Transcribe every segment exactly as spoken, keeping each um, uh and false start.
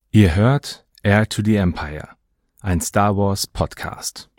Ihr hört Heir to the Empire, ein Star Wars Podcast.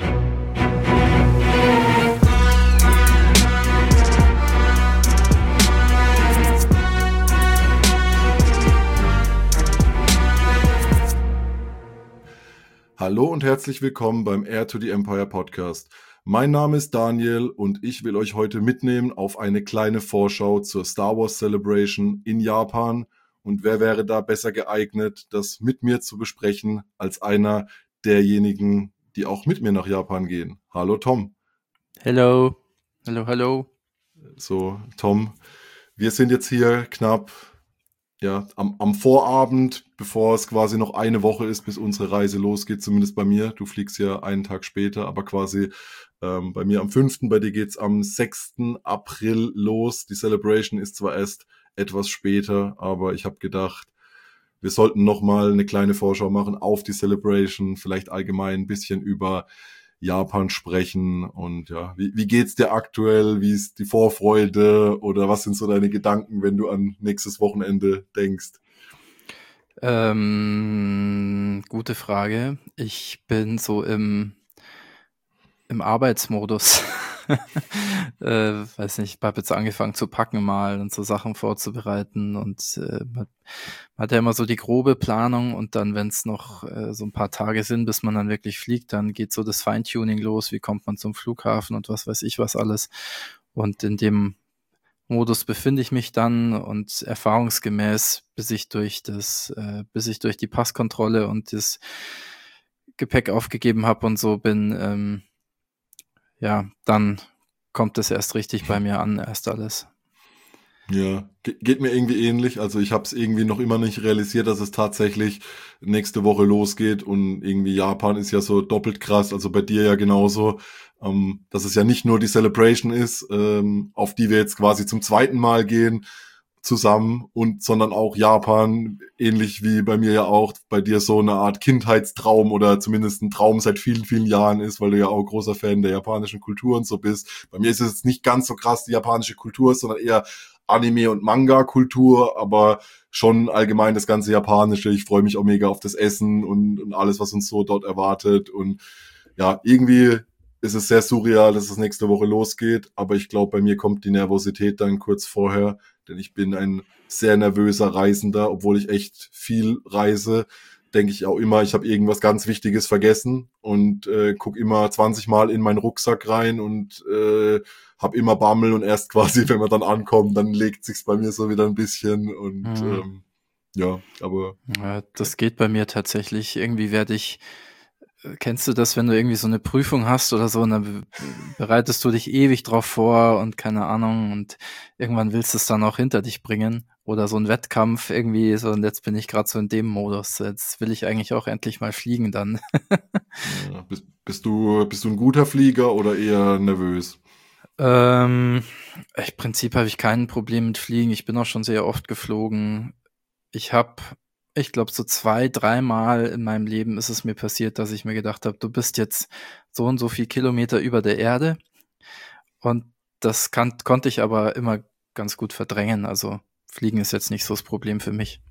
Hallo und herzlich willkommen beim Heir to the Empire Podcast. Mein Name ist Daniel und ich will euch heute mitnehmen auf eine kleine Vorschau zur Star Wars Celebration in Japan. Und wer wäre da besser geeignet, das mit mir zu besprechen, als einer derjenigen, die auch mit mir nach Japan gehen. Hallo Tom. Hello, hallo, hallo. So, Tom, wir sind jetzt hier knapp ja, am, am Vorabend, bevor es quasi noch eine Woche ist, bis unsere Reise losgeht, zumindest bei mir. Du fliegst ja einen Tag später, aber quasi ähm, bei mir am fünften Bei dir geht's am sechsten April los. Die Celebration ist zwar erst etwas später, aber ich habe gedacht, wir sollten nochmal eine kleine Vorschau machen auf die Celebration, vielleicht allgemein ein bisschen über Japan sprechen und ja, wie, wie geht's dir aktuell, wie ist die Vorfreude oder was sind so deine Gedanken, wenn du an nächstes Wochenende denkst? Ähm, gute Frage. Ich bin so im, im Arbeitsmodus. äh, weiß nicht, ich habe jetzt angefangen zu packen mal und so Sachen vorzubereiten und äh, man, man hat ja immer so die grobe Planung und dann, wenn es noch äh, so ein paar Tage sind, bis man dann wirklich fliegt, dann geht so das Feintuning los, wie kommt man zum Flughafen und was weiß ich was alles. Und in dem Modus befinde ich mich dann und erfahrungsgemäß, bis ich durch das, äh, bis ich durch die Passkontrolle und das Gepäck aufgegeben habe und so bin, ähm, ja, dann kommt es erst richtig bei mir an, erst alles. Ja, ge- geht mir irgendwie ähnlich. Also ich habe es irgendwie noch immer nicht realisiert, dass es tatsächlich nächste Woche losgeht und irgendwie Japan ist ja so doppelt krass, also bei dir ja genauso, ähm, dass es ja nicht nur die Celebration ist, ähm, auf die wir jetzt quasi zum zweiten Mal gehen zusammen und sondern auch Japan, ähnlich wie bei mir ja auch, bei dir so eine Art Kindheitstraum oder zumindest ein Traum seit vielen, vielen Jahren ist, weil du ja auch großer Fan der japanischen Kultur und so bist. Bei mir ist es jetzt nicht ganz so krass die japanische Kultur, sondern eher Anime- und Manga-Kultur, aber schon allgemein das ganze Japanische. Ich freue mich auch mega auf das Essen und, und alles, was uns so dort erwartet. Und ja, irgendwie ist es sehr surreal, dass es nächste Woche losgeht, aber ich glaube, bei mir kommt die Nervosität dann kurz vorher, denn ich bin ein sehr nervöser Reisender, obwohl ich echt viel reise, denke ich auch immer, ich habe irgendwas ganz Wichtiges vergessen und äh, gucke immer zwanzig Mal in meinen Rucksack rein und äh, habe immer Bammel und erst quasi, wenn wir dann ankommen, dann legt sich's bei mir so wieder ein bisschen und Mhm. ähm, ja, aber Ja, das geht bei mir tatsächlich. Irgendwie werde ich, äh, kennst du das, wenn du irgendwie so eine Prüfung hast oder so, und dann be- bereitest du dich ewig drauf vor und keine Ahnung und irgendwann willst du es dann auch hinter dich bringen oder so ein Wettkampf irgendwie so und jetzt bin ich gerade so in dem Modus. Jetzt will ich eigentlich auch endlich mal fliegen dann. ja, bist, bist du bist du ein guter Flieger oder eher nervös? Ähm, Im Prinzip habe ich kein Problem mit Fliegen. Ich bin auch schon sehr oft geflogen. Ich habe, ich glaube, so zwei, dreimal in meinem Leben ist es mir passiert, dass ich mir gedacht habe, du bist jetzt so und so viel Kilometer über der Erde. Und das kann, konnte ich aber immer ganz gut verdrängen. Also Fliegen ist jetzt nicht so das Problem für mich.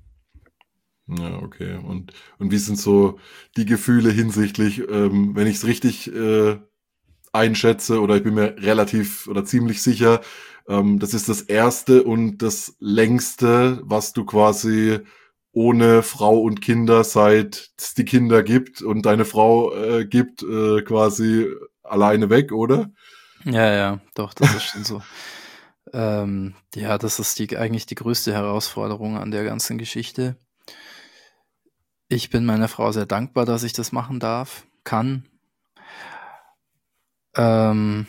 Ja, okay. Und, und wie sind so die Gefühle hinsichtlich, ähm, wenn ich es richtig äh, einschätze oder ich bin mir relativ oder ziemlich sicher, ähm, das ist das erste und das längste, was du quasi ohne Frau und Kinder, seit es die Kinder gibt und deine Frau äh, gibt, äh, quasi alleine weg, oder? Ja, ja, doch, das ist schon so. Ähm, ja, das ist die, eigentlich die größte Herausforderung an der ganzen Geschichte. Ich bin meiner Frau sehr dankbar, dass ich das machen darf, kann. Ähm,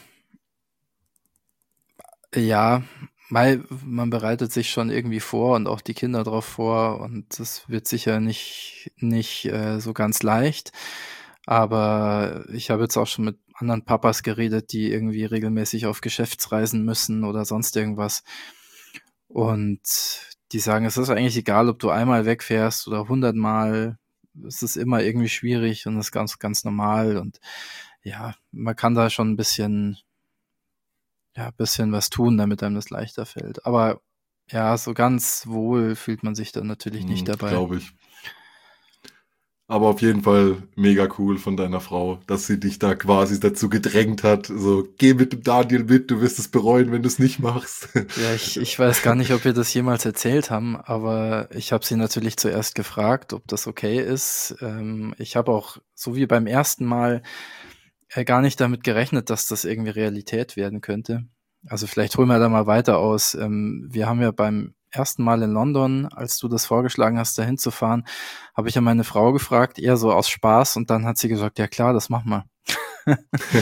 ja, weil man bereitet sich schon irgendwie vor und auch die Kinder drauf vor und das wird sicher nicht, nicht äh, so ganz leicht. Aber ich habe jetzt auch schon mit anderen Papas geredet, die irgendwie regelmäßig auf Geschäftsreisen müssen oder sonst irgendwas. Und die sagen, es ist eigentlich egal, ob du einmal wegfährst oder hundertmal. Es ist immer irgendwie schwierig und das ist ganz, ganz normal. Und ja, man kann da schon ein bisschen, ja, ein bisschen was tun, damit einem das leichter fällt. Aber ja, so ganz wohl fühlt man sich dann natürlich nicht Hm, dabei. glaube ich. Aber auf jeden Fall mega cool von deiner Frau, dass sie dich da quasi dazu gedrängt hat. So, geh mit dem Daniel mit, du wirst es bereuen, wenn du es nicht machst. Ja, ich, ich weiß gar nicht, ob wir das jemals erzählt haben, aber ich habe sie natürlich zuerst gefragt, ob das okay ist. Ähm, ich habe auch, so wie beim ersten Mal, äh, gar nicht damit gerechnet, dass das irgendwie Realität werden könnte. Also vielleicht holen wir da mal weiter aus. Ähm, wir haben ja beim ersten Mal in London, als du das vorgeschlagen hast, dahin zu fahren, habe ich ja meine Frau gefragt, eher so aus Spaß, und dann hat sie gesagt, ja klar, das machen wir.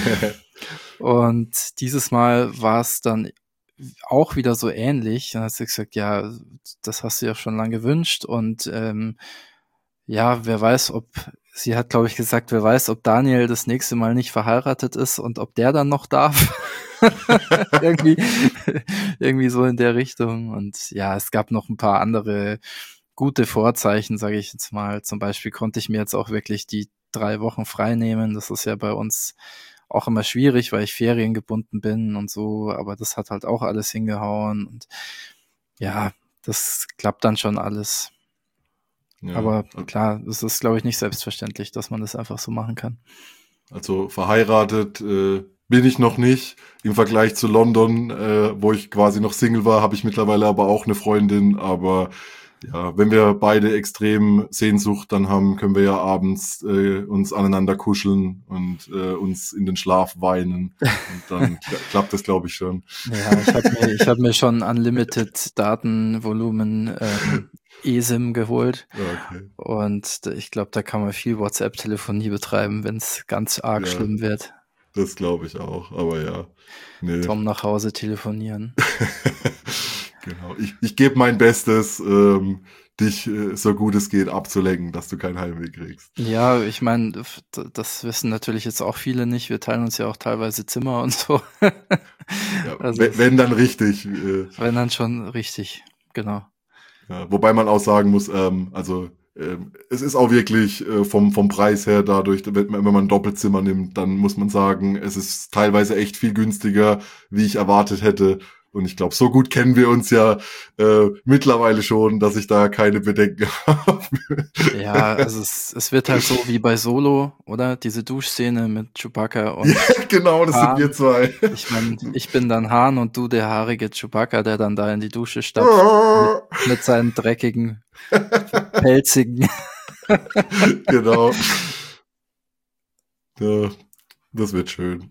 Und dieses Mal war es dann auch wieder so ähnlich. Dann hat sie gesagt, ja, das hast du ja schon lange gewünscht, und ähm, ja, wer weiß, ob, sie hat, glaube ich, gesagt, wer weiß, ob Daniel das nächste Mal nicht verheiratet ist und ob der dann noch darf. irgendwie, irgendwie so in der Richtung. Und ja, es gab noch ein paar andere gute Vorzeichen, sage ich jetzt mal. Zum Beispiel konnte ich mir jetzt auch wirklich die drei Wochen frei nehmen. Das ist ja bei uns auch immer schwierig, weil ich feriengebunden bin und so. Aber das hat halt auch alles hingehauen. Und ja, das klappt dann schon alles. Ja, Aber klar, es ist, glaube ich, nicht selbstverständlich, dass man das einfach so machen kann. also verheiratet äh, bin ich noch nicht. Im Vergleich zu London, äh, wo ich quasi noch Single war, habe ich mittlerweile aber auch eine Freundin. Aber ja, wenn wir beide extrem Sehnsucht dann haben, können wir ja abends äh, uns aneinander kuscheln und äh, uns in den Schlaf weinen. Und dann klappt das, glaube ich, schon. Ja, ich habe mir, ich hab mir schon Unlimited Datenvolumen ähm, eSIM geholt. Okay. Und ich glaube, da kann man viel WhatsApp-Telefonie betreiben, wenn es ganz arg Ja. schlimm wird. Das glaube ich auch, aber ja. Nee. Tom nach Hause telefonieren. Genau. Ich, ich gebe mein Bestes, ähm, dich äh, so gut es geht abzulenken, dass du kein Heimweh kriegst. Ja, ich meine, das wissen natürlich jetzt auch viele nicht. Wir teilen uns ja auch teilweise Zimmer und so. Ja, Also wenn, wenn dann richtig. Äh, wenn dann schon richtig, genau. Ja, wobei man auch sagen muss, ähm, also ähm, es ist auch wirklich äh, vom vom Preis her dadurch, wenn, wenn man ein Doppelzimmer nimmt, dann muss man sagen, es ist teilweise echt viel günstiger, wie ich erwartet hätte. Und ich glaube, so gut kennen wir uns ja äh, mittlerweile schon, dass ich da keine Bedenken habe. Ja, also es, es wird halt so wie bei Solo, oder? Diese Duschszene mit Chewbacca und Ja, genau, das Hahn. sind wir zwei. Ich meine, ich bin dann Hahn und du der haarige Chewbacca, der dann da in die Dusche stapft mit, mit seinen dreckigen, pelzigen. Genau. Ja, das wird schön.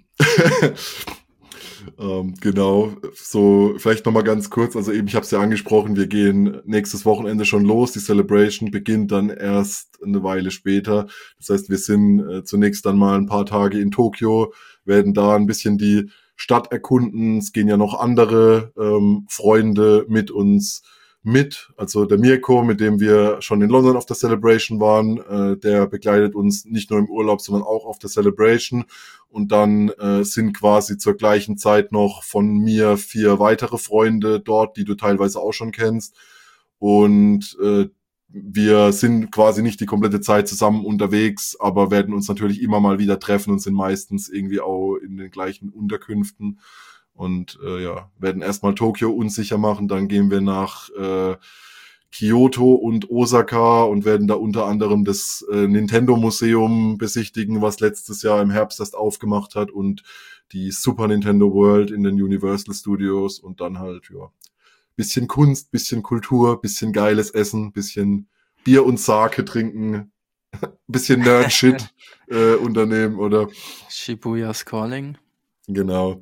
ähm, genau, so vielleicht nochmal ganz kurz, also eben, ich habe es ja angesprochen, wir gehen nächstes Wochenende schon los, die Celebration beginnt dann erst eine Weile später, das heißt, wir sind äh, zunächst dann mal ein paar Tage in Tokio, werden da ein bisschen die Stadt erkunden, es gehen ja noch andere ähm, Freunde mit uns mit, also der Mirko, mit dem wir schon in London auf der Celebration waren, äh, der begleitet uns nicht nur im Urlaub, sondern auch auf der Celebration. Und dann äh, sind quasi zur gleichen Zeit noch von mir vier weitere Freunde dort, die du teilweise auch schon kennst. Und äh, wir sind quasi nicht die komplette Zeit zusammen unterwegs, aber werden uns natürlich immer mal wieder treffen und sind meistens irgendwie auch in den gleichen Unterkünften. Und äh, ja, werden erstmal Tokio unsicher machen, dann gehen wir nach äh, Kyoto und Osaka und werden da unter anderem das äh, Nintendo-Museum besichtigen, was letztes Jahr im Herbst erst aufgemacht hat, und die Super Nintendo World in den Universal Studios, und dann halt, ja, bisschen Kunst, bisschen Kultur, bisschen geiles Essen, bisschen Bier und Sake trinken, bisschen Nerd-Shit äh, unternehmen, oder? Shibuya's Calling. Genau.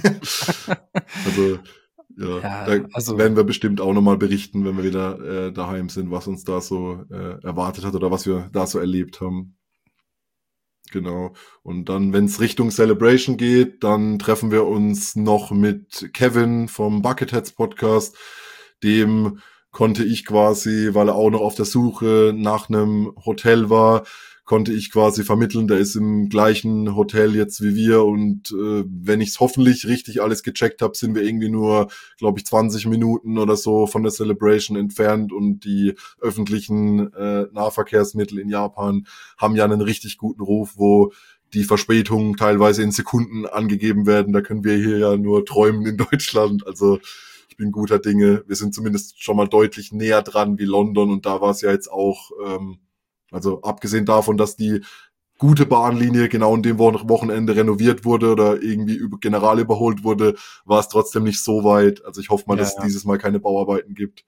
also, ja, Ja, da also- werden wir bestimmt auch nochmal berichten, wenn wir wieder äh, daheim sind, was uns da so äh, erwartet hat oder was wir da so erlebt haben. Genau. Und dann, wenn es Richtung Celebration geht, dann treffen wir uns noch mit Kevin vom Bucketheads Podcast. Dem konnte ich quasi, weil er auch noch auf der Suche nach einem Hotel war, konnte ich quasi vermitteln, der ist im gleichen Hotel jetzt wie wir, und äh, wenn ich es hoffentlich richtig alles gecheckt habe, sind wir irgendwie nur, glaube ich, zwanzig Minuten oder so von der Celebration entfernt, und die öffentlichen äh, Nahverkehrsmittel in Japan haben ja einen richtig guten Ruf, wo die Verspätungen teilweise in Sekunden angegeben werden. Da können wir hier ja nur träumen in Deutschland. Also ich bin guter Dinge. Wir sind zumindest schon mal deutlich näher dran wie London, und da war es ja jetzt auch ähm, Also abgesehen davon, dass die gute Bahnlinie genau in dem Wochenende renoviert wurde oder irgendwie über, general überholt wurde, war es trotzdem nicht so weit. Also ich hoffe mal, Ja, dass es ja. dieses Mal keine Bauarbeiten gibt.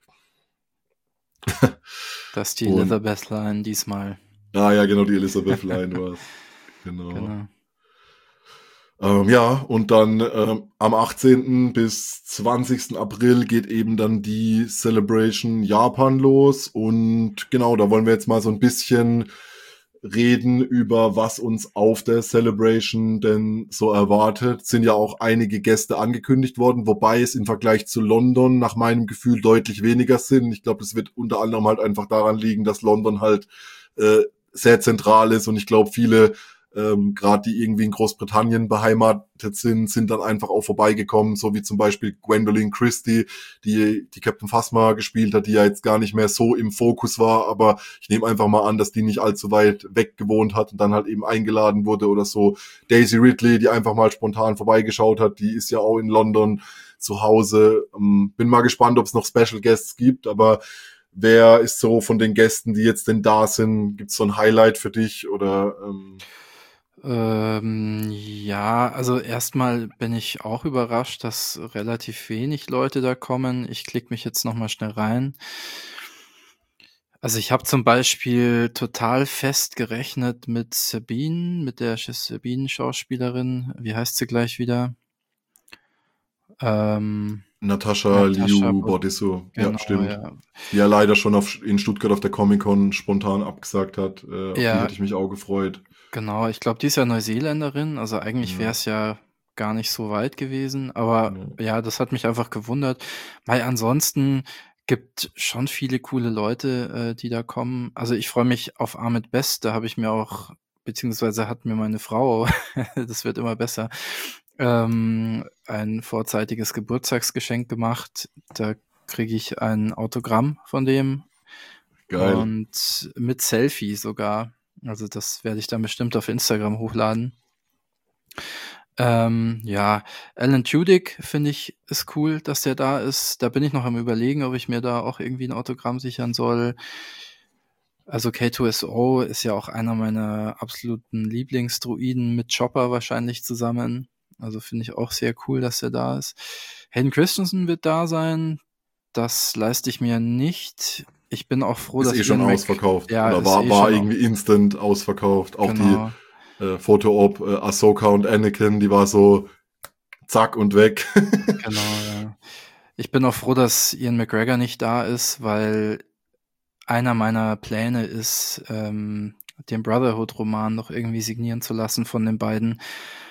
Das ist die Und- Elizabeth Line diesmal. Ah ja, genau, die Elizabeth Line war es. Genau. Genau. Ähm, ja, und dann ähm, am achtzehnten bis zwanzigsten April geht eben dann die Celebration Japan los. Und genau, da wollen wir jetzt mal so ein bisschen reden über, was uns auf der Celebration denn so erwartet. Sind ja auch einige Gäste angekündigt worden, wobei es im Vergleich zu London nach meinem Gefühl deutlich weniger sind. Ich glaube, das wird unter anderem halt einfach daran liegen, dass London halt äh, sehr zentral ist und ich glaube, viele ähm, gerade die irgendwie in Großbritannien beheimatet sind, sind dann einfach auch vorbeigekommen, so wie zum Beispiel Gwendolyn Christie, die die Captain Phasma gespielt hat, die ja jetzt gar nicht mehr so im Fokus war, aber ich nehme einfach mal an, dass die nicht allzu weit weg gewohnt hat und dann halt eben eingeladen wurde oder so. Daisy Ridley, die einfach mal spontan vorbeigeschaut hat, die ist ja auch in London zu Hause. Ähm, bin mal gespannt, ob es noch Special Guests gibt, aber wer ist so von den Gästen, die jetzt denn da sind, gibt's so ein Highlight für dich oder ähm Ähm, ja, also erstmal bin ich auch überrascht, dass relativ wenig Leute da kommen. Ich klicke mich jetzt noch mal schnell rein. Also ich habe zum Beispiel total fest gerechnet mit Sabine, mit der Sch- Sabine-Schauspielerin. Wie heißt sie gleich wieder? Ähm, Natascha Natascha Liu Bod- Bordissu, ja, genau, stimmt. ja. Die ja leider schon auf, in Stuttgart auf der Comic-Con spontan abgesagt hat. Äh, auf die Ja, hätte ich mich auch gefreut. genau. Ich glaube, die ist ja Neuseeländerin. Also eigentlich Ja. wäre es ja gar nicht so weit gewesen. Aber Ja. ja, das hat mich einfach gewundert. Weil ansonsten gibt schon viele coole Leute, äh, die da kommen. Also ich freue mich auf Ahmed Best. Da habe ich mir auch, beziehungsweise hat mir meine Frau, das wird immer besser, ähm, ein vorzeitiges Geburtstagsgeschenk gemacht. Da kriege ich ein Autogramm von dem Geil. und mit Selfie sogar. Also das werde ich dann bestimmt auf Instagram hochladen. Ähm, ja, Alan Tudyk finde ich ist cool, dass der da ist. Da bin ich noch am Überlegen, ob ich mir da auch irgendwie ein Autogramm sichern soll. Also K zwei S O ist ja auch einer meiner absoluten Lieblingsdruiden mit Chopper wahrscheinlich zusammen. Also finde ich auch sehr cool, dass er da ist. Hayden Christensen wird da sein. Das leiste ich mir nicht. Ich bin auch froh, Ist dass eh schon Ian Mc- ausverkauft. Ja, Oder ist war, eh war schon au- irgendwie instant ausverkauft. Auch genau. die äh, Foto-Op äh, Ahsoka und Anakin, die war so zack und weg. Genau, ja. Ich bin auch froh, dass Ian McGregor nicht da ist, weil einer meiner Pläne ist, ähm, den Brotherhood-Roman noch irgendwie signieren zu lassen von den beiden.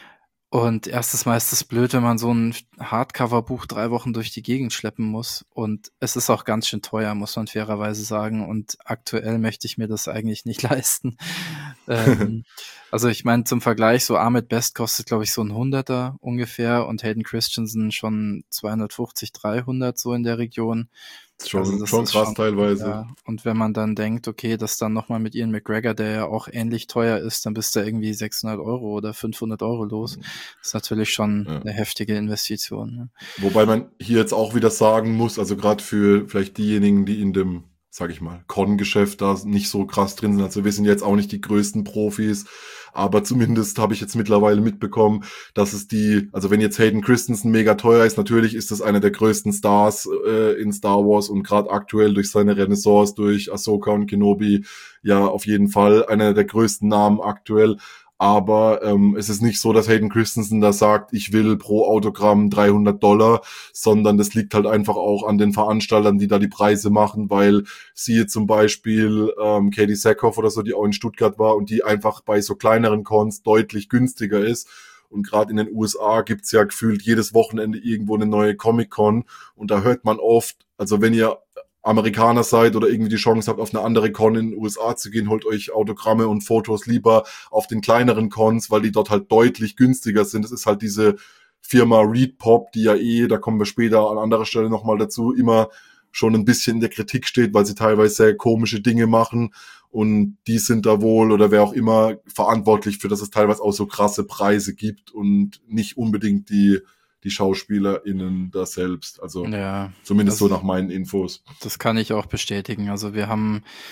Und erstes Mal ist es blöd, wenn man so ein Hardcover-Buch drei Wochen durch die Gegend schleppen muss. Und es ist auch ganz schön teuer, muss man fairerweise sagen. Und aktuell möchte ich mir das eigentlich nicht leisten. ähm, also ich meine, zum Vergleich, so Ahmed Best kostet, glaube ich, so ein Hunderter ungefähr und Hayden Christensen schon zweihundertfünfzig, dreihundert so in der Region. schon Also das schon ist krass schon, teilweise. ja. Und wenn man dann denkt, okay, das dann nochmal mit Ian McGregor, der ja auch ähnlich teuer ist, dann bist du irgendwie sechshundert Euro oder fünfhundert Euro los. Das ist natürlich schon Ja. eine heftige Investition. Ne? Wobei man hier jetzt auch wieder sagen muss, also gerade für vielleicht diejenigen, die in dem, sag ich mal, Con-Geschäft da nicht so krass drin sind. Also wir sind jetzt auch nicht die größten Profis, aber zumindest habe ich jetzt mittlerweile mitbekommen, dass es die, also wenn jetzt Hayden Christensen mega teuer ist, natürlich ist das einer der größten Stars äh, in Star Wars und gerade aktuell durch seine Renaissance, durch Ahsoka und Kenobi, ja auf jeden Fall einer der größten Namen aktuell. Aber ähm, es ist nicht so, dass Hayden Christensen da sagt, ich will pro Autogramm dreihundert Dollar, sondern das liegt halt einfach auch an den Veranstaltern, die da die Preise machen, weil siehe zum Beispiel ähm, Katie Sackhoff oder so, die auch in Stuttgart war und die einfach bei so kleineren Cons deutlich günstiger ist. Und gerade in den U S A gibt's ja gefühlt jedes Wochenende irgendwo eine neue Comic-Con und da hört man oft, also wenn ihr Amerikaner seid oder irgendwie die Chance habt, auf eine andere Con in den U S A zu gehen, holt euch Autogramme und Fotos lieber auf den kleineren Cons, weil die dort halt deutlich günstiger sind. Das ist halt diese Firma Reed Pop, die ja eh, da kommen wir später an anderer Stelle nochmal dazu, immer schon ein bisschen in der Kritik steht, weil sie teilweise sehr komische Dinge machen und die sind da wohl oder wer auch immer verantwortlich für, dass es teilweise auch so krasse Preise gibt und nicht unbedingt die die SchauspielerInnen da selbst. Also Ja, zumindest also so nach meinen Infos. das kann ich auch bestätigen. Also wir haben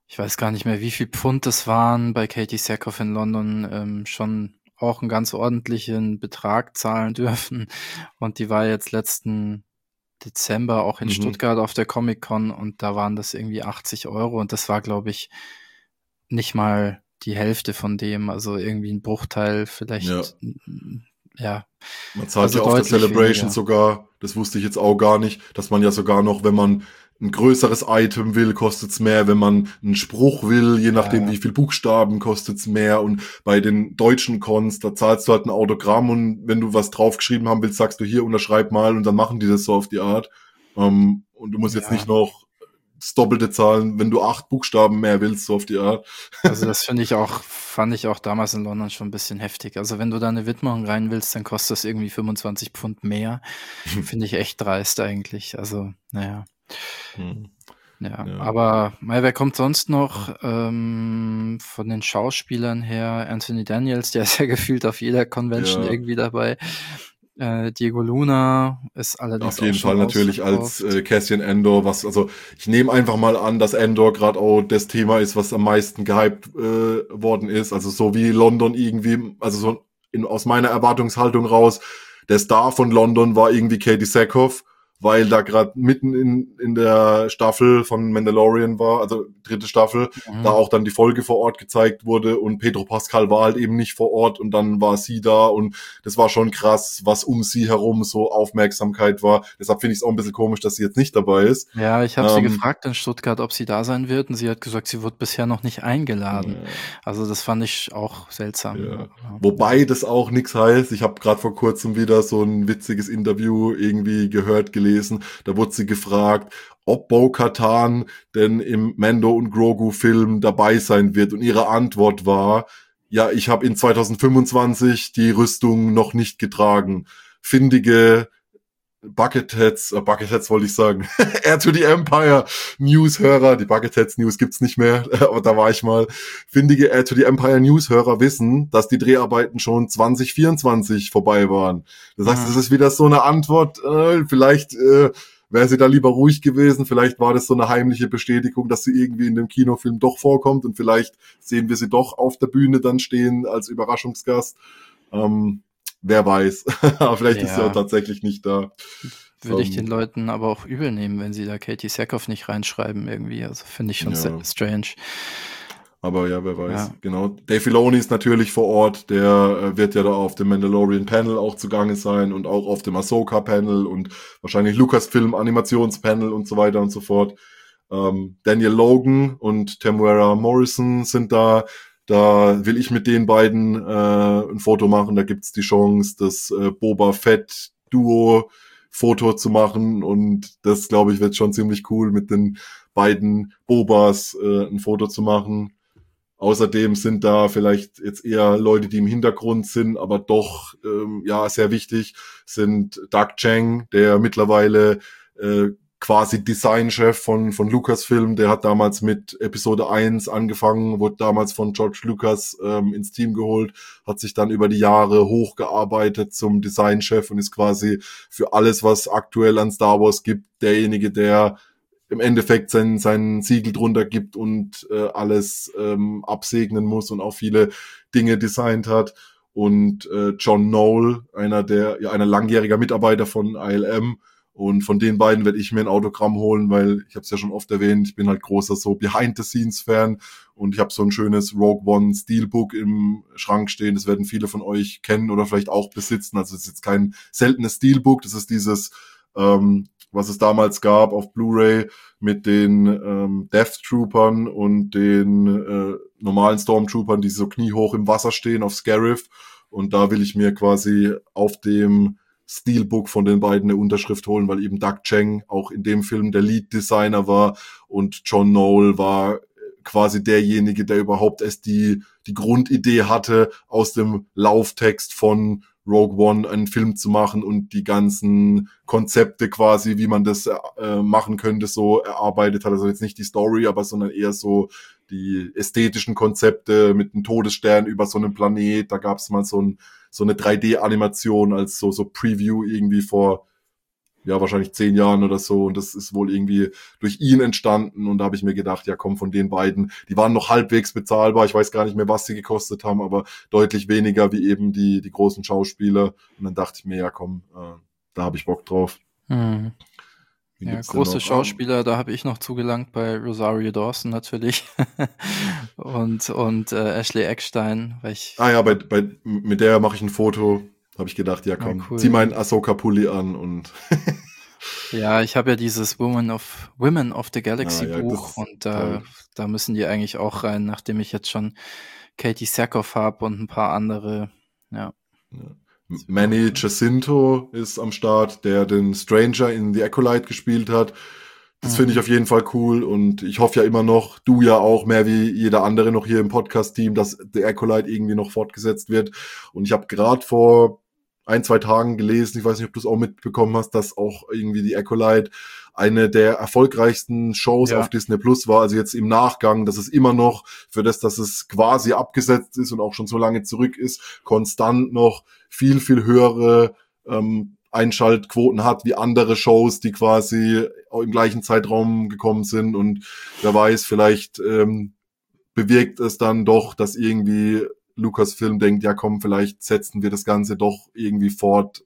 ich weiß gar nicht mehr, wie viel Pfund das waren bei Katie Sackhoff in London, ähm, schon auch einen ganz ordentlichen Betrag zahlen dürfen. Und die war jetzt letzten Dezember auch in Mhm. Stuttgart auf der Comic-Con und da waren das irgendwie achtzig Euro und das war, glaube ich, nicht mal die Hälfte von dem, also irgendwie ein Bruchteil vielleicht, Ja. mm, ja, Man zahlt also ja auf der deutlich Celebration weniger. sogar, das wusste ich jetzt auch gar nicht, dass man ja sogar noch, wenn man ein größeres Item will, kostet's mehr, wenn man einen Spruch will, je nachdem Ja. wie viel Buchstaben, kostet's mehr, und bei den deutschen Cons, da zahlst du halt ein Autogramm und wenn du was draufgeschrieben haben willst, sagst du hier, unterschreib mal, und dann machen die das so auf die Art. Ähm, und du musst jetzt Ja. nicht noch das Doppelte zahlen, wenn du acht Buchstaben mehr willst, so auf die Art. Also das finde ich auch, fand ich auch damals in London schon ein bisschen heftig. Also wenn du da eine Widmung rein willst, dann kostet das irgendwie fünfundzwanzig Pfund mehr. Finde ich echt dreist eigentlich. Also, naja. Hm. Ja, Ja. aber mei, wer kommt sonst noch ähm, von den Schauspielern her? Anthony Daniels, der ist ja gefühlt auf jeder Convention Ja. irgendwie dabei. Äh, Diego Luna ist allerdings Auf jeden auch schon Fall natürlich als ausverkauft. äh, Cassian Andor, was, also ich nehme einfach mal an, dass Andor gerade auch das Thema ist, was am meisten gehypt äh, worden ist. Also so wie London irgendwie, also so in, aus meiner Erwartungshaltung raus, der Star von London war irgendwie Katie Sackhoff, weil da gerade mitten in, in der Staffel von Mandalorian war, also dritte Staffel, Mhm. da auch dann die Folge vor Ort gezeigt wurde und Pedro Pascal war halt eben nicht vor Ort und dann war sie da und das war schon krass, was um sie herum so Aufmerksamkeit war. Deshalb finde ich es auch ein bisschen komisch, dass sie jetzt nicht dabei ist. Ja, ich habe sie Ähm, gefragt in Stuttgart, ob sie da sein wird, und sie hat gesagt, sie wird bisher noch nicht eingeladen. Ja. Also das fand ich auch seltsam. Ja. Ja. Wobei das auch nichts heißt. Ich habe gerade vor kurzem wieder so ein witziges Interview irgendwie gehört, gelesen. Da wurde sie gefragt, ob Bo-Katan denn im Mando und Grogu-Film dabei sein wird. Und ihre Antwort war, ja, ich habe in zwanzig fünfundzwanzig die Rüstung noch nicht getragen. Findige Bucketheads, äh, Bucketheads wollte ich sagen, Air to the Empire News-Hörer, die Bucketheads News gibt's nicht mehr, aber da war ich mal, findige Air to the Empire News-Hörer wissen, dass die Dreharbeiten schon zwanzig vierundzwanzig vorbei waren. Das heißt, Mhm. das ist wieder so eine Antwort, äh, vielleicht äh, wäre sie da lieber ruhig gewesen, vielleicht war das so eine heimliche Bestätigung, dass sie irgendwie in dem Kinofilm doch vorkommt und vielleicht sehen wir sie doch auf der Bühne dann stehen als Überraschungsgast. Ähm, Wer weiß. Aber vielleicht ist sie Ja. auch tatsächlich nicht da. Würde ich Ähm, den Leuten aber auch übel nehmen, wenn sie da Katie Sackhoff nicht reinschreiben irgendwie. Also finde ich schon Ja. sehr strange. Aber ja, wer weiß. Ja. Genau. Dave Filoni ist natürlich vor Ort. Der äh, wird ja da auf dem Mandalorian Panel auch zugange sein und auch auf dem Ahsoka Panel und wahrscheinlich Lucasfilm Animationspanel und so weiter und so fort. Ähm, Daniel Logan und Temuera Morrison sind da. Da will ich mit den beiden äh, ein Foto machen. Da gibt's die Chance, das äh, Boba Fett Duo Foto zu machen. Und das, glaube ich, wird schon ziemlich cool, mit den beiden Bobas äh, ein Foto zu machen. Außerdem sind da vielleicht jetzt eher Leute, die im Hintergrund sind, aber doch ähm, ja sehr wichtig, sind Doug Chang, der mittlerweile äh, quasi Designchef von von Lucasfilm, der hat damals mit Episode eins angefangen, wurde damals von George Lucas ähm, ins Team geholt, hat sich dann über die Jahre hochgearbeitet zum Designchef und ist quasi für alles, was aktuell an Star Wars gibt, derjenige, der im Endeffekt sein, sein Siegel drunter gibt und äh, alles ähm, absegnen muss und auch viele Dinge designt hat. Und äh, John Knoll, einer der, ja, einer langjähriger Mitarbeiter von I L M. Und von den beiden werde ich mir ein Autogramm holen, weil ich habe es ja schon oft erwähnt, ich bin halt großer so Behind-the-Scenes-Fan und ich habe so ein schönes Rogue One Steelbook im Schrank stehen. Das werden viele von euch kennen oder vielleicht auch besitzen. Also es ist jetzt kein seltenes Steelbook, das ist dieses ähm, was es damals gab auf Blu-ray mit den ähm, Death Troopern und den äh, normalen Stormtroopern, die so kniehoch im Wasser stehen auf Scarif. Und da will ich mir quasi auf dem Steelbook von den beiden eine Unterschrift holen, weil eben Doug Chang auch in dem Film der Lead-Designer war und John Knoll war quasi derjenige, der überhaupt erst die, die Grundidee hatte, aus dem Lauftext von Rogue One einen Film zu machen und die ganzen Konzepte quasi, wie man das äh, machen könnte, so erarbeitet hat. Also jetzt nicht die Story, aber sondern eher so die ästhetischen Konzepte mit einem Todesstern über so einem Planet. Da gab es mal so, ein, so eine drei D-Animation als so, so Preview irgendwie vor ja, wahrscheinlich zehn Jahren oder so und das ist wohl irgendwie durch ihn entstanden und da habe ich mir gedacht, ja komm, von den beiden, die waren noch halbwegs bezahlbar, ich weiß gar nicht mehr, was sie gekostet haben, aber deutlich weniger wie eben die die großen Schauspieler und dann dachte ich mir, ja komm, äh, da habe ich Bock drauf. Hm. Wen Ja, gibt's denn große noch? Schauspieler, da habe ich noch zugelangt bei Rosario Dawson natürlich und und äh, Ashley Eckstein, weil ich Ah ja, bei, hab, bei mit der mache ich ein Foto, habe ich gedacht, ja ah, komm, zieh cool. meinen Ahsoka-Pulli an und Ja, ich habe ja dieses Women of Women of the ah Galaxy ja, das Buch ist und da toll. da müssen die eigentlich auch rein, nachdem ich jetzt schon Katie Sackhoff habe und ein paar andere. Ja, Ja. das wird auch Manny cool. Jacinto ist am Start, der den Stranger in The Acolyte gespielt hat. Das finde ich Mhm. auf jeden Fall cool und ich hoffe ja immer noch, du ja auch, mehr wie jeder andere noch hier im Podcast-Team, dass The Acolyte irgendwie noch fortgesetzt wird. Und ich habe gerade vor ein, zwei Tagen gelesen, ich weiß nicht, ob du es auch mitbekommen hast, dass auch irgendwie The Acolyte eine der erfolgreichsten Shows auf Ja, Disney Plus war, also jetzt im Nachgang, dass es immer noch für das, dass es quasi abgesetzt ist und auch schon so lange zurück ist, konstant noch viel, viel höhere ähm, Einschaltquoten hat wie andere Shows, die quasi im gleichen Zeitraum gekommen sind und wer weiß, vielleicht ähm, bewirkt es dann doch, dass irgendwie Lucasfilm denkt, ja komm, vielleicht setzen wir das Ganze doch irgendwie fort.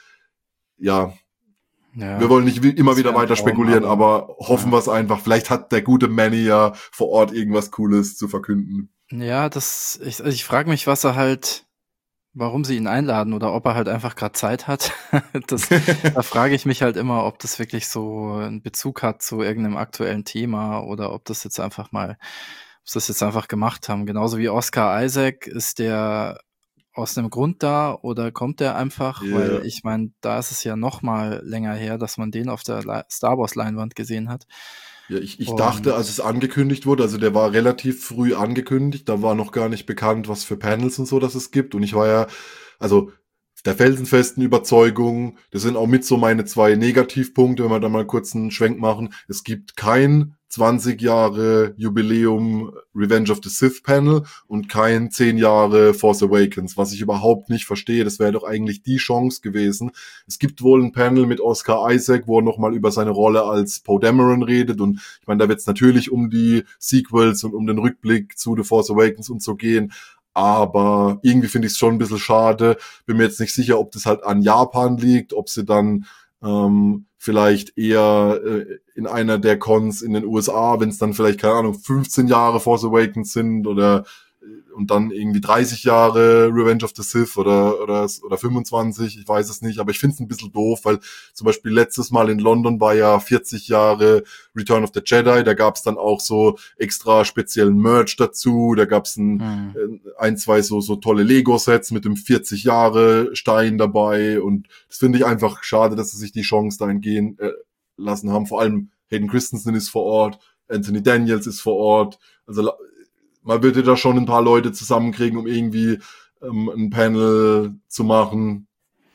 Ja, wir ja, wollen nicht wie- immer das wieder wäre ein weiter Traum, spekulieren, aber aber hoffen ja. wir es einfach. Vielleicht hat der gute Manny ja vor Ort irgendwas Cooles zu verkünden. Ja, das ich also ich frage mich, was er halt warum sie ihn einladen oder ob er halt einfach gerade Zeit hat. Das da frage ich mich halt immer, ob das wirklich so 'n Bezug hat zu irgendeinem aktuellen Thema oder ob das jetzt einfach mal ob sie das jetzt einfach gemacht haben. Genauso wie Oscar Isaac, ist der aus 'nem Grund da oder kommt der einfach? Weil Ja, ich meine, da ist es ja noch mal länger her, dass man den auf der Lei Star Wars Leinwand gesehen hat. ja, ich, ich dachte, Und als es angekündigt wurde, also der war relativ früh angekündigt, da war noch gar nicht bekannt, was für Panels und so das es gibt. Und ich war ja, also der felsenfesten Überzeugung, das sind auch mit so meine zwei Negativpunkte, wenn wir da mal kurz einen Schwenk machen. Es gibt kein zwanzig Jahre Jubiläum Revenge of the Sith Panel und kein zehn Jahre Force Awakens, was ich überhaupt nicht verstehe. Das wäre doch eigentlich die Chance gewesen. Es gibt wohl ein Panel mit Oscar Isaac, wo er nochmal über seine Rolle als Poe Dameron redet und ich meine, da wird es natürlich um die Sequels und um den Rückblick zu The Force Awakens und so gehen. Aber irgendwie finde ich es schon ein bisschen schade. Bin mir jetzt nicht sicher, ob das halt an Japan liegt, ob sie dann ähm, vielleicht eher äh, in einer der Cons in den U S A, wenn es dann vielleicht, keine Ahnung, fünfzehn Jahre Force Awakens sind oder und dann irgendwie dreißig Jahre Revenge of the Sith oder oder oder fünfundzwanzig, ich weiß es nicht, aber ich finde es ein bisschen doof, weil zum Beispiel letztes Mal in London war ja vierzig Jahre Return of the Jedi, da gab es dann auch so extra speziellen Merch dazu, da gab es ein, mhm. ein, zwei so so tolle Lego-Sets mit dem vierzig Jahre Stein dabei und das finde ich einfach schade, dass sie sich die Chance da entgehen äh, lassen haben, vor allem Hayden Christensen ist vor Ort, Anthony Daniels ist vor Ort, also man würde da schon ein paar Leute zusammenkriegen, um irgendwie ähm, ein Panel zu machen.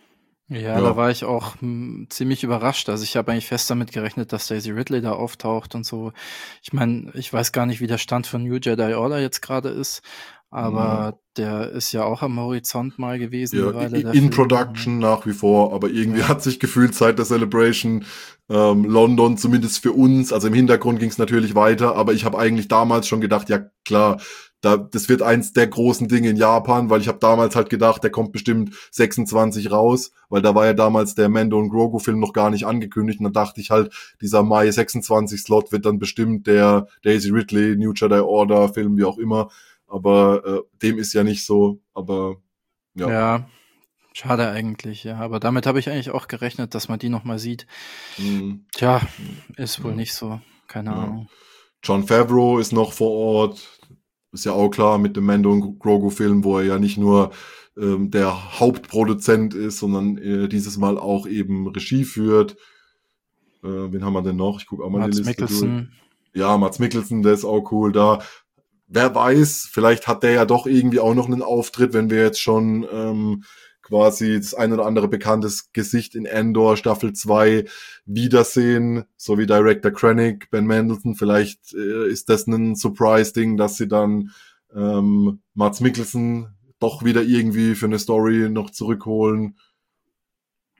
Ja, da Ja. war ich auch, hm, ziemlich überrascht. Also, ich habe eigentlich fest damit gerechnet, dass Daisy Ridley da auftaucht und so. Ich meine, ich weiß gar nicht, wie der Stand von New Jedi Order jetzt gerade ist, Ja, aber der ist ja auch am Horizont mal gewesen ja, eine Weile, der in Film, ne? Production nach wie vor, aber irgendwie Ja. hat sich gefühlt seit der Celebration ähm, London, zumindest für uns, also im Hintergrund ging es natürlich weiter, aber ich habe eigentlich damals schon gedacht, ja klar, da, das wird eins der großen Dinge in Japan, weil ich habe damals halt gedacht, der kommt bestimmt sechsundzwanzig raus, weil da war ja damals der Mando und Grogu Film noch gar nicht angekündigt und dann dachte ich halt, dieser Mai sechsundzwanzig Slot wird dann bestimmt der Daisy Ridley, New Jedi Order Film, wie auch immer, aber äh, dem ist ja nicht so, aber ja. Ja, schade eigentlich, ja. Aber damit habe ich eigentlich auch gerechnet, dass man die noch mal sieht. Mhm. Tja, ist wohl Ja, nicht so. Keine ja. Ahnung. John Favreau ist noch vor Ort. Ist ja auch klar mit dem Mando und Grogu-Film, wo er ja nicht nur ähm, der Hauptproduzent ist, sondern äh, dieses Mal auch eben Regie führt. Äh, wen haben wir denn noch? Ich gucke auch mal die Mads Liste durch. Mikkelsen. Ja, Mads Mikkelsen, der ist auch cool da. Wer weiß, vielleicht hat der ja doch irgendwie auch noch einen Auftritt, wenn wir jetzt schon ähm, quasi das ein oder andere bekanntes Gesicht in Andor Staffel zwei wiedersehen, so wie Director Krennic, Ben Mendelsohn. Vielleicht äh, ist das ein Surprise-Ding, dass sie dann ähm, Mads Mikkelsen doch wieder irgendwie für eine Story noch zurückholen.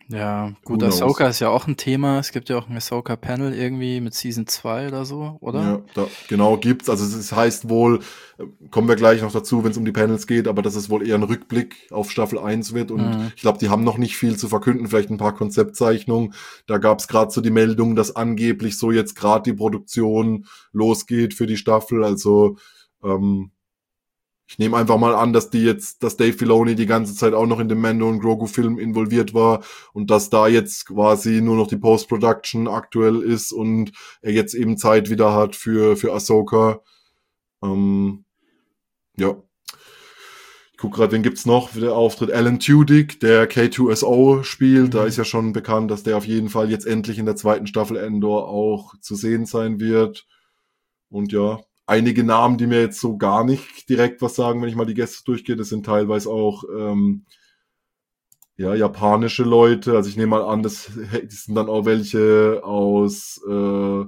Ja, Who gut, knows? Ahsoka ist ja auch ein Thema. Es gibt ja auch ein Ahsoka-Panel irgendwie mit Season zwei oder so, oder? Ja, da, genau, gibt's. Also es ist- heißt wohl, äh, kommen wir gleich noch dazu, wenn es um die Panels geht, aber dass es wohl eher ein Rückblick auf Staffel eins wird und Mhm. ich glaube, die haben noch nicht viel zu verkünden, vielleicht ein paar Konzeptzeichnungen. Da gab's gerade so die Meldung, dass angeblich so jetzt gerade die Produktion losgeht für die Staffel. Also ähm, ich nehme einfach mal an, dass die jetzt, dass Dave Filoni die ganze Zeit auch noch in dem Mando und Grogu-Film involviert war und dass da jetzt quasi nur noch die Post-Production aktuell ist und er jetzt eben Zeit wieder hat für für Ahsoka. Ähm, ja. Ich guck gerade, wen gibt's noch für den Auftritt? Alan Tudyk, der K zwei S O spielt. Da Mhm. ist ja schon bekannt, dass der auf jeden Fall jetzt endlich in der zweiten Staffel Endor auch zu sehen sein wird. Und ja, einige Namen, die mir jetzt so gar nicht direkt was sagen, wenn ich mal die Gäste durchgehe, das sind teilweise auch ähm, ja, japanische Leute. Also ich nehme mal an, das, das sind dann auch welche aus äh,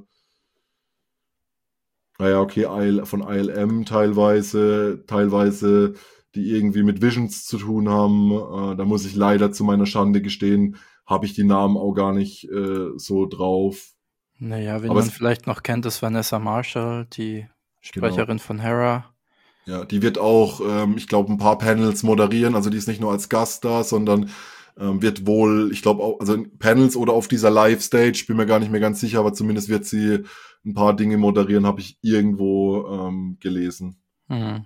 naja, okay, I L, von I L M teilweise, teilweise, die irgendwie mit Visions zu tun haben. Äh, da muss ich leider zu meiner Schande gestehen, habe ich die Namen auch gar nicht äh, so drauf. Naja, wen Aber man es, vielleicht noch kennt, ist Vanessa Marshall, die genau. Sprecherin von Hera. Ja, die wird auch, ähm, ich glaube, ein paar Panels moderieren. Also die ist nicht nur als Gast da, sondern ähm, wird wohl, ich glaube auch, also in Panels oder auf dieser Live-Stage, bin mir gar nicht mehr ganz sicher, aber zumindest wird sie ein paar Dinge moderieren, habe ich irgendwo ähm, gelesen. Mhm.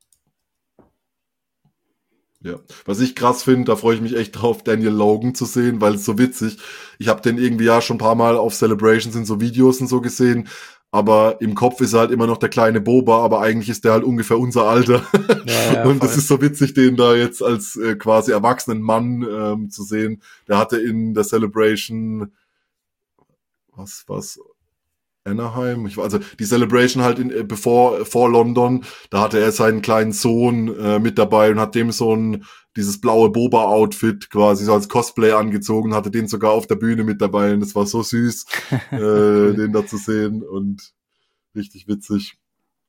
Ja, was ich krass finde, da freue ich mich echt drauf, Daniel Logan zu sehen, weil es so witzig. Ich habe den irgendwie ja schon ein paar Mal auf Celebrations in so Videos und so gesehen, aber im Kopf ist er halt immer noch der kleine Boba, aber eigentlich ist der halt ungefähr unser Alter. Ja, ja, Und es voll. ist so witzig, den da jetzt als äh, quasi erwachsenen Mann ähm, zu sehen. Der hatte in der Celebration, was, was, Anaheim, ich war, also die Celebration halt in, äh, bevor, vor London, da hatte er seinen kleinen Sohn äh, mit dabei und hat dem so ein, dieses blaue Boba-Outfit quasi so als Cosplay angezogen, hatte den sogar auf der Bühne mit dabei und es war so süß, äh, Cool. den da zu sehen und richtig witzig.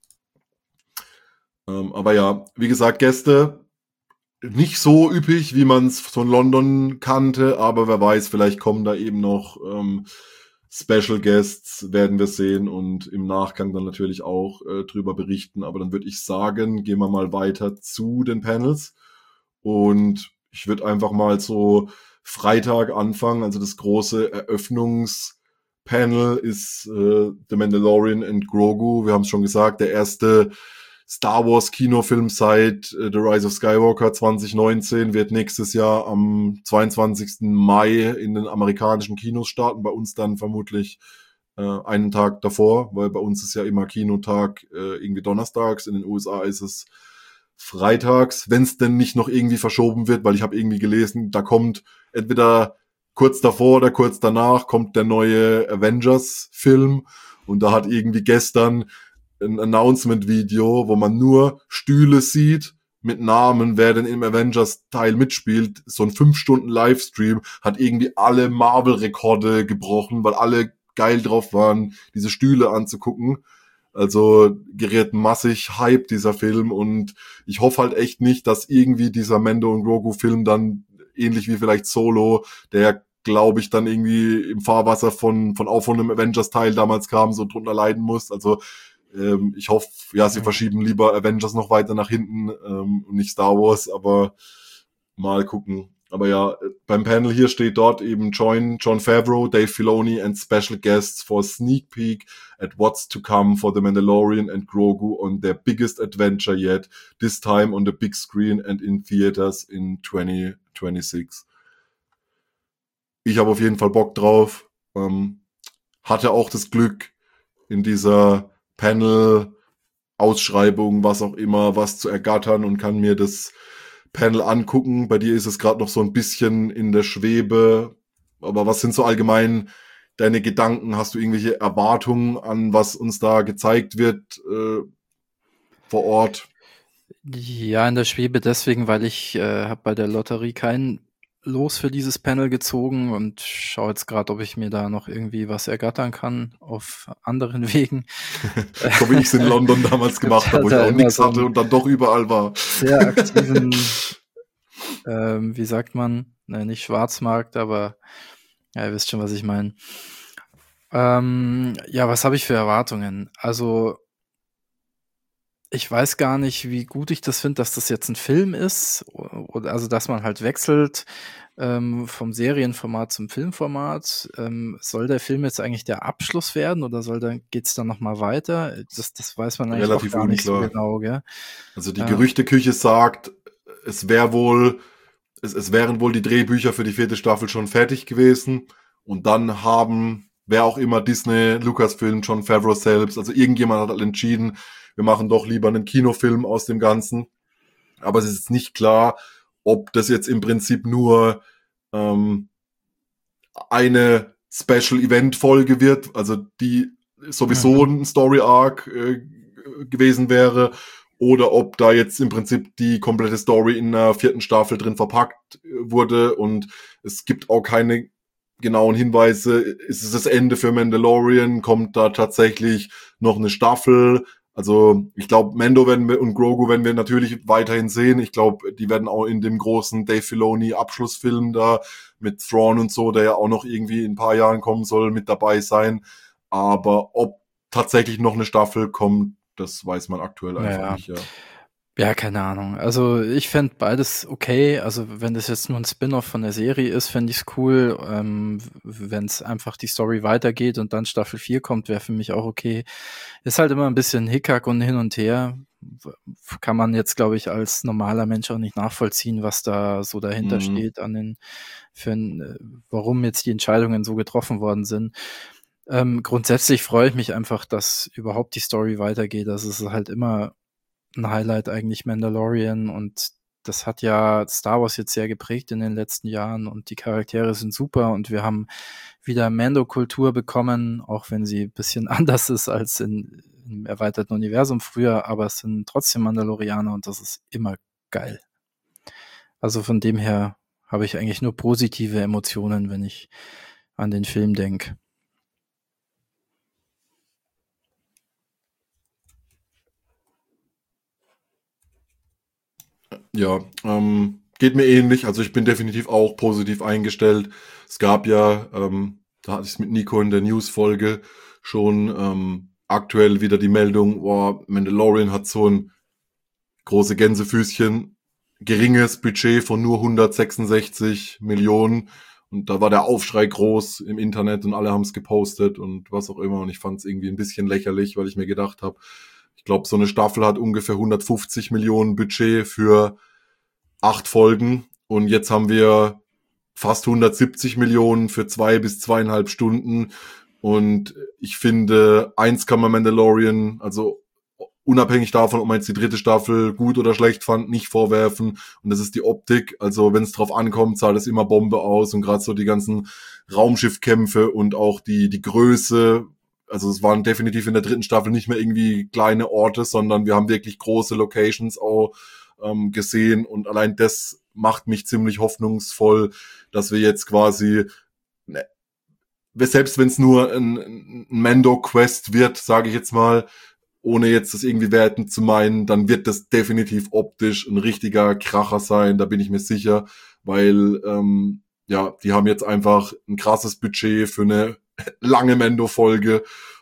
Ähm, aber ja, wie gesagt, Gäste, nicht so üppig, wie man es von London kannte, aber wer weiß, vielleicht kommen da eben noch ähm, Special Guests, werden wir sehen und im Nachgang dann natürlich auch äh, drüber berichten. Aber dann würde ich sagen, gehen wir mal weiter zu den Panels und ich würde einfach mal so Freitag anfangen. Also das große Eröffnungspanel ist äh, The Mandalorian and Grogu. Wir haben es schon gesagt, der erste Star Wars Kinofilm seit äh, The Rise of Skywalker zwanzig neunzehn wird nächstes Jahr am zweiundzwanzigsten Mai in den amerikanischen Kinos starten. Bei uns dann vermutlich äh, einen Tag davor, weil bei uns ist ja immer Kinotag äh, irgendwie donnerstags. In den U S A ist es freitags, wenn es denn nicht noch irgendwie verschoben wird, weil ich habe irgendwie gelesen, da kommt entweder kurz davor oder kurz danach kommt der neue Avengers-Film und da hat irgendwie gestern ein Announcement-Video, wo man nur Stühle sieht mit Namen, wer denn im Avengers-Teil mitspielt. So ein fünf Stunden Livestream hat irgendwie alle Marvel-Rekorde gebrochen, weil alle geil drauf waren, diese Stühle anzugucken. Also gerät massig Hype dieser Film und ich hoffe halt echt nicht, dass irgendwie dieser Mando und Grogu-Film dann ähnlich wie vielleicht Solo, der glaube ich dann irgendwie im Fahrwasser von von auch von einem Avengers-Teil damals kam, so drunter leiden muss. Also ähm, ich hoffe, ja, sie Mhm. verschieben lieber Avengers noch weiter nach hinten ähm, und nicht Star Wars, aber mal gucken. Aber ja, beim Panel hier steht dort eben Join Jon Favreau, Dave Filoni and special guests for a sneak peek at what's to come for The Mandalorian and Grogu on their biggest adventure yet, this time on the big screen and in theaters in twenty twenty-six. Ich habe auf jeden Fall Bock drauf. Ähm, hatte auch das Glück, in dieser Panel-Ausschreibung, was auch immer, was zu ergattern und kann mir das Panel angucken. Bei dir ist es gerade noch so ein bisschen in der Schwebe. Aber was sind so allgemein deine Gedanken? Hast du irgendwelche Erwartungen an, was uns da gezeigt wird äh, vor Ort? Ja, in der Schwebe deswegen, weil ich äh, habe bei der Lotterie kein Los für dieses Panel gezogen und schaue jetzt gerade, ob ich mir da noch irgendwie was ergattern kann auf anderen Wegen. So wie ich es in London damals gemacht habe, wo ich Da auch immer nichts so hatte einen und dann doch überall war. sehr aktiven ähm, wie sagt man? Ne, nicht Schwarzmarkt, aber ja, ihr wisst schon, was ich meine. Ähm, ja, was habe ich für Erwartungen? Also ich weiß gar nicht, wie gut ich das finde, dass das jetzt ein Film ist, oder also, dass man halt wechselt, ähm, vom Serienformat zum Filmformat. Ähm, soll der Film jetzt eigentlich der Abschluss werden oder soll dann geht's dann noch mal weiter? Das das weiß man eigentlich auch Relativ gar nicht so unklar. genau, gell? Also die Ja. Gerüchteküche sagt, es wäre wohl, es, es wären wohl die Drehbücher für die vierte Staffel schon fertig gewesen und dann haben, wer auch immer, Disney, Lucasfilm, Jon Favreau selbst, also irgendjemand hat halt entschieden, wir machen doch lieber einen Kinofilm aus dem Ganzen. Aber es ist jetzt nicht klar, ob das jetzt im Prinzip nur ähm, eine Special-Event-Folge wird, also die sowieso Mhm. ein Story-Arc äh, gewesen wäre, oder ob da jetzt im Prinzip die komplette Story in der vierten Staffel drin verpackt äh, wurde und es gibt auch keine genauen Hinweise. Ist es das Ende für Mandalorian? Kommt da tatsächlich noch eine Staffel? Also ich glaube, Mando werden wir und Grogu werden wir natürlich weiterhin sehen. Ich glaube, die werden auch in dem großen Dave Filoni Abschlussfilm da mit Thrawn und so, der ja auch noch irgendwie in ein paar Jahren kommen soll, mit dabei sein. Aber ob tatsächlich noch eine Staffel kommt, das weiß man aktuell einfach Ja. nicht, ja. Ja, keine Ahnung. Also ich fände beides okay. Also wenn das jetzt nur ein Spin-off von der Serie ist, fände ich's cool. Ähm, wenn es einfach die Story weitergeht und dann Staffel vier kommt, wäre für mich auch okay. Ist halt immer ein bisschen Hickhack und hin und her. W- Kann man jetzt, glaube ich, als normaler Mensch auch nicht nachvollziehen, was da so dahinter Mhm. steht an den, für ein, äh, warum jetzt die Entscheidungen so getroffen worden sind. Ähm, grundsätzlich freue ich mich einfach, dass überhaupt die Story weitergeht. Das ist halt immer ein Highlight eigentlich Mandalorian und das hat ja Star Wars jetzt sehr geprägt in den letzten Jahren und die Charaktere sind super und wir haben wieder Mando-Kultur bekommen, auch wenn sie ein bisschen anders ist als in, im erweiterten Universum früher, aber es sind trotzdem Mandalorianer und das ist immer geil. Also von dem her habe ich eigentlich nur positive Emotionen, wenn ich an den Film denke. Ja, ähm, geht mir ähnlich. Also ich bin definitiv auch positiv eingestellt. Es gab ja, ähm, da hatte ich es mit Nico in der News-Folge schon ähm, aktuell wieder die Meldung, boah, Mandalorian hat so ein große Gänsefüßchen, geringes Budget von nur hundertsechsundsechzig Millionen. Und da war der Aufschrei groß im Internet und alle haben es gepostet und was auch immer. Und ich fand es irgendwie ein bisschen lächerlich, weil ich mir gedacht habe, ich glaube, so eine Staffel hat ungefähr hundertfünfzig Millionen Budget für acht Folgen. Und jetzt haben wir fast hundertsiebzig Millionen für zwei bis zweieinhalb Stunden. Und ich finde, eins kann man Mandalorian, also unabhängig davon, ob man jetzt die dritte Staffel gut oder schlecht fand, nicht vorwerfen. Und das ist die Optik. Also wenn es drauf ankommt, sah das immer Bombe aus. Und gerade so die ganzen Raumschiffkämpfe und auch die, die Größe. Also es waren definitiv in der dritten Staffel nicht mehr irgendwie kleine Orte, sondern wir haben wirklich große Locations auch ähm, gesehen. Und allein das macht mich ziemlich hoffnungsvoll, dass wir jetzt quasi, ne, selbst wenn es nur ein, ein Mando-Quest wird, sage ich jetzt mal, ohne jetzt das irgendwie werten zu meinen, dann wird das definitiv optisch ein richtiger Kracher sein, da bin ich mir sicher, weil ähm, ja, die haben jetzt einfach ein krasses Budget für eine lange Mendo-Folge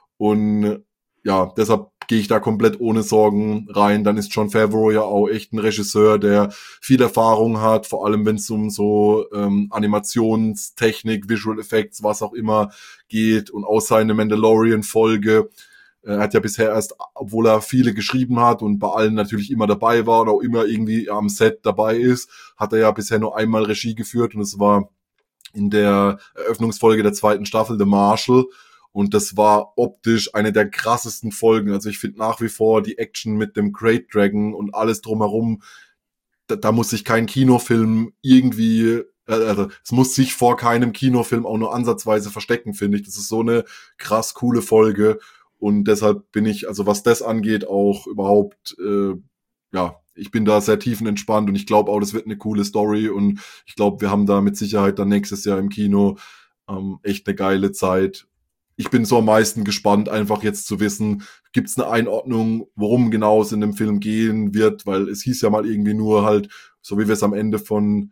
und ja, deshalb gehe ich da komplett ohne Sorgen rein. Dann ist Jon Favreau ja auch echt ein Regisseur, der viel Erfahrung hat, vor allem wenn es um so ähm, Animationstechnik, Visual Effects, was auch immer geht und auch seine Mandalorian-Folge. Er hat ja bisher erst, obwohl er viele geschrieben hat und bei allen natürlich immer dabei war und auch immer irgendwie am Set dabei ist, hat er ja bisher nur einmal Regie geführt und es war in der Eröffnungsfolge der zweiten Staffel, The Marshal. Und das war optisch eine der krassesten Folgen. Also ich finde nach wie vor die Action mit dem Great Dragon und alles drumherum, da, da muss sich kein Kinofilm irgendwie, äh, also es muss sich vor keinem Kinofilm auch nur ansatzweise verstecken, finde ich. Das ist so eine krass coole Folge. Und deshalb bin ich, also was das angeht, auch überhaupt, äh, ja, ich bin da sehr tiefenentspannt und ich glaube auch, das wird eine coole Story und ich glaube, wir haben da mit Sicherheit dann nächstes Jahr im Kino ähm, echt eine geile Zeit. Ich bin so am meisten gespannt, einfach jetzt zu wissen, gibt es eine Einordnung, worum genau es in dem Film gehen wird, weil es hieß ja mal irgendwie nur halt, so wie wir es am Ende von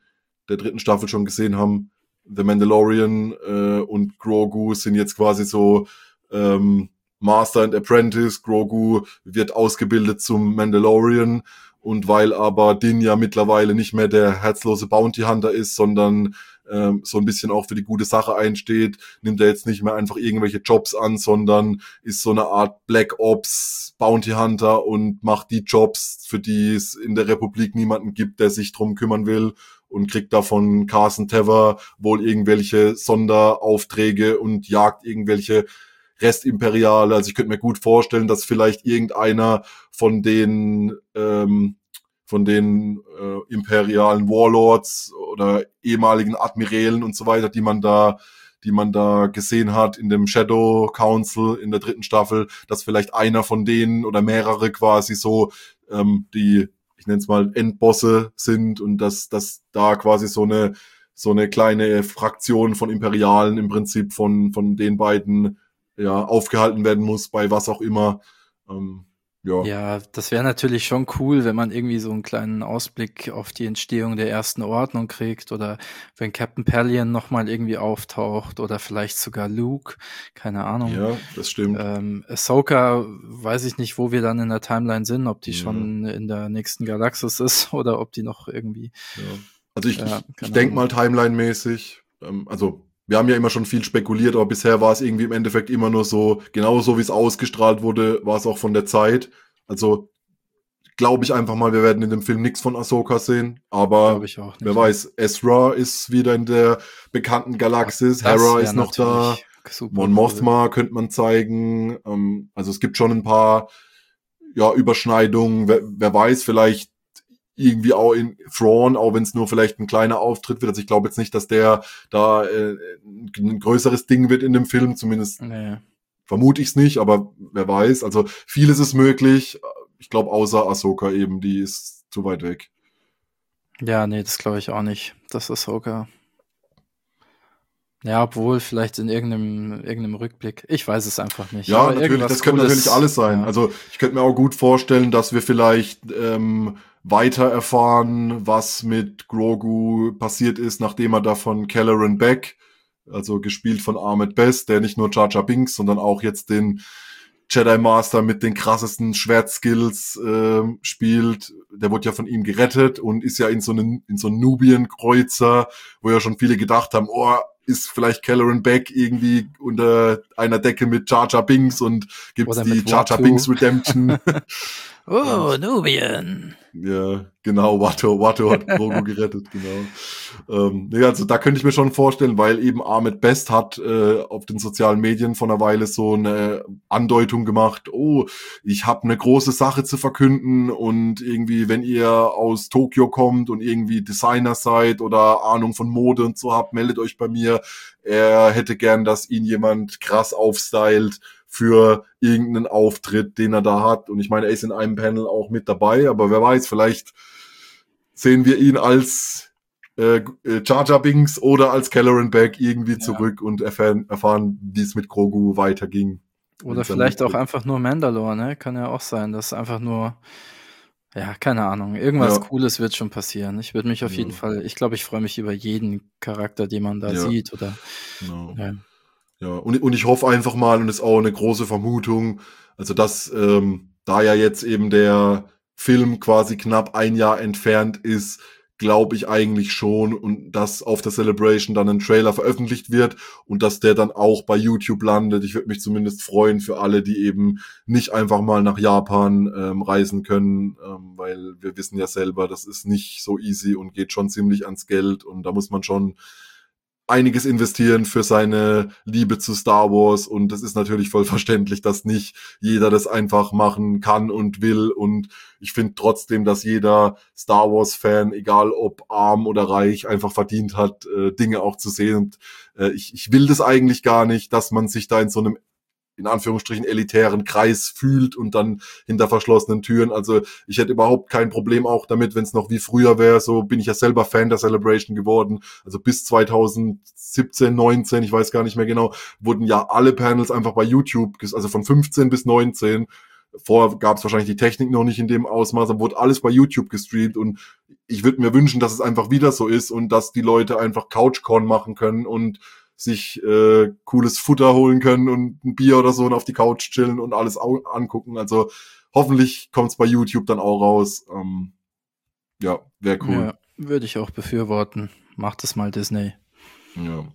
der dritten Staffel schon gesehen haben, The Mandalorian äh, und Grogu sind jetzt quasi so ähm, Master and Apprentice. Grogu wird ausgebildet zum Mandalorian, und weil aber Din ja mittlerweile nicht mehr der herzlose Bounty Hunter ist, sondern ähm, so ein bisschen auch für die gute Sache einsteht, nimmt er jetzt nicht mehr einfach irgendwelche Jobs an, sondern ist so eine Art Black Ops Bounty Hunter und macht die Jobs, für die es in der Republik niemanden gibt, der sich drum kümmern will, und kriegt da von Carson Tevor wohl irgendwelche Sonderaufträge und jagt irgendwelche Restimperiale. Also ich könnte mir gut vorstellen, dass vielleicht irgendeiner von den ähm, von den äh, imperialen Warlords oder ehemaligen Admirälen und so weiter, die man da die man da gesehen hat in dem Shadow Council in der dritten Staffel, dass vielleicht einer von denen oder mehrere quasi so ähm, die, ich nenne es mal, Endbosse sind, und dass dass da quasi so eine so eine kleine Fraktion von Imperialen im Prinzip von von den beiden ja aufgehalten werden muss, bei was auch immer. Ähm, ja. Ja, das wäre natürlich schon cool, wenn man irgendwie so einen kleinen Ausblick auf die Entstehung der ersten Ordnung kriegt, oder wenn Captain Pellaeon nochmal irgendwie auftaucht, oder vielleicht sogar Luke, keine Ahnung. Ja, das stimmt. Ähm, Ahsoka, weiß ich nicht, wo wir dann in der Timeline sind, ob die Ja. schon in der nächsten Galaxis ist oder ob die noch irgendwie. Ja. Also ich, Ja, ich, ich keine denke Ahnung. mal Timeline-mäßig, ähm, also wir haben ja immer schon viel spekuliert, aber bisher war es irgendwie im Endeffekt immer nur so, genauso wie es ausgestrahlt wurde, war es auch von der Zeit. Also glaube ich einfach mal, wir werden in dem Film nichts von Ahsoka sehen, aber Glaube ich auch nicht. wer weiß, Ezra ist wieder in der bekannten Galaxis, Das Hera wär ist noch da, natürlich super Mon cool. Mothma könnte man zeigen, ähm, also es gibt schon ein paar ja, Überschneidungen, wer, wer weiß, vielleicht irgendwie auch in Thrawn, auch wenn es nur vielleicht ein kleiner Auftritt wird. Also ich glaube jetzt nicht, dass der da äh, ein größeres Ding wird in dem Film, zumindest Nee. vermute ich es nicht, aber wer weiß. Also vieles ist möglich. Ich glaube, außer Ahsoka eben, die ist zu weit weg. Ja, nee, das glaube ich auch nicht. Das ist Ahsoka. Ja, obwohl, vielleicht in irgendeinem, irgendeinem Rückblick. Ich weiß es einfach nicht. Ja, Aber natürlich, irgendwas das könnte Cooles, natürlich alles sein. ja. Also ich könnte mir auch gut vorstellen, dass wir vielleicht ähm, weiter erfahren, was mit Grogu passiert ist, nachdem er da von Kelleran Beck, also gespielt von Ahmed Best, der nicht nur Jar Jar Binks, sondern auch jetzt den Jedi Master mit den krassesten Schwertskills ähm, spielt. Der wurde ja von ihm gerettet und ist ja in so einen in so einen Nubien-Kreuzer, wo ja schon viele gedacht haben, oh, ist vielleicht Kelleran Beck irgendwie unter einer Decke mit Jar Jar Binks und gibt's Oder die mit Jar Jar Watto. Binks Redemption. Oh, Nubien. Ja, genau, Watto, Watto hat Grogu gerettet, genau. Ähm, nee, also da könnte ich mir schon vorstellen, weil eben Ahmed Best hat äh, auf den sozialen Medien vor einer Weile so eine Andeutung gemacht, oh, ich habe eine große Sache zu verkünden, und irgendwie, wenn ihr aus Tokio kommt und irgendwie Designer seid oder Ahnung von Mode und so habt, meldet euch bei mir. Er hätte gern, dass ihn jemand krass aufstylt für irgendeinen Auftritt, den er da hat. Und ich meine, er ist in einem Panel auch mit dabei, aber wer weiß, vielleicht sehen wir ihn als äh, Jar Jar Binks oder als Kelleran Beck irgendwie Ja. zurück und erfahren, erfahren, wie es mit Grogu weiterging. Oder Und dann vielleicht auch mit- einfach nur Mandalore, ne? Kann ja auch sein, dass einfach nur, ja, keine Ahnung, irgendwas Ja. Cooles wird schon passieren. Ich würde mich auf Ja. jeden Fall, ich glaube, ich freue mich über jeden Charakter, den man da Ja. sieht, oder, Genau. ja. Ja, und, und ich hoffe einfach mal, und das ist auch eine große Vermutung, also dass ähm, da ja jetzt eben der Film quasi knapp ein Jahr entfernt ist, glaube ich eigentlich schon, und dass auf der Celebration dann ein Trailer veröffentlicht wird und dass der dann auch bei YouTube landet. Ich würde mich zumindest freuen für alle, die eben nicht einfach mal nach Japan ähm, reisen können, ähm, weil wir wissen ja selber, das ist nicht so easy und geht schon ziemlich ans Geld, und da muss man schon einiges investieren für seine Liebe zu Star Wars, und es ist natürlich voll verständlich, dass nicht jeder das einfach machen kann und will, und ich finde trotzdem, dass jeder Star Wars Fan, egal ob arm oder reich, einfach verdient hat, äh, Dinge auch zu sehen, und äh, ich, ich will das eigentlich gar nicht, dass man sich da in so einem in Anführungsstrichen elitären Kreis fühlt und dann hinter verschlossenen Türen. Also ich hätte überhaupt kein Problem auch damit, wenn es noch wie früher wäre. So bin ich ja selber Fan der Celebration geworden. Also bis zwanzig siebzehn, neunzehn, ich weiß gar nicht mehr genau, wurden ja alle Panels einfach bei YouTube, also von fünfzehn bis neunzehn. Vorher gab es wahrscheinlich die Technik noch nicht in dem Ausmaß, aber wurde alles bei YouTube gestreamt, und ich würde mir wünschen, dass es einfach wieder so ist und dass die Leute einfach Couchcorn machen können und sich äh, cooles Futter holen können und ein Bier oder so und auf die Couch chillen und alles au- angucken. Also hoffentlich kommt's bei YouTube dann auch raus. Ähm, ja, wäre cool. Ja, würde ich auch befürworten. Macht es mal Disney. Ja.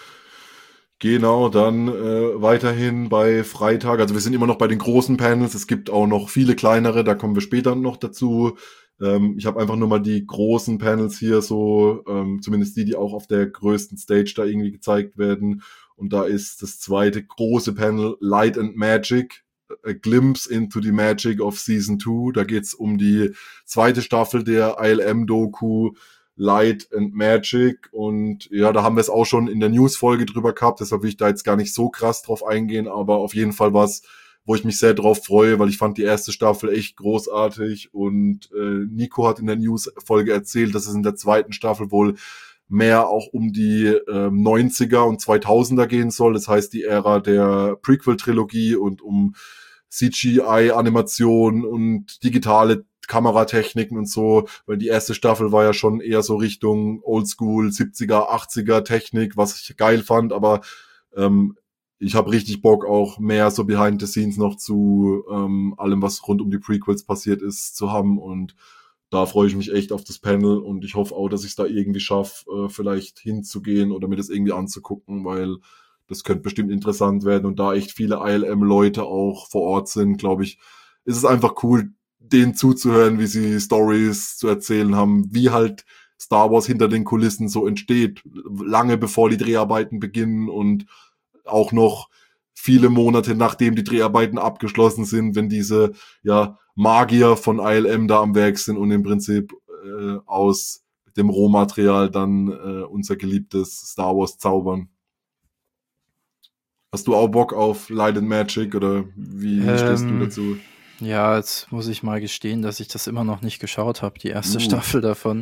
Genau, dann äh, weiterhin bei Freitag, also wir sind immer noch bei den großen Panels, es gibt auch noch viele kleinere, da kommen wir später noch dazu. Ähm, ich habe einfach nur mal die großen Panels hier so, ähm, zumindest die, die auch auf der größten Stage da irgendwie gezeigt werden. Und da ist das zweite große Panel Light and Magic, A Glimpse into the Magic of Season two. Da geht's um die zweite Staffel der I L M-Doku Light and Magic, und ja, da haben wir es auch schon in der News-Folge drüber gehabt, deshalb will ich da jetzt gar nicht so krass drauf eingehen, aber auf jeden Fall was, wo ich mich sehr drauf freue, weil ich fand die erste Staffel echt großartig, und äh, Nico hat in der News-Folge erzählt, dass es in der zweiten Staffel wohl mehr auch um die äh, neunziger und zweitausender gehen soll, das heißt die Ära der Prequel-Trilogie und um C G I-Animation und digitale Kameratechniken und so, weil die erste Staffel war ja schon eher so Richtung Oldschool siebziger, achtziger Technik, was ich geil fand, aber ähm, ich habe richtig Bock auch mehr so behind the scenes noch zu ähm, allem, was rund um die Prequels passiert ist, zu haben, und da freue ich mich echt auf das Panel, und ich hoffe auch, dass ich es da irgendwie schaffe, äh, vielleicht hinzugehen oder mir das irgendwie anzugucken, weil das könnte bestimmt interessant werden, und da echt viele I L M-Leute auch vor Ort sind, glaube ich, ist es einfach cool, denen zuzuhören, wie sie Stories zu erzählen haben, wie halt Star Wars hinter den Kulissen so entsteht, lange bevor die Dreharbeiten beginnen und auch noch viele Monate nachdem die Dreharbeiten abgeschlossen sind, wenn diese ja Magier von I L M da am Werk sind und im Prinzip äh, aus dem Rohmaterial dann äh, unser geliebtes Star Wars zaubern. Hast du auch Bock auf Light and Magic, oder wie Ähm, stehst du dazu? Ja, jetzt muss ich mal gestehen, dass ich das immer noch nicht geschaut habe, die erste Uh. Staffel davon.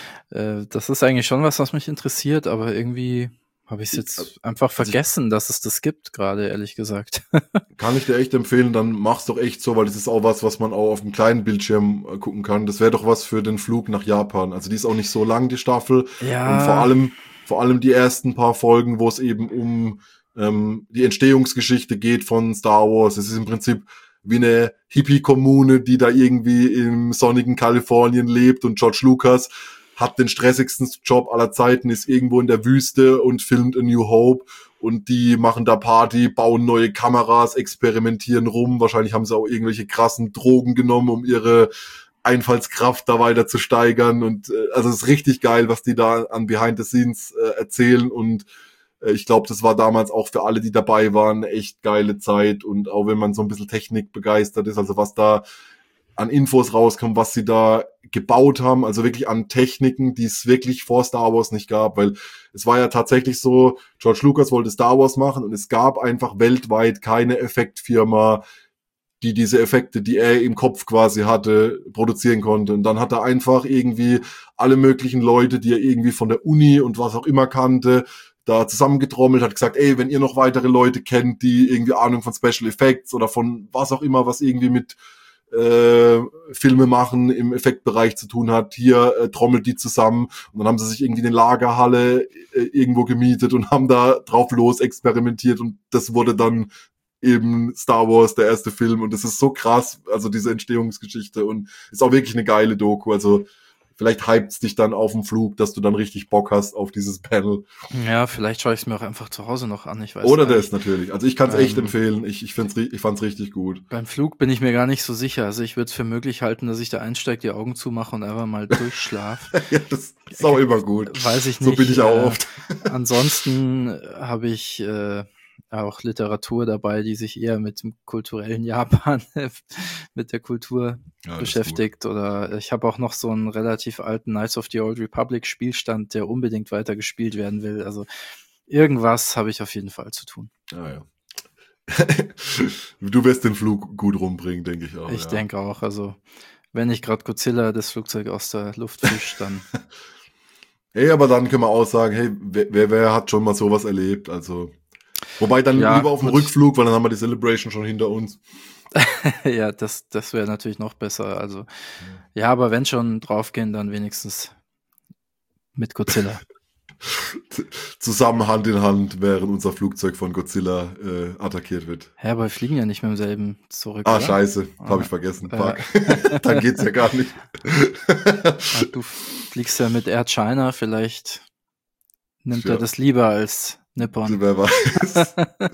Äh, das ist eigentlich schon was, was mich interessiert, aber irgendwie habe ich es jetzt einfach Also ich- vergessen, dass es das gibt, gerade ehrlich gesagt. Kann ich dir echt empfehlen, dann mach's doch echt so, weil das ist auch was, was man auch auf einem kleinen Bildschirm äh, gucken kann. Das wäre doch was für den Flug nach Japan. Also die ist auch nicht so lang, die Staffel. Ja. Und vor allem, vor allem die ersten paar Folgen, wo es eben um ähm, die Entstehungsgeschichte geht von Star Wars. Es ist im Prinzip wie eine Hippie-Kommune, die da irgendwie im sonnigen Kalifornien lebt, und George Lucas hat den stressigsten Job aller Zeiten, ist irgendwo in der Wüste und filmt A New Hope, und die machen da Party, bauen neue Kameras, experimentieren rum. Wahrscheinlich haben sie auch irgendwelche krassen Drogen genommen, um ihre Einfallskraft da weiter zu steigern, und äh, also es ist richtig geil, was die da an Behind the Scenes äh, erzählen, und äh, ich glaube, das war damals auch für alle, die dabei waren, eine echt geile Zeit, und auch wenn man so ein bisschen Technik begeistert ist, also was da an Infos rauskommt, was sie da gebaut haben, also wirklich an Techniken, die es wirklich vor Star Wars nicht gab, weil es war ja tatsächlich so, George Lucas wollte Star Wars machen, und es gab einfach weltweit keine Effektfirma, die diese Effekte, die er im Kopf quasi hatte, produzieren konnte. Und dann hat er einfach irgendwie alle möglichen Leute, die er irgendwie von der Uni und was auch immer kannte, da zusammengetrommelt, hat gesagt, ey, wenn ihr noch weitere Leute kennt, die irgendwie Ahnung von Special Effects oder von was auch immer, was irgendwie mit äh, Filme machen im Effektbereich zu tun hat, hier äh, trommelt die zusammen, und dann haben sie sich irgendwie eine Lagerhalle äh, irgendwo gemietet und haben da drauf los experimentiert, und das wurde dann eben Star Wars, der erste Film, und das ist so krass, also diese Entstehungsgeschichte, und ist auch wirklich eine geile Doku, also vielleicht hypt's dich dann auf dem Flug, dass du dann richtig Bock hast auf dieses Panel. Ja, vielleicht schaue ich es mir auch einfach zu Hause noch an, ich weiß Oder gar das nicht. natürlich. Also ich kann es echt Ähm, empfehlen. Ich, ich, find's, ri- ich fand's richtig gut. Beim Flug bin ich mir gar nicht so sicher. Also ich würde es für möglich halten, dass ich da einsteige, die Augen zumache und einfach mal durchschlafe. Ja, das ist auch immer gut. Weiß ich So nicht. bin ich auch äh, oft. Ansonsten äh, habe ich äh, auch Literatur dabei, die sich eher mit dem kulturellen Japan, mit der Kultur Ja, das ist beschäftigt. Oder ich habe auch noch so einen relativ alten Knights of the Old Republic Spielstand, der unbedingt weiter gespielt werden will. Also irgendwas habe ich auf jeden Fall zu tun. gut. Ja, ja. Du wirst den Flug gut rumbringen, denke ich auch. Ich ja. denke auch. Also wenn nicht gerade Godzilla das Flugzeug aus der Luft fischt, dann Hey, aber dann können wir auch sagen, hey, wer, wer, wer hat schon mal sowas erlebt? Also, wobei dann Ja, lieber auf dem gut. Rückflug, weil dann haben wir die Celebration schon hinter uns. Ja, das, das wäre natürlich noch besser. Also, ja, aber wenn schon draufgehen, dann wenigstens mit Godzilla. Zusammen Hand in Hand, während unser Flugzeug von Godzilla äh, attackiert wird. Ja, aber wir fliegen ja nicht mit demselben zurück, Ah, oder? scheiße, Ah, habe ich vergessen. äh. Fuck. Dann geht's ja gar nicht. Ja, du fliegst ja mit Air China, vielleicht nimmt Ja. er das lieber als Nippon. Wer weiß.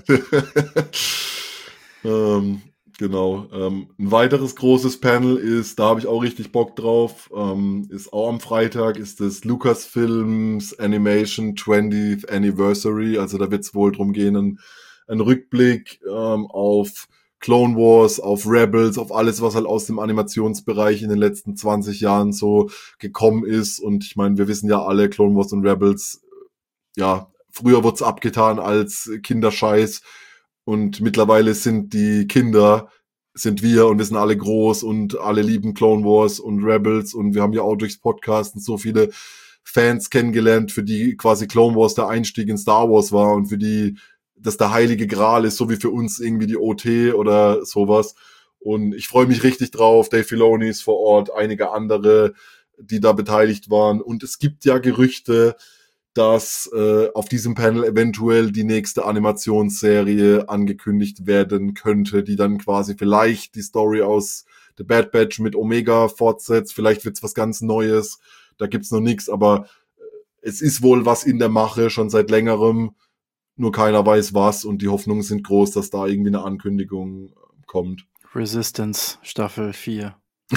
ähm, genau. Ähm, ein weiteres großes Panel ist, da habe ich auch richtig Bock drauf, ähm, ist auch am Freitag, ist das Lucasfilms Animation twentieth Anniversary. Also da wird es wohl drum gehen, ein, ein Rückblick ähm, auf Clone Wars, auf Rebels, auf alles, was halt aus dem Animationsbereich in den letzten zwanzig Jahren so gekommen ist. Und ich meine, wir wissen ja alle, Clone Wars und Rebels, ja, früher wurde es abgetan als Kinderscheiß und mittlerweile sind die Kinder, sind wir und wir sind alle groß und alle lieben Clone Wars und Rebels und wir haben ja auch durchs Podcasten so viele Fans kennengelernt, für die quasi Clone Wars der Einstieg in Star Wars war und für die das der heilige Gral ist, so wie für uns irgendwie die O T oder sowas. Und ich freue mich richtig drauf. Dave Filoni ist vor Ort, einige andere, die da beteiligt waren. Und es gibt ja Gerüchte, dass äh, auf diesem Panel eventuell die nächste Animationsserie angekündigt werden könnte, die dann quasi vielleicht die Story aus The Bad Batch mit Omega fortsetzt. Vielleicht wird's was ganz Neues. Da gibt's noch nichts, aber es ist wohl was in der Mache, schon seit längerem. Nur keiner weiß was und die Hoffnungen sind groß, dass da irgendwie eine Ankündigung kommt. Resistance Staffel vier.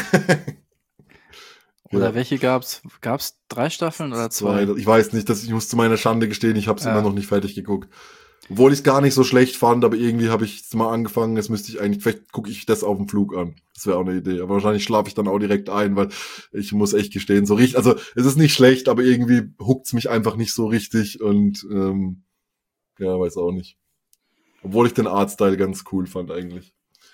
Oder Ja. welche gab's? Gab's drei Staffeln oder zwei? Ich weiß nicht, dass ich muss zu meiner Schande gestehen, ich habe es Ja. immer noch nicht fertig geguckt. Obwohl ich es gar nicht so schlecht fand, aber irgendwie habe ich es mal angefangen, jetzt müsste ich eigentlich, vielleicht gucke ich das auf dem Flug an. Das wäre auch eine Idee. Aber wahrscheinlich schlafe ich dann auch direkt ein, weil ich muss echt gestehen, so richtig, also es ist nicht schlecht, aber irgendwie huckt's mich einfach nicht so richtig und ähm, ja, weiß auch nicht. Obwohl ich den Artstyle ganz cool fand eigentlich.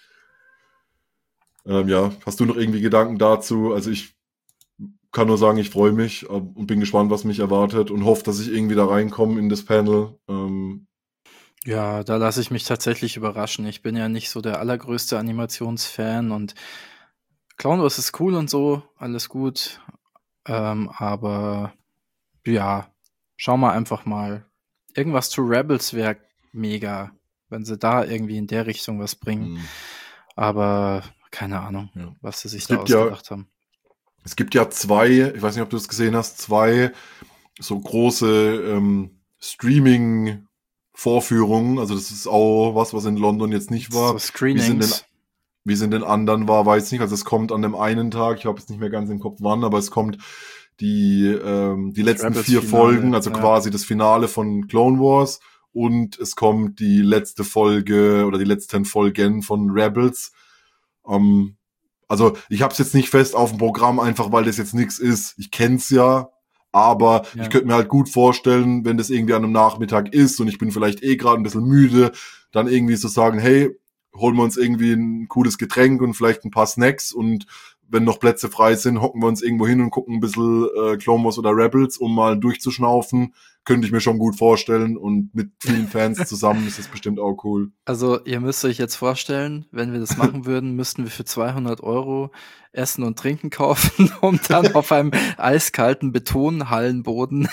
Ähm, ja, hast du noch irgendwie Gedanken dazu? Also ich kann nur sagen, ich freue mich äh, und bin gespannt, was mich erwartet und hoffe, dass ich irgendwie da reinkomme in das Panel. Ähm, Ja, da lasse ich mich tatsächlich überraschen. Ich bin ja nicht so der allergrößte Animationsfan und Clone Wars ist cool und so, alles gut. Ähm, aber ja, schau mal einfach mal. Irgendwas zu Rebels wäre mega, wenn sie da irgendwie in der Richtung was bringen. mh. Aber keine Ahnung, Ja. was sie sich Es da gibt ja- ausgedacht haben. Es gibt ja zwei, ich weiß nicht, ob du das gesehen hast, zwei so große ähm, Streaming-Vorführungen. Also das ist auch was, was in London jetzt nicht war. So Screenings. Wie es in den anderen war, weiß ich nicht. Also es kommt an dem einen Tag, ich habe jetzt nicht mehr ganz im Kopf wann, aber es kommt die, ähm, die letzten Rebels vier Finale, Folgen, also ja. quasi das Finale von Clone Wars und es kommt die letzte Folge oder die letzten Folgen von Rebels. Ähm, also ich habe es jetzt nicht fest auf dem Programm, einfach weil das jetzt nichts ist. Ich kenn's ja, aber Ja. ich könnte mir halt gut vorstellen, wenn das irgendwie an einem Nachmittag ist und ich bin vielleicht eh gerade ein bisschen müde, dann irgendwie so sagen, hey, holen wir uns irgendwie ein cooles Getränk und vielleicht ein paar Snacks und wenn noch Plätze frei sind, hocken wir uns irgendwo hin und gucken ein bisschen äh, Clone Wars oder Rebels, um mal durchzuschnaufen. Könnte ich mir schon gut vorstellen und mit vielen Fans zusammen ist das bestimmt auch cool. Also ihr müsst euch jetzt vorstellen, wenn wir das machen würden, müssten wir für zweihundert Euro Essen und Trinken kaufen, um dann auf einem eiskalten Betonhallenboden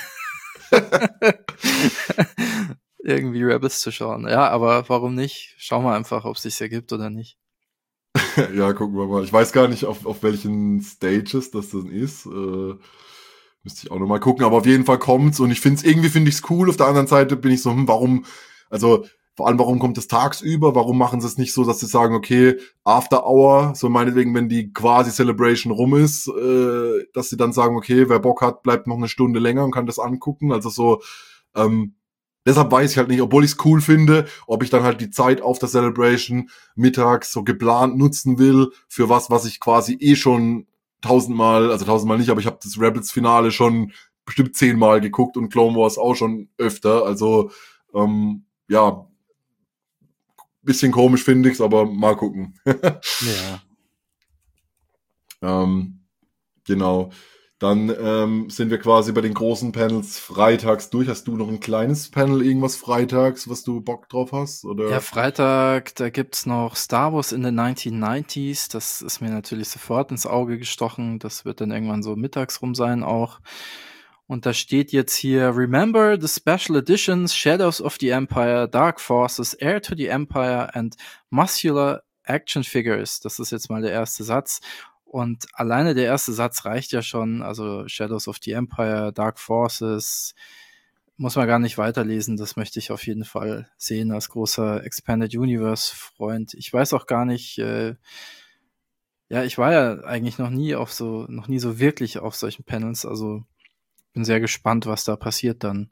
irgendwie Rebels zu schauen. Ja, aber warum nicht? Schauen wir einfach, ob es sich ergibt oder nicht. Ja, gucken wir mal. Ich weiß gar nicht, auf, auf welchen Stages das dann ist. Äh, müsste ich auch nochmal gucken. Aber auf jeden Fall kommt's und ich finde es, irgendwie finde ich es cool. Auf der anderen Seite bin ich so, hm, warum, also vor allem, warum kommt es tagsüber? Warum machen sie es nicht so, dass sie sagen, okay, After Hour, so meinetwegen, wenn die quasi Celebration rum ist, äh, dass sie dann sagen, okay, wer Bock hat, bleibt noch eine Stunde länger und kann das angucken. Also so, ähm, deshalb weiß ich halt nicht, obwohl ich es cool finde, ob ich dann halt die Zeit auf der Celebration mittags so geplant nutzen will für was, was ich quasi eh schon tausendmal, also tausendmal nicht, aber ich habe das Rebels-Finale schon bestimmt zehnmal geguckt und Clone Wars auch schon öfter. Also ähm, ja, bisschen komisch finde ich's, aber mal gucken. Ja. ähm, genau. Dann ähm, sind wir quasi bei den großen Panels freitags durch. Hast du noch ein kleines Panel, irgendwas freitags, was du Bock drauf hast? Oder? Ja, Freitag, da gibt's noch Star Wars in the nineteen nineties. Das ist mir natürlich sofort ins Auge gestochen. Das wird dann irgendwann so mittags rum sein auch. Und da steht jetzt hier: Remember the special editions, Shadows of the Empire, Dark Forces, Heir to the Empire and Muscular Action Figures. Das ist jetzt mal der erste Satz. Und alleine der erste Satz reicht ja schon. Also Shadows of the Empire, Dark Forces, muss man gar nicht weiterlesen. Das möchte ich auf jeden Fall sehen als großer Expanded Universe-Freund. Ich weiß auch gar nicht, äh, ja, ich war ja eigentlich noch nie auf so, noch nie so wirklich auf solchen Panels. Also bin sehr gespannt, was da passiert dann.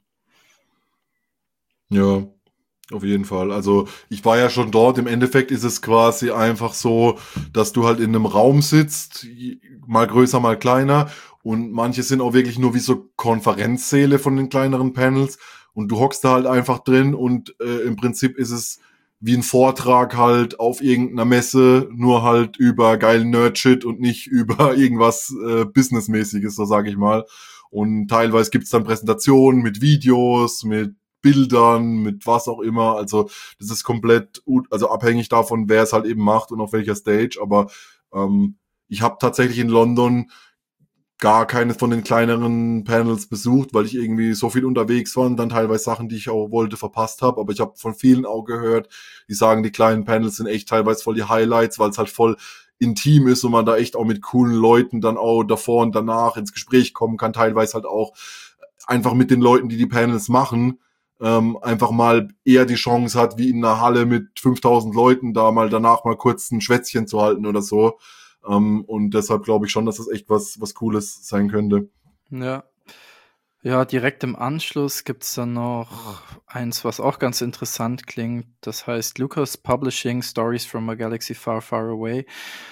Ja, auf jeden Fall. Also ich war ja schon dort. Im Endeffekt ist es quasi einfach so, dass du halt in einem Raum sitzt, mal größer, mal kleiner. Und manche sind auch wirklich nur wie so Konferenzsäle von den kleineren Panels. Und du hockst da halt einfach drin und äh, im Prinzip ist es wie ein Vortrag halt auf irgendeiner Messe, nur halt über geilen Nerdshit und nicht über irgendwas äh, Businessmäßiges, so sage ich mal. Und teilweise gibt's dann Präsentationen mit Videos, mit Bildern, mit was auch immer. Also das ist komplett, also abhängig davon, wer es halt eben macht und auf welcher Stage. Aber ähm, ich habe tatsächlich in London gar keine von den kleineren Panels besucht, weil ich irgendwie so viel unterwegs war und dann teilweise Sachen, die ich auch wollte, verpasst habe. Aber ich habe von vielen auch gehört, die sagen, die kleinen Panels sind echt teilweise voll die Highlights, weil es halt voll intim ist und man da echt auch mit coolen Leuten dann auch davor und danach ins Gespräch kommen kann. Teilweise halt auch einfach mit den Leuten, die die Panels machen, ähm, einfach mal eher die Chance hat, wie in einer Halle mit fünftausend Leuten da mal danach mal kurz ein Schwätzchen zu halten oder so. Um, und deshalb glaube ich schon, dass das echt was was Cooles sein könnte. Ja. Ja, direkt im Anschluss gibt's dann noch eins, was auch ganz interessant klingt. Das heißt Lucas Publishing Stories from a Galaxy Far, Far Away.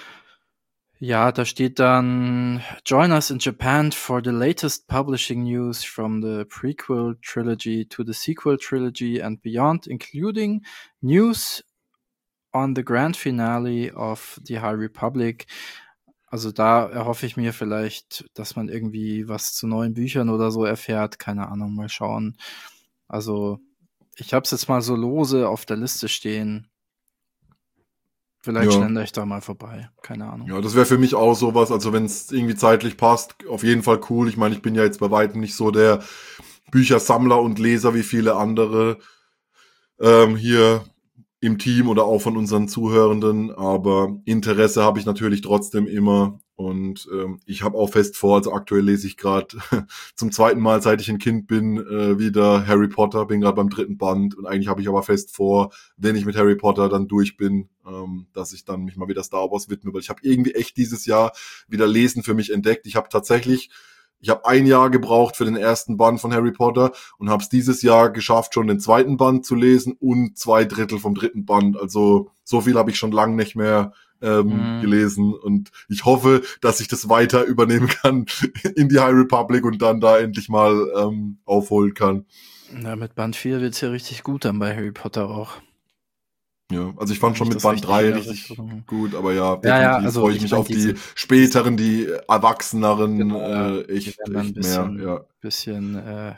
Ja, da steht dann: Join us in Japan for the latest publishing news from the prequel trilogy to the sequel trilogy and beyond, including news on the grand finale of the High Republic. Also da erhoffe ich mir vielleicht, dass man irgendwie was zu neuen Büchern oder so erfährt. Keine Ahnung, mal schauen. Also ich habe es jetzt mal so lose auf der Liste stehen. Vielleicht Ja. schlender ich da mal vorbei. Keine Ahnung. Ja, das wäre für mich auch sowas, also wenn es irgendwie zeitlich passt, auf jeden Fall cool. Ich meine, ich bin ja jetzt bei weitem nicht so der Büchersammler und Leser wie viele andere ähm, hier im Team oder auch von unseren Zuhörenden, aber Interesse habe ich natürlich trotzdem immer und ähm, ich habe auch fest vor, also aktuell lese ich gerade zum zweiten Mal, seit ich ein Kind bin, äh, wieder Harry Potter, bin gerade beim dritten Band und eigentlich habe ich aber fest vor, wenn ich mit Harry Potter dann durch bin, ähm, dass ich dann mich mal wieder Star Wars widme, weil ich habe irgendwie echt dieses Jahr wieder Lesen für mich entdeckt. Ich habe tatsächlich Ich habe ein Jahr gebraucht für den ersten Band von Harry Potter und habe es dieses Jahr geschafft, schon den zweiten Band zu lesen und zwei Drittel vom dritten Band. Also so viel habe ich schon lange nicht mehr ähm, Mhm. gelesen und ich hoffe, dass ich das weiter übernehmen kann in die High Republic und dann da endlich mal ähm, aufholen kann. Ja, mit Band vier wird's ja richtig gut dann bei Harry Potter auch. Ja, also ich fand schon Nicht mit das Band richtige drei Jahr richtig Richtung. gut, aber ja, Ja, ja, definitiv also freue ich ich mich mein, auf die diese- späteren, die erwachseneren, Genau, ja. äh, Die echt, werden dann ein echt mehr, bisschen, ja. bisschen äh,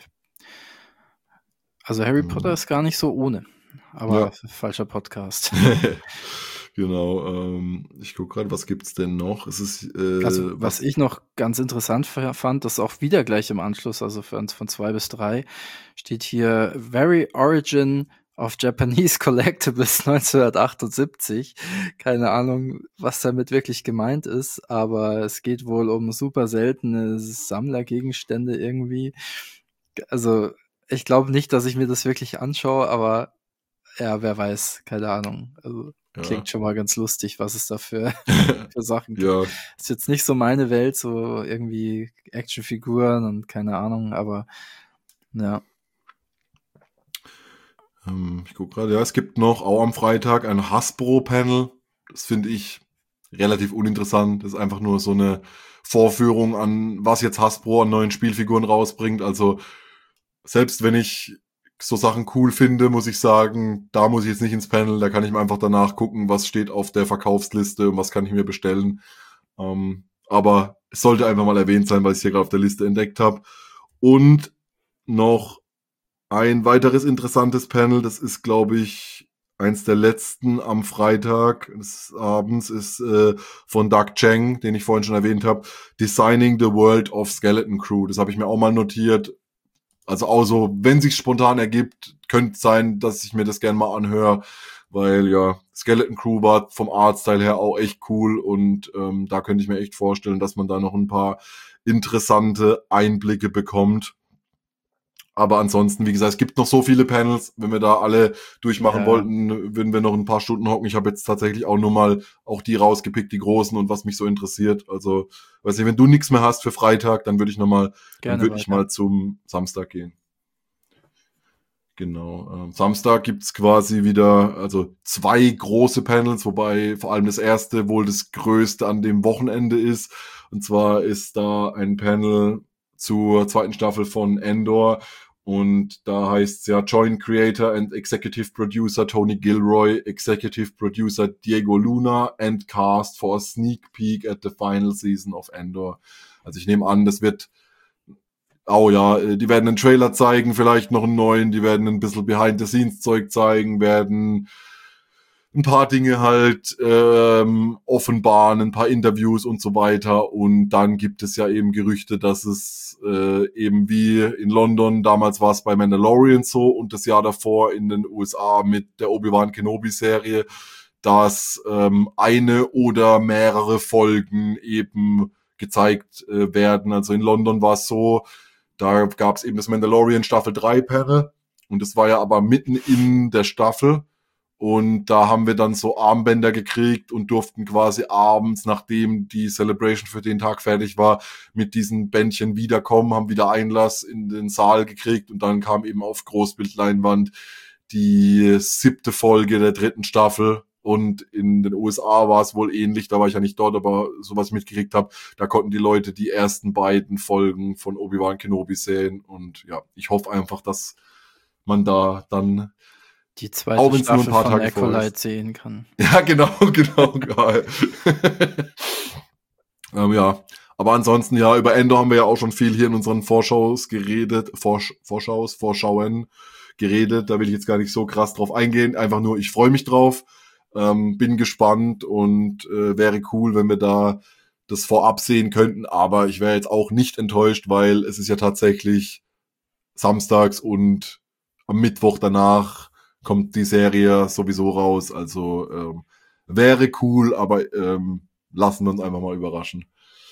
also Harry Mhm. Potter ist gar nicht so ohne. Aber Ja. falscher Podcast. Genau, ähm, ich gucke gerade, was gibt's denn noch? Es ist, äh, Also, was ich noch ganz interessant f- fand, das auch wieder gleich im Anschluss, also von, von zwei bis drei, steht hier Very Origin of Japanese Collectibles neunzehnhundertachtundsiebzig. Keine Ahnung, was damit wirklich gemeint ist, aber es geht wohl um super seltene Sammlergegenstände irgendwie. Also, ich glaube nicht, dass ich mir das wirklich anschaue, aber ja, wer weiß, keine Ahnung. Also, Ja. klingt schon mal ganz lustig, was es da für, für Sachen gibt. Ja, Ist jetzt nicht so meine Welt, so irgendwie Actionfiguren und keine Ahnung, aber ja. ähm, ich gucke gerade, ja, es gibt noch auch am Freitag ein Hasbro-Panel. Das finde ich relativ uninteressant. Das ist einfach nur so eine Vorführung an, was jetzt Hasbro an neuen Spielfiguren rausbringt. Also selbst wenn ich so Sachen cool finde, muss ich sagen, da muss ich jetzt nicht ins Panel, da kann ich mir einfach danach gucken, was steht auf der Verkaufsliste und was kann ich mir bestellen. Ähm, aber es sollte einfach mal erwähnt sein, weil ich es hier gerade auf der Liste entdeckt habe. Und noch ein weiteres interessantes Panel, das ist, glaube ich, eins der letzten am Freitag des Abends, ist äh, von Doug Cheng, den ich vorhin schon erwähnt habe, Designing the World of Skeleton Crew. Das habe ich mir auch mal notiert. Also auch so, wenn sich spontan ergibt, könnte sein, dass ich mir das gerne mal anhöre, weil ja, Skeleton Crew war vom Artstyle her auch echt cool und ähm, da könnte ich mir echt vorstellen, dass man da noch ein paar interessante Einblicke bekommt. Aber ansonsten, wie gesagt, es gibt noch so viele Panels. Wenn wir da alle durchmachen Ja. wollten, würden wir noch ein paar Stunden hocken. Ich habe jetzt tatsächlich auch nur mal auch die rausgepickt, die großen und was mich so interessiert. Also, weiß nicht, wenn du nichts mehr hast für Freitag, dann würde ich noch mal, dann würde ich weiter. mal zum Samstag gehen. Genau. Ähm, Samstag gibt's quasi wieder, also zwei große Panels, wobei vor allem das erste wohl das größte an dem Wochenende ist. Und zwar ist da ein Panel zur zweiten Staffel von Andor. Und da heißt's ja Joint Creator and Executive Producer Tony Gilroy, Executive Producer Diego Luna and Cast for a Sneak Peek at the Final Season of Andor. Also ich nehme an, das wird, oh ja, die werden einen Trailer zeigen, vielleicht noch einen neuen, die werden ein bisschen Behind-the-Scenes-Zeug zeigen, werden ein paar Dinge halt ähm, offenbaren, ein paar Interviews und so weiter. Und dann gibt es ja eben Gerüchte, dass es äh, eben wie in London, damals war es bei Mandalorian so und das Jahr davor in den U S A mit der Obi-Wan Kenobi-Serie, dass ähm, eine oder mehrere Folgen eben gezeigt äh, werden. Also in London war es so, da gab es eben das Mandalorian Staffel drei Panel und das war ja aber mitten in der Staffel. Und da haben wir dann so Armbänder gekriegt und durften quasi abends, nachdem die Celebration für den Tag fertig war, mit diesen Bändchen wiederkommen, haben wieder Einlass in den Saal gekriegt und dann kam eben auf Großbildleinwand die siebte Folge der dritten Staffel. Und in den U S A war es wohl ähnlich, da war ich ja nicht dort, aber so was ich mitgekriegt habe, da konnten die Leute die ersten beiden Folgen von Obi-Wan Kenobi sehen. Und ja, ich hoffe einfach, dass man da dann die zweite auch wenn's nur ein Staffel paar von Tage vorher Acolyte ist. sehen kann. Ja, genau, genau, geil. ähm, ja, aber ansonsten, ja, über Endor haben wir ja auch schon viel hier in unseren Vorschaus geredet, Vorsch- Vorschaus, Vorschauen geredet, da will ich jetzt gar nicht so krass drauf eingehen, einfach nur, ich freue mich drauf, ähm, bin gespannt und äh, wäre cool, wenn wir da das vorab sehen könnten, aber ich wäre jetzt auch nicht enttäuscht, weil es ist ja tatsächlich samstags und am Mittwoch danach kommt die Serie sowieso raus, also ähm, wäre cool, aber ähm, lassen wir uns einfach mal überraschen.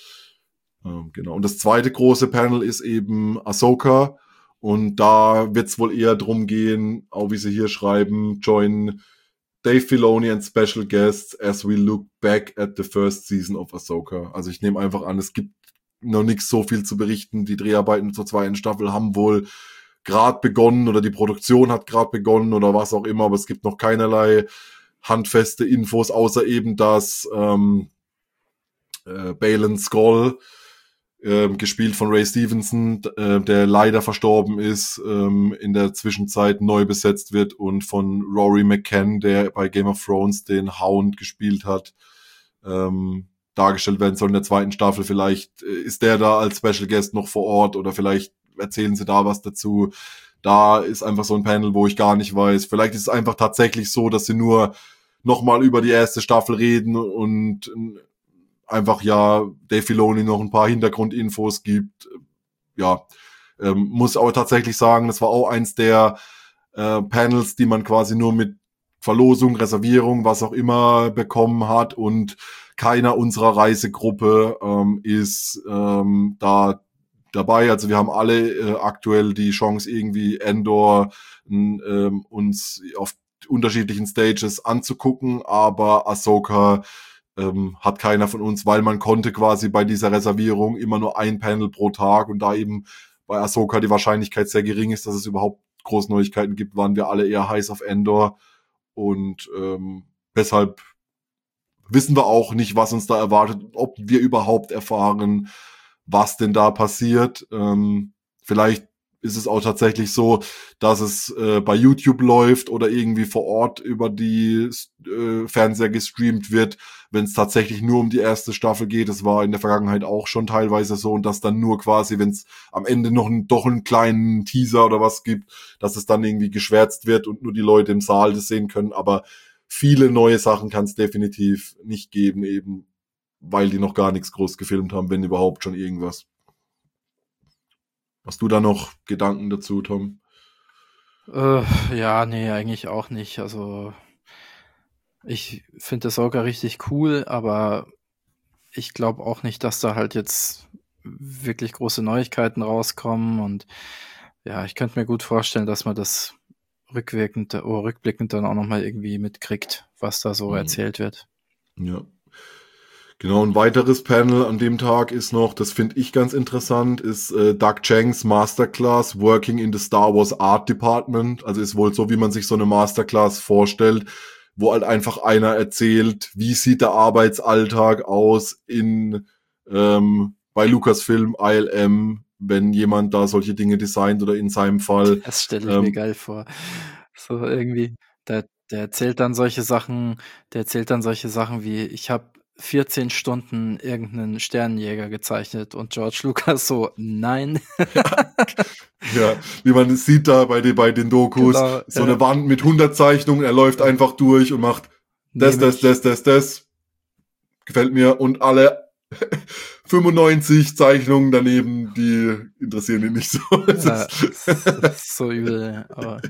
Ähm, genau. Und das zweite große Panel ist eben Ahsoka und da wird es wohl eher drum gehen, auch wie sie hier schreiben, join Dave Filoni and special guests as we look back at the first season of Ahsoka. Also ich nehme einfach an, es gibt noch nichts so viel zu berichten. Die Dreharbeiten zur zweiten Staffel haben wohl gerade begonnen oder die Produktion hat gerade begonnen oder was auch immer, aber es gibt noch keinerlei handfeste Infos, außer eben, dass ähm, äh, Baylan Skoll, äh, gespielt von Ray Stevenson, äh, der leider verstorben ist, ähm, in der Zwischenzeit neu besetzt wird und von Rory McCann, der bei Game of Thrones den Hound gespielt hat, ähm, dargestellt werden soll in der zweiten Staffel. Vielleicht äh, ist der da als Special Guest noch vor Ort oder vielleicht erzählen sie da was dazu. Da ist einfach so ein Panel, wo ich gar nicht weiß. Vielleicht ist es einfach tatsächlich so, dass sie nur nochmal über die erste Staffel reden und einfach ja Dave Filoni noch ein paar Hintergrundinfos gibt. Ja, ähm, muss aber tatsächlich sagen, das war auch eins der äh, Panels, die man quasi nur mit Verlosung, Reservierung, was auch immer bekommen hat und keiner unserer Reisegruppe ähm, ist ähm, da dabei. Also wir haben alle äh, aktuell die Chance, irgendwie Andor ähm, uns auf unterschiedlichen Stages anzugucken, aber Ahsoka ähm, hat keiner von uns, weil man konnte quasi bei dieser Reservierung immer nur ein Panel pro Tag und da eben bei Ahsoka die Wahrscheinlichkeit sehr gering ist, dass es überhaupt große Neuigkeiten gibt, waren wir alle eher heiß auf Andor und ähm, deshalb wissen wir auch nicht, was uns da erwartet, ob wir überhaupt erfahren, was denn da passiert. Ähm, vielleicht ist es auch tatsächlich so, dass es äh, bei YouTube läuft oder irgendwie vor Ort über die äh, Fernseher gestreamt wird, wenn es tatsächlich nur um die erste Staffel geht. Das war in der Vergangenheit auch schon teilweise so, und dass dann nur quasi, wenn es am Ende noch einen, doch einen kleinen Teaser oder was gibt, dass es dann irgendwie geschwärzt wird und nur die Leute im Saal das sehen können. Aber viele neue Sachen kann es definitiv nicht geben, eben weil die noch gar nichts groß gefilmt haben, wenn überhaupt schon irgendwas. Hast du da noch Gedanken dazu, Tom? Äh, ja, nee, eigentlich auch nicht. Also ich finde das Ahsoka richtig cool, aber ich glaube auch nicht, dass da halt jetzt wirklich große Neuigkeiten rauskommen. Und ja, ich könnte mir gut vorstellen, dass man das rückwirkend oder rückblickend dann auch nochmal irgendwie mitkriegt, was da so Mhm. erzählt wird. Ja. Genau, ein weiteres Panel an dem Tag ist noch, das finde ich ganz interessant, ist äh, Doug Changs Masterclass Working in the Star Wars Art Department. Also ist wohl so, wie man sich so eine Masterclass vorstellt, wo halt einfach einer erzählt, wie sieht der Arbeitsalltag aus in ähm, bei Lucasfilm I L M, wenn jemand da solche Dinge designt oder in seinem Fall. Das stelle ich mir Ähm, geil vor. So irgendwie, der, der erzählt dann solche Sachen, der erzählt dann solche Sachen wie, ich habe vierzehn Stunden irgendeinen Sternenjäger gezeichnet, und George Lucas so, nein. Ja, wie man es sieht da bei den, bei den Dokus, Genau, so ja. eine Wand mit hundert Zeichnungen, er läuft einfach durch und macht das, Nehme das, ich. das, das, das. Gefällt mir. Und alle fünfundneunzig Zeichnungen daneben, die interessieren ihn nicht so. Es Ja, ist- das, das ist so übel, aber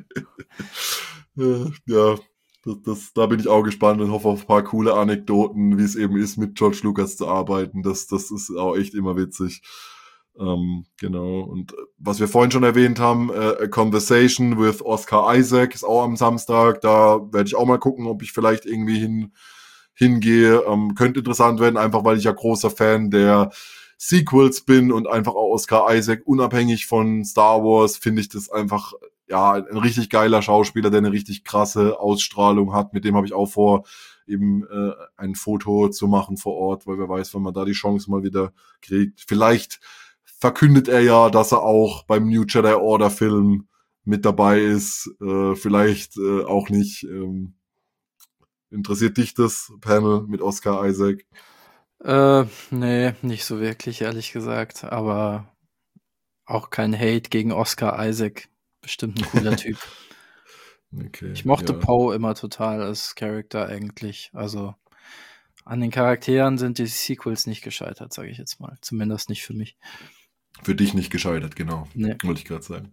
Äh, ja, das, das, da bin ich auch gespannt und hoffe auf ein paar coole Anekdoten, wie es eben ist, mit George Lucas zu arbeiten. Das, das ist auch echt immer witzig. Ähm, genau. Und äh, was wir vorhin schon erwähnt haben, äh, A Conversation with Oscar Isaac ist auch am Samstag. Da werde ich auch mal gucken, ob ich vielleicht irgendwie hin, hingehe. Ähm, könnte interessant werden, einfach weil ich ja großer Fan der Sequels bin und einfach auch Oscar Isaac, unabhängig von Star Wars, finde ich das einfach, ja, ein richtig geiler Schauspieler, der eine richtig krasse Ausstrahlung hat. Mit dem habe ich auch vor, eben äh, ein Foto zu machen vor Ort, weil wer weiß, wenn man da die Chance mal wieder kriegt. Vielleicht verkündet er ja, dass er auch beim New Jedi Order Film mit dabei ist. Äh, vielleicht äh, auch nicht. Ähm, interessiert dich das Panel mit Oscar Isaac? äh, nee, nicht so wirklich, ehrlich gesagt. Aber auch kein Hate gegen Oscar Isaac. Bestimmt ein cooler Typ. Okay, Ich mochte ja. Poe immer total als Charakter eigentlich. Also an den Charakteren sind die Sequels nicht gescheitert, sage ich jetzt mal. Zumindest nicht für mich. Für dich nicht gescheitert, genau. Nee. Wollte ich gerade sagen.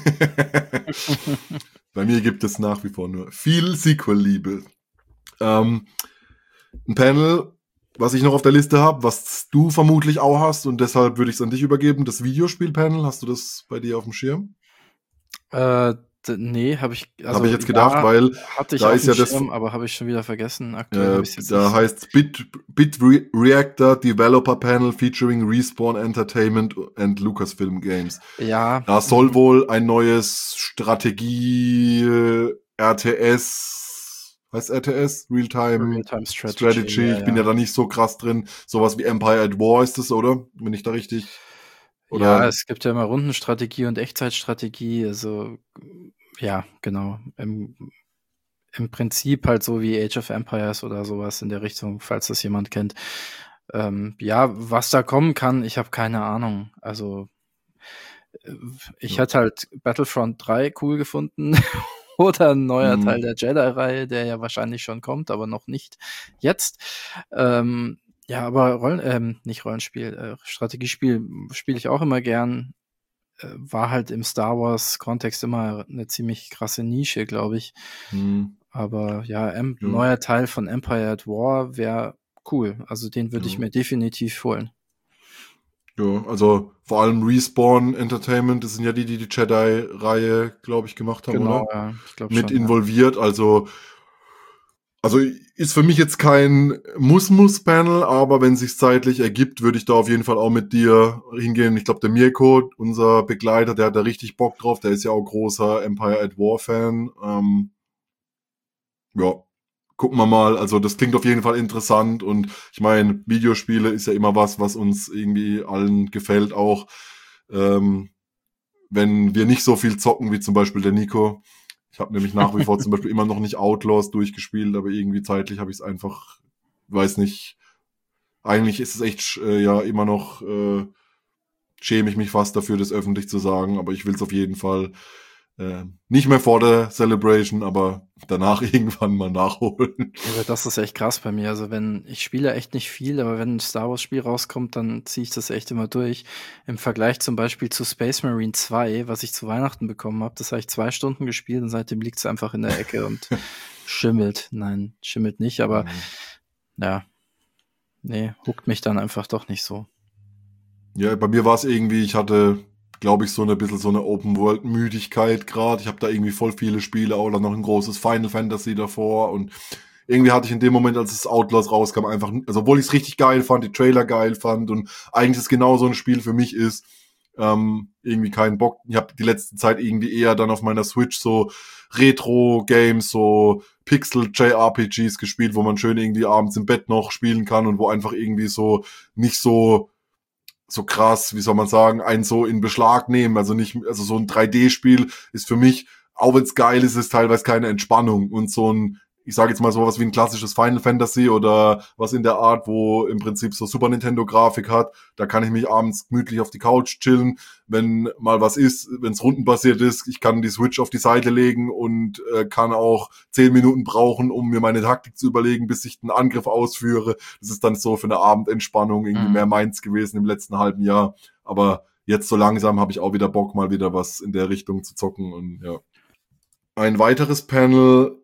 Bei mir gibt es nach wie vor nur viel Sequel-Liebe. Ähm, ein Panel, was ich noch auf der Liste habe, was du vermutlich auch hast, und deshalb würde ich es an dich übergeben. Das Videospiel-Panel, hast du das bei dir auf dem Schirm? Äh, d- nee, habe ich, also Habe ich jetzt gedacht, ja, weil hatte ich da auf ist dem ja das, Schirm, aber habe ich schon wieder vergessen. Aktuell äh, habe ich es jetzt da nicht. heißt Bit, Bit Re Reactor Developer Panel featuring Respawn Entertainment and Lucasfilm Games. Ja, Da soll mhm. wohl ein neues Strategie äh, R T S, heißt R T S? Real-Time Real-Time Strategy. Strategy. Ja, Ich bin ja ja. da nicht so krass drin. Sowas wie Empire at War ist das, oder? Bin ich da richtig? Oder? Ja, es gibt ja immer Rundenstrategie und Echtzeitstrategie. Also ja, genau. Im, im Prinzip halt so wie Age of Empires oder sowas in der Richtung, falls das jemand kennt. Ähm, ja, was da kommen kann, ich habe keine Ahnung. Also äh, ich Ja. hätte halt Battlefront drei cool gefunden oder ein neuer Mhm. Teil der Jedi-Reihe, der ja wahrscheinlich schon kommt, aber noch nicht jetzt. Ähm, ja, aber Rollen, ähm, nicht Rollenspiel, äh, Strategiespiel spiele ich auch immer gern. Äh, war halt im Star Wars-Kontext immer eine ziemlich krasse Nische, glaube ich. Mhm. Aber ja, em Ja. neuer Teil von Empire at War wäre cool. Also den würde ich Ja. mir definitiv holen. Ja, also vor allem Respawn Entertainment, das sind ja die, die die Jedi-Reihe, glaube ich, gemacht haben, Genau, oder? ja, ich glaube Mit schon, ja. involviert, also also ist für mich jetzt kein Muss-Muss-Panel, aber wenn es sich zeitlich ergibt, würde ich da auf jeden Fall auch mit dir hingehen. Ich glaube, der Mirko, unser Begleiter, der hat da richtig Bock drauf. Der ist ja auch großer Empire at War-Fan. Ähm, ja, gucken wir mal. Also das klingt auf jeden Fall interessant. Und ich meine, Videospiele ist ja immer was, was uns irgendwie allen gefällt auch. Ähm, wenn wir nicht so viel zocken wie zum Beispiel der Nico. Ich habe nämlich nach wie vor zum Beispiel immer noch nicht Outlaws durchgespielt, aber irgendwie zeitlich habe ich es einfach, weiß nicht, eigentlich ist es echt äh, ja immer noch, äh, schäme ich mich fast dafür, das öffentlich zu sagen, aber ich will es auf jeden Fall äh, nicht mehr vor der Celebration, aber danach irgendwann mal nachholen. Aber das ist echt krass bei mir. Also wenn ich spiele echt nicht viel, aber wenn ein Star Wars Spiel rauskommt, dann ziehe ich das echt immer durch. Im Vergleich zum Beispiel zu Space Marine zwei, was ich zu Weihnachten bekommen habe, das habe ich zwei Stunden gespielt und seitdem liegt es einfach in der Ecke und schimmelt. Nein, schimmelt nicht, aber Mhm. ja, nee, huckt mich dann einfach doch nicht so. Ja, bei mir war es irgendwie, ich hatte, glaube ich, so eine bisschen so eine Open-World-Müdigkeit gerade. Ich habe da irgendwie voll viele Spiele, auch noch ein großes Final Fantasy davor und irgendwie hatte ich in dem Moment, als es Outlaws rauskam, einfach, also obwohl ich es richtig geil fand, die Trailer geil fand und eigentlich es genau so ein Spiel für mich ist, ähm, irgendwie keinen Bock. Ich habe die letzte Zeit irgendwie eher dann auf meiner Switch so Retro-Games, so Pixel-J R P Gs gespielt, wo man schön irgendwie abends im Bett noch spielen kann und wo einfach irgendwie so nicht so so krass, wie soll man sagen, einen so in Beschlag nehmen. Also nicht, also so ein drei D-Spiel ist für mich, auch wenn es geil ist, ist teilweise keine Entspannung. Und so ein, ich sage jetzt mal so was wie ein klassisches Final Fantasy oder was in der Art, wo im Prinzip so Super Nintendo Grafik hat, da kann ich mich abends gemütlich auf die Couch chillen, wenn mal was ist, wenn es rundenbasiert ist, ich kann die Switch auf die Seite legen und äh, kann auch zehn Minuten brauchen, um mir meine Taktik zu überlegen, bis ich den Angriff ausführe. Das ist dann so für eine Abendentspannung irgendwie Mhm. mehr meins gewesen im letzten halben Jahr. Aber jetzt so langsam habe ich auch wieder Bock, mal wieder was in der Richtung zu zocken und ja. Ein weiteres Panel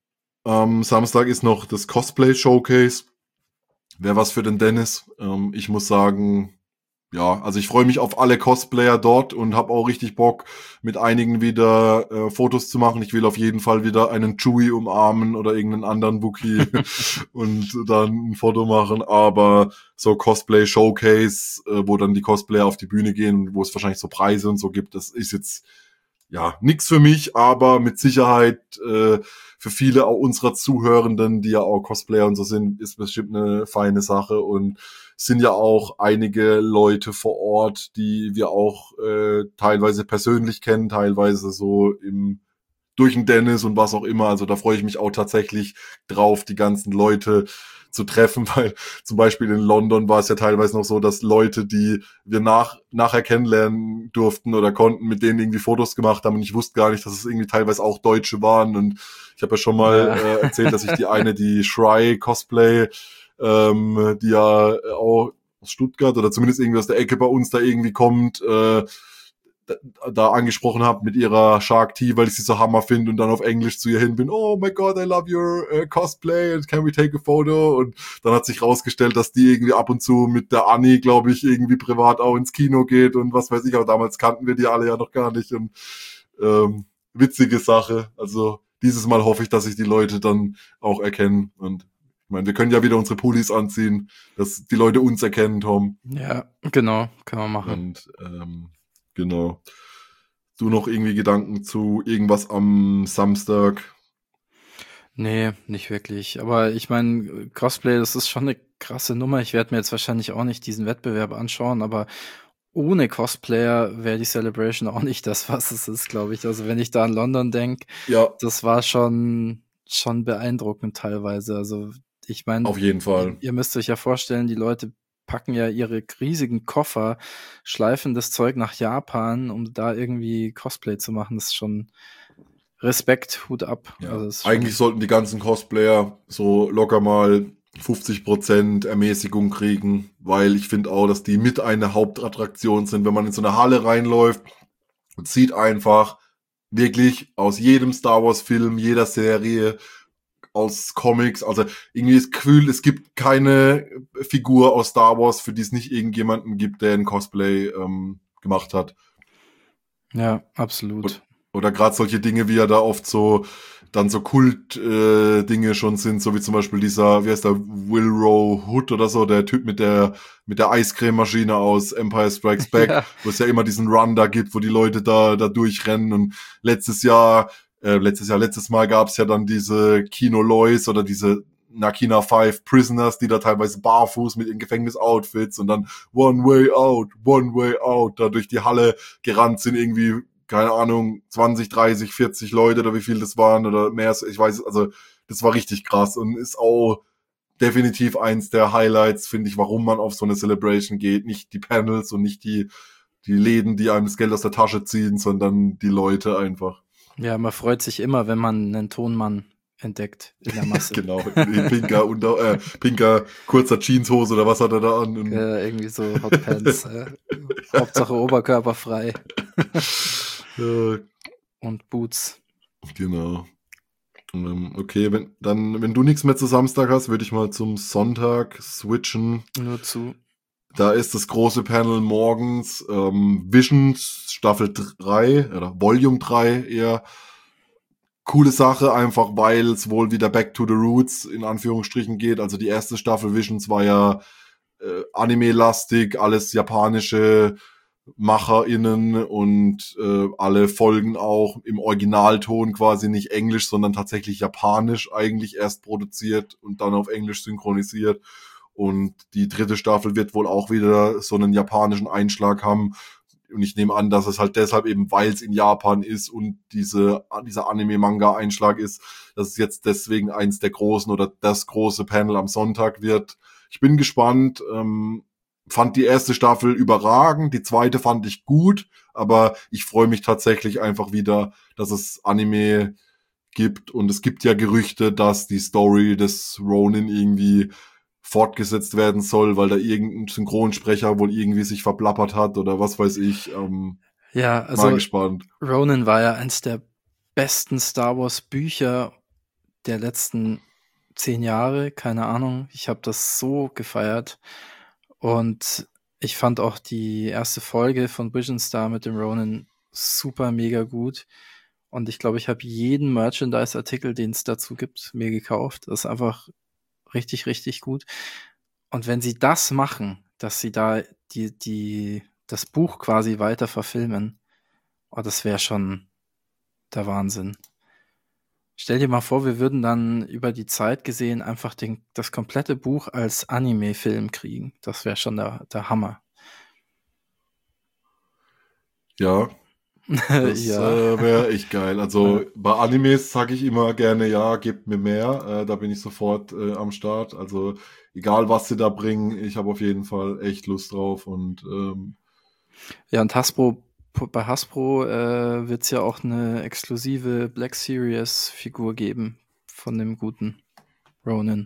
am Samstag ist noch das Cosplay Showcase. Wäre was für den Dennis. Ähm, ich muss sagen, ja, also ich freue mich auf alle Cosplayer dort und habe auch richtig Bock, mit einigen wieder äh, Fotos zu machen. Ich will auf jeden Fall wieder einen Chewie umarmen oder irgendeinen anderen Wookie und dann ein Foto machen. Aber so Cosplay Showcase, äh, wo dann die Cosplayer auf die Bühne gehen und wo es wahrscheinlich so Preise und so gibt, das ist jetzt ja nix für mich, aber mit Sicherheit äh, für viele auch unserer Zuhörenden, die ja auch Cosplayer und so sind, ist bestimmt eine feine Sache und sind ja auch einige Leute vor Ort, die wir auch äh, teilweise persönlich kennen, teilweise so im durch den Dennis und was auch immer. Also da freue ich mich auch tatsächlich drauf, die ganzen Leute zu treffen, weil zum Beispiel in London war es ja teilweise noch so, dass Leute, die wir nach, nachher kennenlernen durften oder konnten, mit denen irgendwie Fotos gemacht haben und ich wusste gar nicht, dass es irgendwie teilweise auch Deutsche waren und ich habe ja schon mal Ja. äh, erzählt, dass ich die eine, die Shry Cosplay, ähm, die ja auch aus Stuttgart oder zumindest irgendwie aus der Ecke bei uns da irgendwie kommt, äh, da, da angesprochen habe mit ihrer Shark Tea, weil ich sie so Hammer finde und dann auf Englisch zu ihr hin bin, oh my God, I love your uh, cosplay and can we take a photo? Und dann hat sich rausgestellt, dass die irgendwie ab und zu mit der Anni, glaube ich, irgendwie privat auch ins Kino geht und was weiß ich, aber damals kannten wir die alle ja noch gar nicht und ähm, witzige Sache. Also dieses Mal hoffe ich, dass sich die Leute dann auch erkennen und ich meine, wir können ja wieder unsere Pullis anziehen, dass die Leute uns erkennen, Tom. Ja, genau, kann man machen. Und ähm, genau. Du noch irgendwie Gedanken zu irgendwas am Samstag? Nee, nicht wirklich. Aber ich meine, Cosplay, das ist schon eine krasse Nummer. Ich werde mir jetzt wahrscheinlich auch nicht diesen Wettbewerb anschauen, aber ohne Cosplayer wäre die Celebration auch nicht das, was es ist, glaube ich. Also wenn ich da an London denke, Ja, das war schon, schon beeindruckend teilweise. Also ich meine, auf jeden Fall. ihr müsst euch ja vorstellen, die Leute packen ja ihre riesigen Koffer, schleifen das Zeug nach Japan, um da irgendwie Cosplay zu machen. Das ist schon Respekt, Hut ab. Ja. Also das ist schon, Eigentlich sollten die ganzen Cosplayer so locker mal fünfzig Prozent Ermäßigung kriegen, weil ich finde auch, dass die mit eine Hauptattraktion sind, wenn man in so eine Halle reinläuft und sieht einfach wirklich aus jedem Star Wars Film, jeder Serie, aus Comics, also irgendwie das Gefühl, es gibt keine Figur aus Star Wars, für die es nicht irgendjemanden gibt, der ein Cosplay ähm, gemacht hat. ja, absolut. Oder gerade solche Dinge, wie ja da oft so dann so Kult-Dinge äh, Dinge schon sind, so wie zum Beispiel dieser, wie heißt der, Wilrow Hood oder so, der Typ mit der mit der Eiscrememaschine aus Empire Strikes Back, Ja. wo es ja immer diesen Run da gibt, wo die Leute da da durchrennen und letztes Jahr, äh, letztes Jahr, letztes Mal gab's ja dann diese Kino Lois oder diese Nakina Five Prisoners, die da teilweise barfuß mit ihren Gefängnisoutfits und dann One Way Out, One Way Out, da durch die Halle gerannt sind, irgendwie, keine Ahnung, zwanzig, dreißig, vierzig Leute oder wie viel das waren oder mehr, ich weiß, also das war richtig krass und ist auch definitiv eins der Highlights, finde ich, warum man auf so eine Celebration geht. Nicht die Panels und nicht die, die Läden, die einem das Geld aus der Tasche ziehen, sondern die Leute einfach. Ja, man freut sich immer, wenn man einen Tonmann entdeckt in der Masse. Genau, pinker, unter, äh, pinker, kurzer Jeanshose oder was hat er da an? Und äh, irgendwie so Hotpants. äh, Hauptsache Oberkörper frei. ja, Und Boots. genau. Ähm, Okay, wenn, dann, wenn du nichts mehr zu Samstag hast, würde ich mal zum Sonntag switchen. Nur zu. Da ist das große Panel morgens, ähm, Visions Staffel drei oder Volume drei eher. Coole Sache, einfach weil es wohl wieder Back to the Roots in Anführungsstrichen geht. Also die erste Staffel Visions war ja äh, Anime-lastig, alles japanische MacherInnen und äh, alle Folgen auch im Originalton quasi nicht Englisch, sondern tatsächlich japanisch eigentlich erst produziert und dann auf Englisch synchronisiert. Und die dritte Staffel wird wohl auch wieder so einen japanischen Einschlag haben. Und ich nehme an, dass es halt deshalb eben, weil es in Japan ist und diese, dieser Anime-Manga-Einschlag ist, dass es jetzt deswegen eins der großen oder das große Panel am Sonntag wird. Ich bin gespannt. Ähm, fand die erste Staffel überragend, die zweite fand ich gut, aber ich freue mich tatsächlich einfach wieder, dass es Anime gibt. Und es gibt ja Gerüchte, dass die Story des Ronin irgendwie fortgesetzt werden soll, weil da irgendein Synchronsprecher wohl irgendwie sich verplappert hat oder was weiß ich. Ähm, Ja, also mal gespannt. Ronin war ja eins der besten Star Wars Bücher der letzten zehn Jahre, keine Ahnung. Ich habe das so gefeiert und ich fand auch die erste Folge von Vision Star mit dem Ronin super mega gut und ich glaube, ich habe jeden Merchandise-Artikel, den es dazu gibt, mir gekauft. Das ist einfach richtig, richtig gut. Und wenn sie das machen, dass sie da die, die, das Buch quasi weiter verfilmen, oh, das wäre schon der Wahnsinn. Stell dir mal vor, wir würden dann über die Zeit gesehen einfach den, das komplette Buch als Anime-Film kriegen. Das wäre schon der, der Hammer. Ja, das Ja. äh, wäre echt geil. Also Ja. bei Animes sage ich immer gerne, ja, gebt mir mehr. Äh, da bin ich sofort äh, am Start. Also egal, was sie da bringen, ich habe auf jeden Fall echt Lust drauf. Und ähm, Ja, und Hasbro, bei Hasbro äh, wird es ja auch eine exklusive Black Series-Figur geben von dem guten Ronin.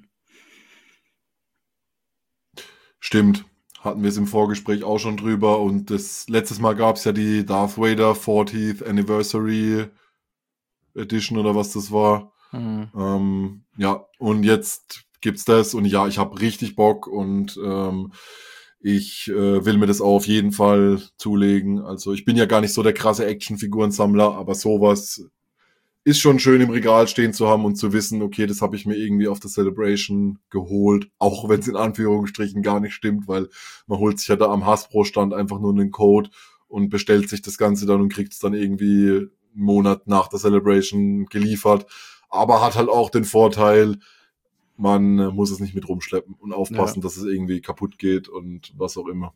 stimmt, hatten wir es im Vorgespräch auch schon drüber. Und das letztes Mal gab es ja die Darth Vader fortieth Anniversary Edition oder was das war. Mhm. Ähm, ja, und jetzt gibt's das und ja, ich habe richtig Bock und ähm, ich äh, will mir das auch auf jeden Fall zulegen. Also ich bin ja gar nicht so der krasse Actionfigurensammler, aber sowas ist schon schön im Regal stehen zu haben und zu wissen, okay, das habe ich mir irgendwie auf der Celebration geholt, auch wenn es in Anführungsstrichen gar nicht stimmt, weil man holt sich ja da am Hasbro-Stand einfach nur einen Code und bestellt sich das Ganze dann und kriegt es dann irgendwie einen Monat nach der Celebration geliefert. Aber hat halt auch den Vorteil, man äh, muss es nicht mit rumschleppen und aufpassen, Ja. dass es irgendwie kaputt geht und was auch immer.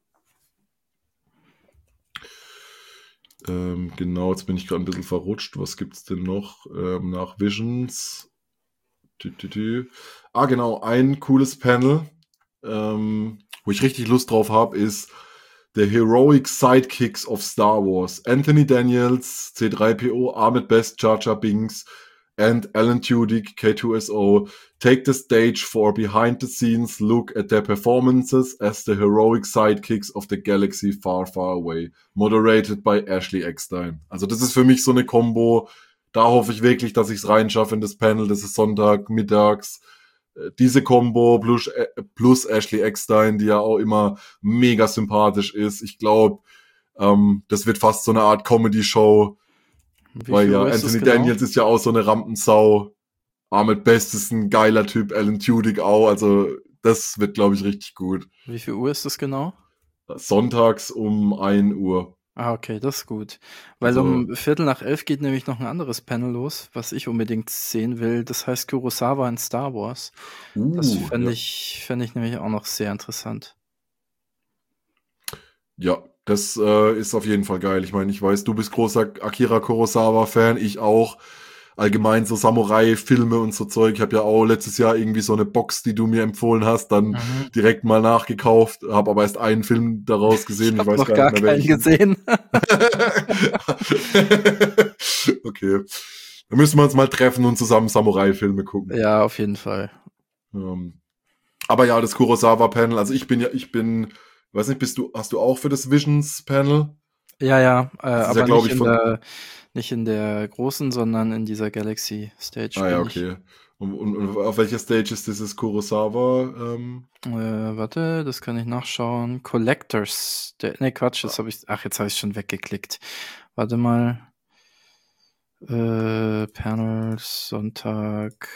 Ähm, genau, jetzt bin ich gerade ein bisschen verrutscht. Was gibt's denn noch ähm, nach Visions? Tü, tü, tü. Ah, genau, ein cooles Panel, ähm, wo ich richtig Lust drauf habe, ist The Heroic Sidekicks of Star Wars. Anthony Daniels, C drei P O, Ahmed Best, Jar Jar Binks and Alan Tudyk, K two S O, take the stage for a behind-the-scenes look at their performances as the heroic sidekicks of the galaxy far, far away. Moderated by Ashley Eckstein. Also das ist für mich so eine Kombo. Da hoffe ich wirklich, dass ich es reinschaffe in das Panel. Das ist Sonntag mittags. Äh, Diese Kombo plus, äh, plus Ashley Eckstein, die ja auch immer mega sympathisch ist. Ich glaube, ähm, das wird fast so eine Art Comedy-Show. Wie Weil viel ja, Uhr ist das Anthony genau? Daniels ist ja auch so eine Rampensau. Ahmed Best ist ein geiler Typ, Alan Tudyk auch. Also das wird, glaube ich, richtig gut. Wie viel Uhr ist das genau? Sonntags um ein Uhr. Ah, okay, das ist gut. Weil Also, um Viertel nach elf geht nämlich noch ein anderes Panel los, was ich unbedingt sehen will. Das heißt Kurosawa in Star Wars. Das uh, fände ja. ich, fände ich nämlich auch noch sehr interessant. Ja, das äh, ist auf jeden Fall geil. Ich meine, ich weiß, du bist großer Akira Kurosawa-Fan, ich auch. Allgemein so Samurai-Filme und so Zeug. Ich habe ja auch letztes Jahr irgendwie so eine Box, die du mir empfohlen hast, dann Mhm. direkt mal nachgekauft, habe aber erst einen Film daraus Ich gesehen. Ich habe weiß noch gar nicht gar mehr keinen welchen. gesehen. Okay. Dann müssen wir uns mal treffen und zusammen Samurai-Filme gucken. Ja, auf jeden Fall. Ähm, aber ja, das Kurosawa-Panel, also ich bin ja, ich bin, weiß nicht, bist du, hast du auch für das Visions-Panel? Ja, ja, äh, Das ist ja, aber glaube nicht ich, in von. der, nicht in der großen, sondern in dieser Galaxy Stage Ah ja, bin ich. okay. Und, und, und auf welcher Stage ist dieses Kurosawa? Ähm, Äh, warte, das kann ich nachschauen. Collectors. Der, nee, Quatsch, das habe ich. Ach, jetzt habe ich schon weggeklickt. Warte mal. Äh, Panels, Sonntag.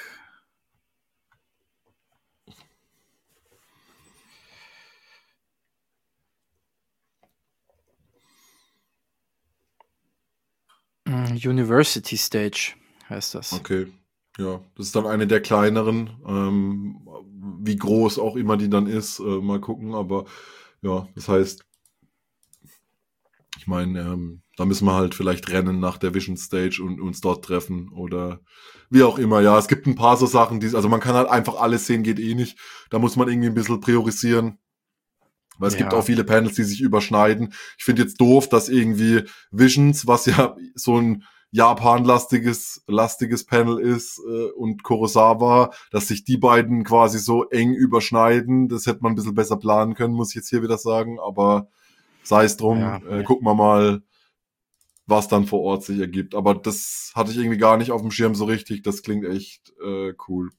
Mm, University Stage heißt das. okay. Ja, das ist dann eine der kleineren, ähm, wie groß auch immer die dann ist, äh, mal gucken, aber ja, das heißt, ich meine, ähm, da müssen wir halt vielleicht rennen nach der Vision Stage und uns dort treffen oder wie auch immer. Ja, es gibt ein paar so Sachen, die, also man kann halt einfach alles sehen, geht eh nicht. Da muss man irgendwie ein bisschen priorisieren. Weil es gibt auch Ja, viele Panels, die sich überschneiden. Ich finde jetzt doof, dass irgendwie Visions, was ja so ein Japan-lastiges lastiges Panel ist, äh, und Kurosawa, dass sich die beiden quasi so eng überschneiden. Das hätte man ein bisschen besser planen können, muss ich jetzt hier wieder sagen. Aber sei es ja, drum, äh, nee. gucken wir mal, was dann vor Ort sich ergibt. Aber das hatte ich irgendwie gar nicht auf dem Schirm so richtig. Das klingt echt äh, cool.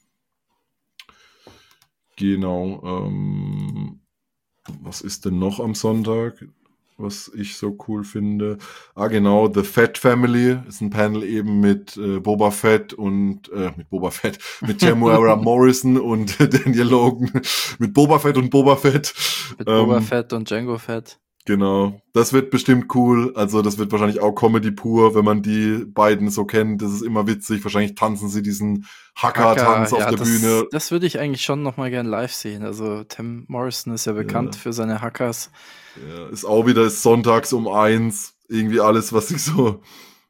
Genau. Ähm, was ist denn noch am Sonntag, was ich so cool finde? Ah, genau, The Fett Family ist ein Panel eben mit äh, Boba Fett und äh, mit Boba Fett, mit Temuera Morrison und Daniel Logan, mit Boba Fett und Boba Fett. Mit Boba Ähm, Fett und Django Fett. genau, das wird bestimmt cool. Also das wird wahrscheinlich auch Comedy pur, wenn man die beiden so kennt. Das ist immer witzig. Wahrscheinlich tanzen sie diesen Hacker, Hacker-Tanz auf ja, der das, Bühne. das würde ich eigentlich schon noch mal gern live sehen. Also Tim Morrison ist ja bekannt Ja. für seine Hackers. Ja, ist auch wieder ist sonntags um eins. Irgendwie alles, was ich so.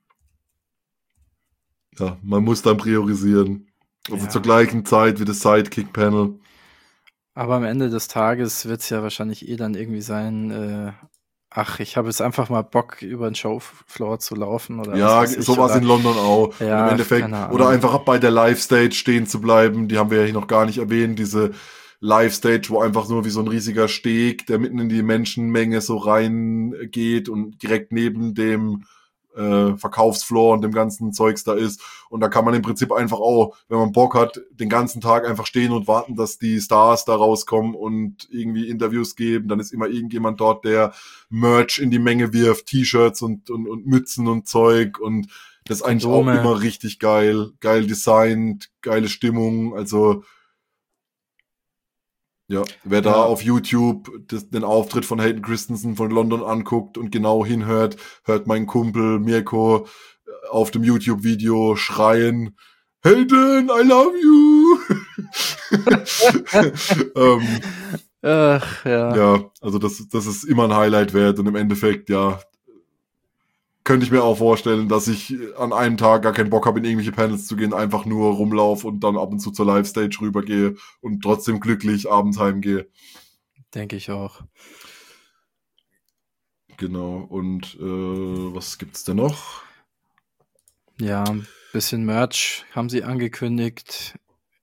Ja, man muss dann priorisieren. Also Ja. zur gleichen Zeit wie das Sidekick-Panel. Aber am Ende des Tages wird es ja wahrscheinlich eh dann irgendwie sein, äh, ach, ich habe jetzt einfach mal Bock, über den Showfloor zu laufen oder was Ja, weiß ich. sowas Oder, in London auch. Und im ja, Endeffekt, keine oder Ahnung. einfach bei der Live-Stage stehen zu bleiben. Die haben wir ja hier noch gar nicht erwähnt. Diese Live-Stage, wo einfach nur wie so ein riesiger Steg, der mitten in die Menschenmenge so reingeht und direkt neben dem äh, Verkaufsfloor und dem ganzen Zeugs da ist. Und da kann man im Prinzip einfach auch, wenn man Bock hat, den ganzen Tag einfach stehen und warten, dass die Stars da rauskommen und irgendwie Interviews geben. Dann ist immer irgendjemand dort, der Merch in die Menge wirft, T-Shirts und, und, und Mützen und Zeug. Und das ist eigentlich auch Kondome. immer richtig geil. Geil designt, geile Stimmung. Also ja, wer da Ja. auf YouTube das, den Auftritt von Hayden Christensen von London anguckt und genau hinhört, hört mein Kumpel Mirko auf dem YouTube-Video schreien, Hayden, I love you! ähm, Ach, ja. ja, also das, das ist immer ein Highlight wert und im Endeffekt, ja, könnte ich mir auch vorstellen, dass ich an einem Tag gar keinen Bock habe, in irgendwelche Panels zu gehen, einfach nur rumlaufe und dann ab und zu zur Live-Stage rübergehe und trotzdem glücklich abends heimgehe. Denke ich auch. Genau, und äh, was gibt's denn noch? Ja, ein bisschen Merch haben sie angekündigt.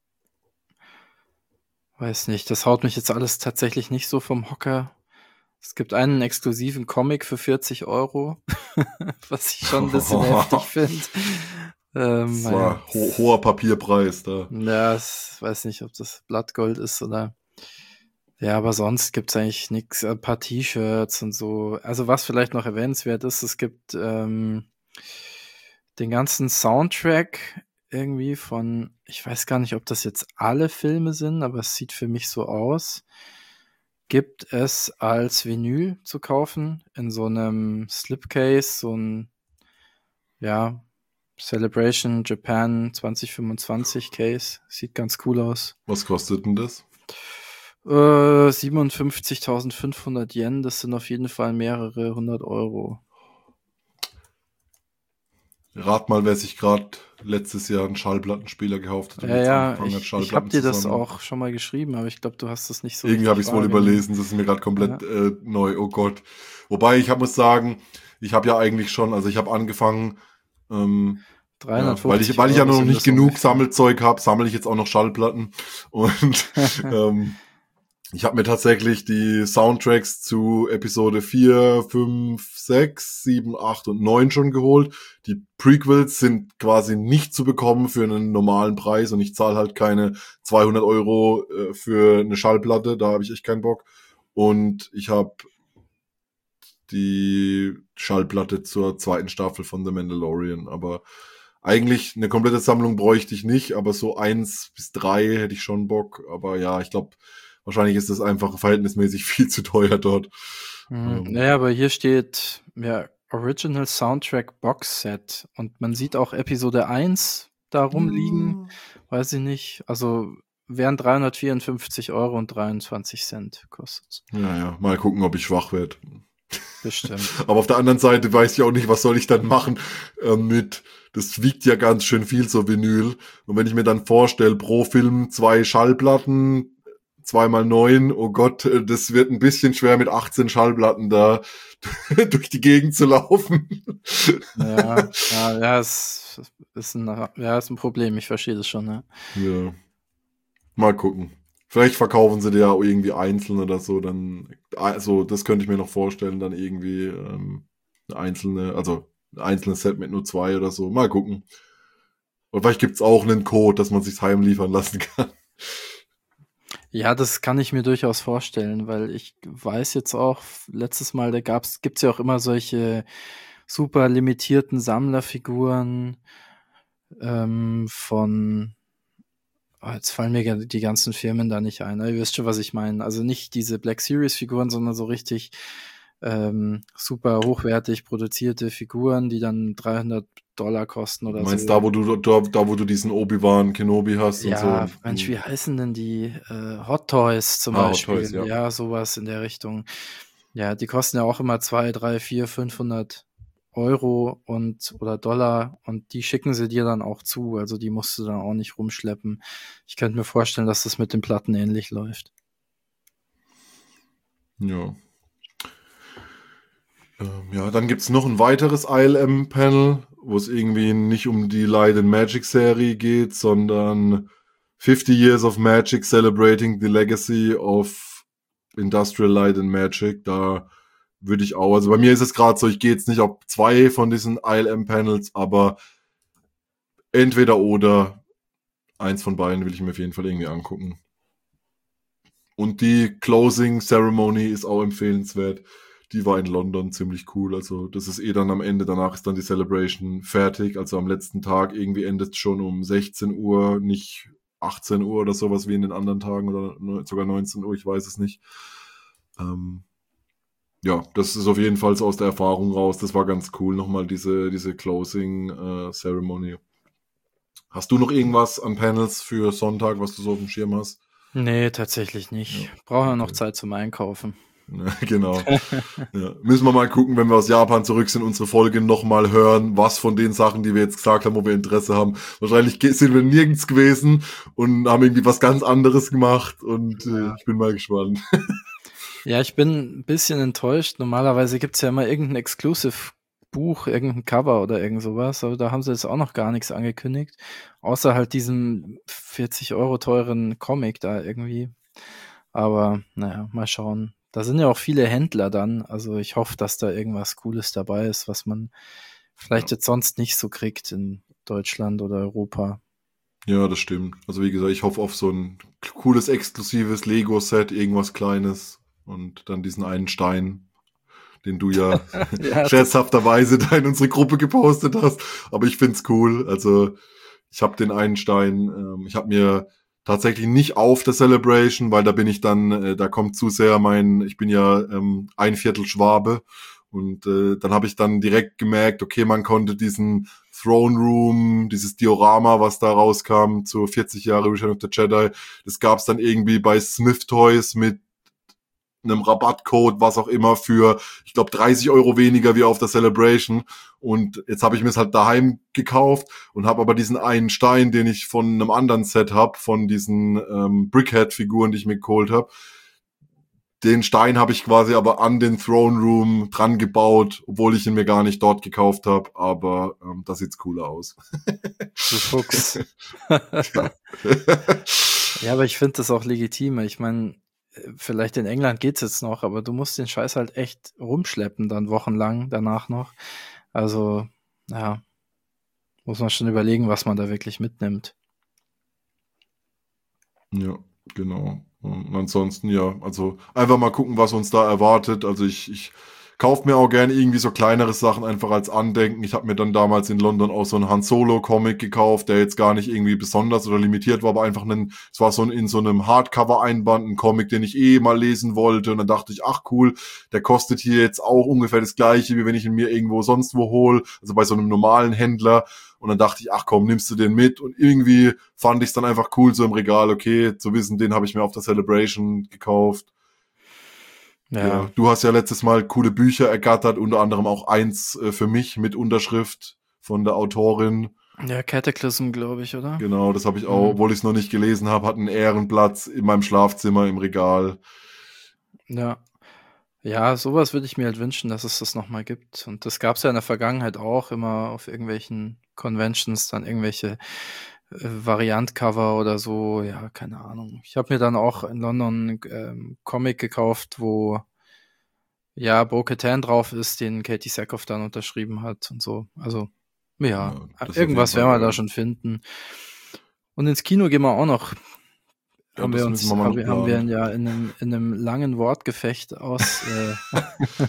Weiß nicht, das haut mich jetzt alles tatsächlich nicht so vom Hocker. Es gibt einen exklusiven Comic für vierzig Euro, was ich schon ein bisschen heftig finde. Ähm, Das naja, war ho hoher Papierpreis da. ja, ich weiß nicht, ob das Blattgold ist oder. Ja, aber sonst gibt's eigentlich nix. Ein paar T-Shirts und so. Also was vielleicht noch erwähnenswert ist, es gibt ähm, den ganzen Soundtrack irgendwie von, ich weiß gar nicht, ob das jetzt alle Filme sind, aber es sieht für mich so aus. gibt es als Vinyl zu kaufen in so einem Slipcase, so ein, ja, Celebration Japan zwanzig fünfundzwanzig Case. Sieht ganz cool aus. Was kostet denn das? Äh, siebenundfünfzigtausendfünfhundert Yen, das sind auf jeden Fall mehrere hundert Euro. Rat mal, wer sich gerade letztes Jahr einen Schallplattenspieler gekauft hat. Und Ja, jetzt ja, angefangen hat, ich, ich Schallplatten habe dir zu das sammeln. auch schon mal geschrieben, aber ich glaube, du hast das nicht so Irgendwie habe ich richtig es wohl wahrgenommen. überlesen, das ist mir gerade komplett äh, neu, oh Gott. Wobei, ich hab, muss sagen, ich habe ja eigentlich schon, also ich habe angefangen, ähm, ja, weil ich, weil ich ja Euro noch sind nicht das genug ungefähr. Sammelzeug habe, sammle ich jetzt auch noch Schallplatten. Und ähm, ich habe mir tatsächlich die Soundtracks zu Episode vier, fünf, sechs, sieben, acht und neun schon geholt. Die Prequels sind quasi nicht zu bekommen für einen normalen Preis und ich zahle halt keine zweihundert Euro äh, für eine Schallplatte, da habe ich echt keinen Bock. Und ich habe die Schallplatte zur zweiten Staffel von The Mandalorian, aber eigentlich eine komplette Sammlung bräuchte ich nicht, aber so eins bis drei hätte ich schon Bock, aber ja, ich glaube, wahrscheinlich ist das einfach verhältnismäßig viel zu teuer dort. Mhm. Ähm, Naja, aber hier steht ja Original Soundtrack Box Set und man sieht auch Episode eins da rumliegen, weiß ich nicht, also wären dreihundertvierundfünfzig Euro und dreiundzwanzig Cent kostet. Ja, ja, mal gucken, ob ich schwach werde. Bestimmt. Aber auf der anderen Seite weiß ich auch nicht, was soll ich dann machen äh, mit, das wiegt ja ganz schön viel, so Vinyl. Und wenn ich mir dann vorstelle, pro Film zwei Schallplatten, zweimal neun, oh Gott, äh, das wird ein bisschen schwer mit achtzehn Schallplatten da durch die Gegend zu laufen. Ja, ja, ja, es ist ein, ja, ist ein Problem, ich verstehe das schon, ne? Ja. Mal gucken. Vielleicht verkaufen sie die ja auch irgendwie einzeln oder so, dann, also das könnte ich mir noch vorstellen, dann irgendwie ähm, eine einzelne, also ein einzelnes Set mit nur zwei oder so. Mal gucken. Und vielleicht gibt's auch einen Code, dass man sich's heimliefern lassen kann. Ja, das kann ich mir durchaus vorstellen, weil ich weiß jetzt auch, letztes Mal, da gab's, gibt's ja auch immer solche super limitierten Sammlerfiguren ähm, von, oh, jetzt fallen mir ga- die ganzen Firmen da nicht ein. Ihr wisst schon, was ich meine. Also nicht diese Black Series Figuren, sondern so richtig ähm, super hochwertig produzierte Figuren, die dann dreihundert Dollar kosten oder Du meinst so. da, wo du da, da, wo du diesen Obi-Wan Kenobi hast und Ja, so. Mensch, wie heißen denn die äh, Hot Toys zum Ah, Hot Beispiel? Toys, ja. Ja, sowas in der Richtung. Ja, die kosten ja auch immer zwei, drei, vier, fünfhundert Euro und oder Dollar und die schicken sie dir dann auch zu. Also die musst du dann auch nicht rumschleppen. Ich könnte mir vorstellen, dass das mit den Platten ähnlich läuft. Ja. Ähm, ja, dann gibt's noch ein weiteres I L M-Panel, wo es irgendwie nicht um die Light and Magic Serie geht, sondern fifty Years of Magic Celebrating the Legacy of Industrial Light and Magic. Da würde ich auch, also bei mir ist es gerade so, ich gehe jetzt nicht auf zwei von diesen I L M-Panels, aber entweder oder eins von beiden will ich mir auf jeden Fall irgendwie angucken. Und die Closing Ceremony ist auch empfehlenswert. Die war in London ziemlich cool. Also das ist eh dann am Ende, danach ist dann die Celebration fertig. Also am letzten Tag irgendwie endet es schon um sechzehn Uhr, nicht achtzehn Uhr oder sowas wie in den anderen Tagen oder sogar neunzehn Uhr, ich weiß es nicht. Ähm, ja, das ist auf jeden Fall so aus der Erfahrung raus. Das war ganz cool, nochmal diese, diese Closing äh, Ceremony. Hast du noch irgendwas an Panels für Sonntag, was du so auf dem Schirm hast? Nee, tatsächlich nicht. Ja. Brauchen wir noch Okay. Zeit zum Einkaufen. Ja, genau. Ja. Müssen wir mal gucken, wenn wir aus Japan zurück sind, unsere Folge nochmal hören, was von den Sachen, die wir jetzt gesagt haben, wo wir Interesse haben. Wahrscheinlich ge- sind wir nirgends gewesen und haben irgendwie was ganz anderes gemacht und äh, Ja. ich bin mal gespannt. Ja, ich bin ein bisschen enttäuscht. Normalerweise gibt's ja immer irgendein Exclusive-Buch, irgendein Cover oder irgend sowas, aber da haben sie jetzt auch noch gar nichts angekündigt. Außer halt diesem vierzig Euro teuren Comic da irgendwie. Aber naja, mal schauen. Da sind ja auch viele Händler dann. Also ich hoffe, dass da irgendwas Cooles dabei ist, was man vielleicht Ja. jetzt sonst nicht so kriegt in Deutschland oder Europa. Ja, das stimmt. Also wie gesagt, ich hoffe auf so ein cooles, exklusives Lego-Set, irgendwas Kleines und dann diesen einen Stein, den du ja Ja, das, scherzhafterweise da in unsere Gruppe gepostet hast. Aber ich find's cool. Also ich habe den einen Stein, ähm, ich habe mir tatsächlich nicht auf der Celebration, weil da bin ich dann, äh, da kommt zu sehr mein, ich bin ja ähm, ein Viertel Schwabe und äh, dann habe ich dann direkt gemerkt, okay, man konnte diesen Throne Room, dieses Diorama, was da rauskam zu vierzig Jahre Return of the Jedi, das gab's dann irgendwie bei Smith Toys mit einem Rabattcode, was auch immer, für, ich glaube, dreißig Euro weniger wie auf der Celebration. Und jetzt habe ich mir es halt daheim gekauft und habe aber diesen einen Stein, den ich von einem anderen Set habe, von diesen ähm, Brickhead-Figuren, die ich mir geholt habe. Den Stein habe ich quasi aber an den Throne Room dran gebaut, obwohl ich ihn mir gar nicht dort gekauft habe. Aber ähm, da sieht's cooler aus. Du Fuchs. Ja. Ja, aber ich finde das auch legitim. Ich meine, vielleicht in England geht's jetzt noch, aber du musst den Scheiß halt echt rumschleppen dann wochenlang danach noch. Also, ja, muss man schon überlegen, was man da wirklich mitnimmt. Ja, genau. Und ansonsten, ja, also einfach mal gucken, was uns da erwartet. Also ich, ich kaufe mir auch gerne irgendwie so kleinere Sachen einfach als Andenken. Ich habe mir dann damals in London auch so einen Han Solo Comic gekauft, der jetzt gar nicht irgendwie besonders oder limitiert war, aber einfach ein, es war so ein, in so einem Hardcover-Einband, ein Comic, den ich eh mal lesen wollte. Und dann dachte ich, ach cool, der kostet hier jetzt auch ungefähr das gleiche, wie wenn ich ihn mir irgendwo sonst wo hole, also bei so einem normalen Händler. Und dann dachte ich, ach komm, nimmst du den mit? Und irgendwie fand ich es dann einfach cool, so im Regal, okay, zu wissen, den habe ich mir auf der Celebration gekauft. Ja, Ja, du hast ja letztes Mal coole Bücher ergattert, unter anderem auch eins äh, für mich mit Unterschrift von der Autorin. ja, Cataclysm, glaube ich, oder? Genau, das habe ich auch, Mhm. obwohl ich es noch nicht gelesen habe, hat einen Ehrenplatz in meinem Schlafzimmer im Regal. Ja. Ja, sowas würde ich mir halt wünschen, dass es das nochmal gibt. Und das gab es ja in der Vergangenheit auch immer auf irgendwelchen Conventions, dann irgendwelche äh, Variantcover oder so. Ja, keine Ahnung. Ich habe mir dann auch in London ähm, Comic gekauft, wo ja Bo-Katan drauf ist, den Katie Sackhoff dann unterschrieben hat und so. Also, ja, Ja, das ist auf irgendwas jeden Fall werden wir da geil. schon finden. Und ins Kino gehen wir auch noch. Ja, haben das wir müssen uns, wir mal haben noch wir, haben wir planen. ja in einem, in einem langen Wortgefecht aus. Äh,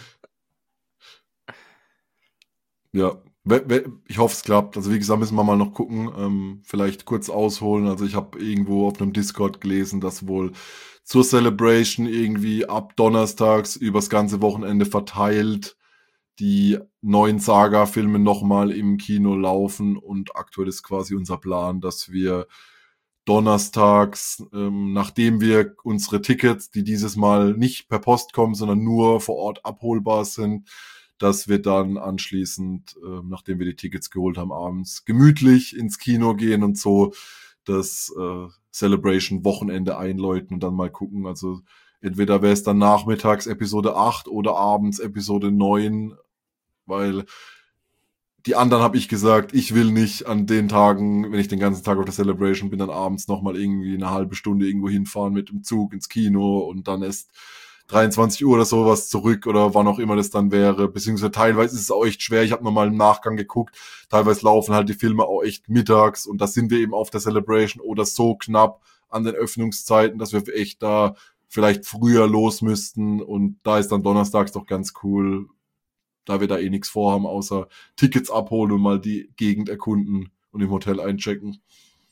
Ja, we- we- ich hoffe, es klappt. Also wie gesagt, müssen wir mal noch gucken, ähm, vielleicht kurz ausholen. Also ich habe irgendwo auf einem Discord gelesen, dass wohl zur Celebration irgendwie ab donnerstags übers ganze Wochenende verteilt die neuen Saga-Filme nochmal im Kino laufen und aktuell ist quasi unser Plan, dass wir donnerstags, ähm, nachdem wir unsere Tickets, die dieses Mal nicht per Post kommen, sondern nur vor Ort abholbar sind, dass wir dann anschließend, äh, nachdem wir die Tickets geholt haben, abends gemütlich ins Kino gehen und so das äh, Celebration-Wochenende einläuten und dann mal gucken. Also entweder wäre es dann nachmittags Episode acht oder abends Episode neun, weil die anderen habe ich gesagt, ich will nicht an den Tagen, wenn ich den ganzen Tag auf der Celebration bin, dann abends nochmal irgendwie eine halbe Stunde irgendwo hinfahren mit dem Zug ins Kino und dann erst dreiundzwanzig Uhr oder sowas zurück oder wann auch immer das dann wäre. Beziehungsweise teilweise ist es auch echt schwer. Ich habe nochmal im Nachgang geguckt. Teilweise laufen halt die Filme auch echt mittags und da sind wir eben auf der Celebration oder so knapp an den Öffnungszeiten, dass wir echt da vielleicht früher los müssten und da ist dann donnerstags doch ganz cool, da wir da eh nichts vorhaben, außer Tickets abholen und mal die Gegend erkunden und im Hotel einchecken.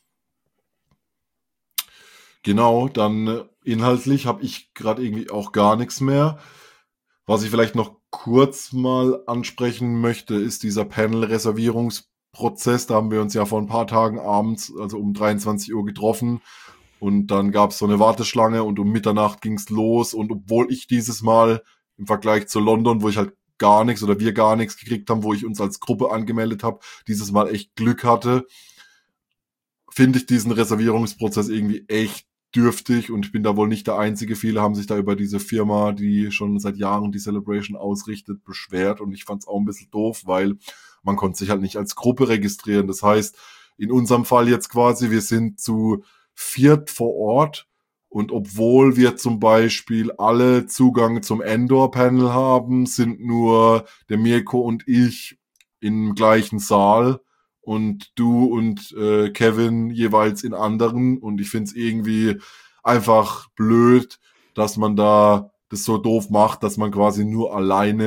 Genau, dann äh, inhaltlich habe ich gerade irgendwie auch gar nichts mehr. Was ich vielleicht noch kurz mal ansprechen möchte, ist dieser Panel-Reservierungsprozess. Da haben wir uns ja vor ein paar Tagen abends, also um dreiundzwanzig Uhr getroffen und dann gab es so eine Warteschlange und um Mitternacht ging's los und obwohl ich dieses Mal im Vergleich zu London, wo ich halt gar nichts oder wir gar nichts gekriegt haben, wo ich uns als Gruppe angemeldet habe, dieses Mal echt Glück hatte, finde ich diesen Reservierungsprozess irgendwie echt dürftig und ich bin da wohl nicht der Einzige. Viele haben sich da über diese Firma, die schon seit Jahren die Celebration ausrichtet, beschwert und ich fand es auch ein bisschen doof, weil man konnte sich halt nicht als Gruppe registrieren. Das heißt, in unserem Fall jetzt quasi, wir sind zu viert vor Ort und obwohl wir zum Beispiel alle Zugang zum Endor-Panel haben, sind nur der Mirko und ich im gleichen Saal und du und äh, Kevin jeweils in anderen. Und ich finde es irgendwie einfach blöd, dass man da das so doof macht, dass man quasi nur alleine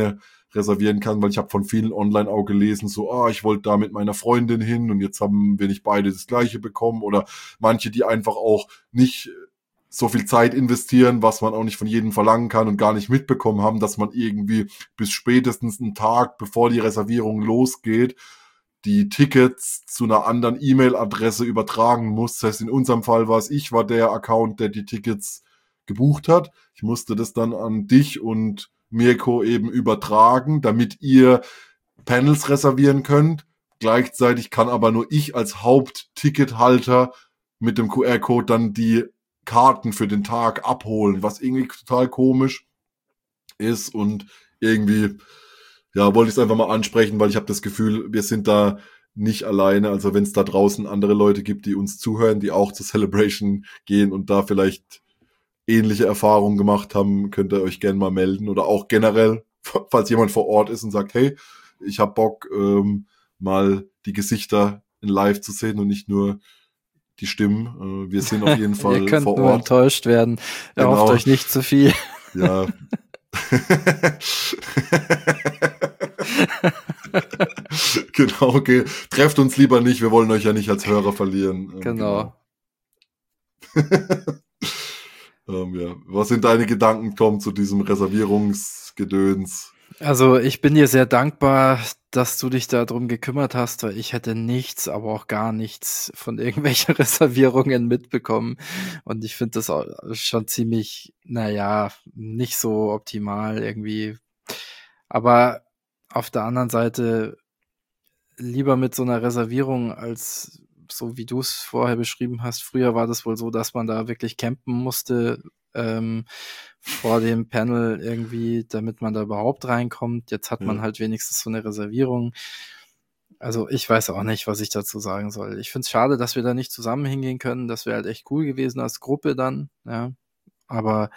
reservieren kann, weil ich habe von vielen online auch gelesen, so, ah, ich wollte da mit meiner Freundin hin und jetzt haben wir nicht beide das Gleiche bekommen, oder manche, die einfach auch nicht so viel Zeit investieren, was man auch nicht von jedem verlangen kann und gar nicht mitbekommen haben, dass man irgendwie bis spätestens einen Tag, bevor die Reservierung losgeht, die Tickets zu einer anderen E-Mail-Adresse übertragen muss. Das heißt, in unserem Fall war es ich, war der Account, der die Tickets gebucht hat. Ich musste das dann an dich und Mirko eben übertragen, damit ihr Panels reservieren könnt. Gleichzeitig kann aber nur ich als Haupttickethalter mit dem Q R-Code dann die Karten für den Tag abholen, was irgendwie total komisch ist und irgendwie, ja, wollte ich es einfach mal ansprechen, weil ich habe das Gefühl, wir sind da nicht alleine. Also wenn es da draußen andere Leute gibt, die uns zuhören, die auch zur Celebration gehen und da vielleicht ähnliche Erfahrungen gemacht haben, könnt ihr euch gerne mal melden oder auch generell, falls jemand vor Ort ist und sagt, hey, ich hab Bock, ähm, mal die Gesichter in live zu sehen und nicht nur die Stimmen. Äh, wir sind auf jeden Fall Ihr könnt vor nur Ort. enttäuscht werden. Erhofft Genau. euch nicht zu viel. Ja. Genau, okay. Trefft uns lieber nicht, wir wollen euch ja nicht als Hörer verlieren. Ähm, Genau. ähm, ja. Was sind deine Gedanken, Tom, zu diesem Reservierungsgedöns? Also ich bin dir sehr dankbar, dass du dich darum gekümmert hast, weil ich hätte nichts, aber auch gar nichts von irgendwelchen Reservierungen mitbekommen. Und ich finde das auch schon ziemlich, naja, nicht so optimal irgendwie. Aber auf der anderen Seite lieber mit so einer Reservierung als so, wie du es vorher beschrieben hast. Früher war das wohl so, dass man da wirklich campen musste, ähm, vor dem Panel irgendwie, damit man da überhaupt reinkommt. Jetzt hat man Ja. halt wenigstens so eine Reservierung. Also ich weiß auch nicht, was ich dazu sagen soll. Ich finde es schade, dass wir da nicht zusammen hingehen können. Das wäre halt echt cool gewesen als Gruppe dann. Ja, aber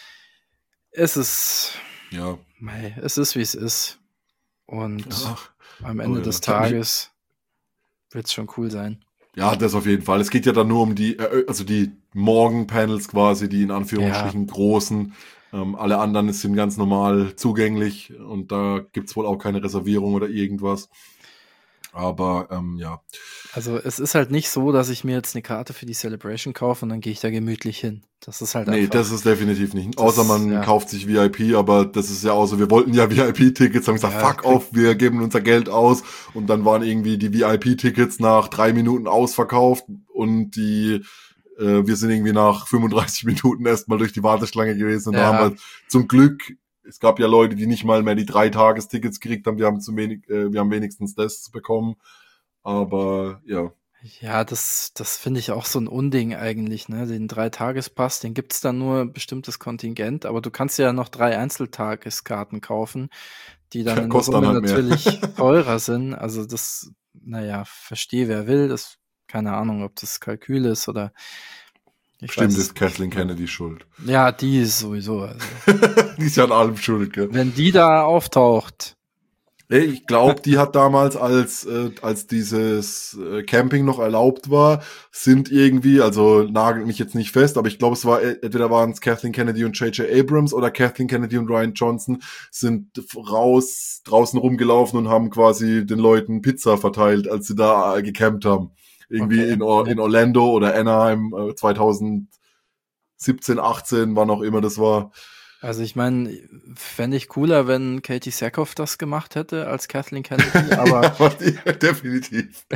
es ist, Ja. mei, es ist wie es ist. Und Ach, am Ende oh ja. des Ich hab mich- Tages wird es schon cool sein. Ja, das auf jeden Fall. Es geht ja dann nur um die, äh, also die Morgenpanels quasi, die in Anführungsstrichen großen. Ähm, alle anderen sind ganz normal zugänglich und da gibt's wohl auch keine Reservierung oder irgendwas. Aber ähm, ja, Also es ist halt nicht so, dass ich mir jetzt eine Karte für die Celebration kaufe und dann gehe ich da gemütlich hin. Das ist halt nee, einfach. das ist definitiv nicht. Das- Außer man ja. kauft sich V I P, aber das ist ja auch so, wir wollten ja V I P-Tickets, haben gesagt, Ja, fuck krieg- off, wir geben unser Geld aus und dann waren irgendwie die V I P-Tickets nach drei Minuten ausverkauft und die äh, wir sind irgendwie nach fünfunddreißig Minuten erstmal durch die Warteschlange gewesen und da Ja. haben wir zum Glück, es gab ja Leute, die nicht mal mehr die drei Tagestickets gekriegt haben, wir haben zu wenig, äh, wir haben wenigstens das bekommen, aber ja. Ja, das, das finde ich auch so ein Unding eigentlich, ne? Den Dreitagespass, den gibt's dann nur ein bestimmtes Kontingent, aber du kannst ja noch drei Einzeltageskarten kaufen, die dann Ja, in der kostet dann Summe halt mehr. natürlich teurer sind. Also das, naja, verstehe wer will, das, keine Ahnung, ob das Kalkül ist oder ich Bestimmt weiß es ist Kathleen nicht. Kennedy schuld. Ja, die ist sowieso. Also, Die ist ja an allem schuld, gell? wenn die da auftaucht, Ey, ich glaube, die hat damals, als äh, als dieses äh, Camping noch erlaubt war, sind irgendwie, also nagelt mich jetzt nicht fest, aber ich glaube, es war äh, entweder waren es Kathleen Kennedy und J J Abrams oder Kathleen Kennedy und Ryan Johnson sind raus draußen rumgelaufen und haben quasi den Leuten Pizza verteilt, als sie da äh, gecampt haben. Irgendwie Okay, in, Or ja. in Orlando oder Anaheim äh, zweitausendsiebzehn, achtzehn, wann auch immer das war. Also ich meine, fände ich cooler, wenn Katie Sackhoff das gemacht hätte als Kathleen Kennedy, aber Aber die, definitiv.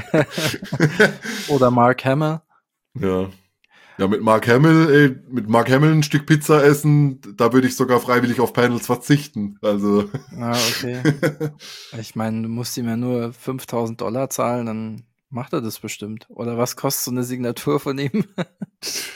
oder Mark Hamill. Ja. Ja, mit Mark Hamill, ey, mit Mark Hamill ein Stück Pizza essen, da würde ich sogar freiwillig auf Panels verzichten. Also. Ah, okay. Ich meine, du musst ihm ja nur fünftausend Dollar zahlen, dann macht er das bestimmt. Oder was kostet so eine Signatur von ihm? Ich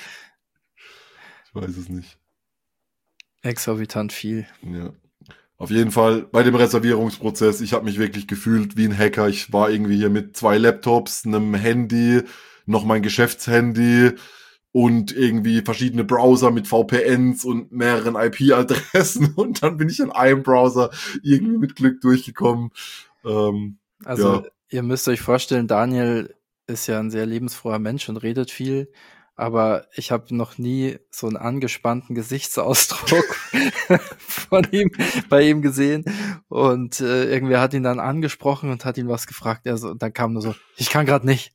weiß es nicht. Exorbitant viel. Ja. Auf jeden Fall bei dem Reservierungsprozess, ich habe mich wirklich gefühlt wie ein Hacker. Ich war irgendwie hier mit zwei Laptops, einem Handy, noch mein Geschäftshandy und irgendwie verschiedene Browser mit V P Ns und mehreren I P-Adressen und dann bin ich in einem Browser irgendwie mit Glück durchgekommen. Ähm, Also Ja. ihr müsst euch vorstellen, Daniel ist ja ein sehr lebensfroher Mensch und redet viel. aber ich habe noch nie so einen angespannten Gesichtsausdruck von ihm, bei ihm gesehen. Und äh, irgendwer hat ihn dann angesprochen und hat ihn was gefragt. Er so, und dann kam nur so, ich kann gerade nicht.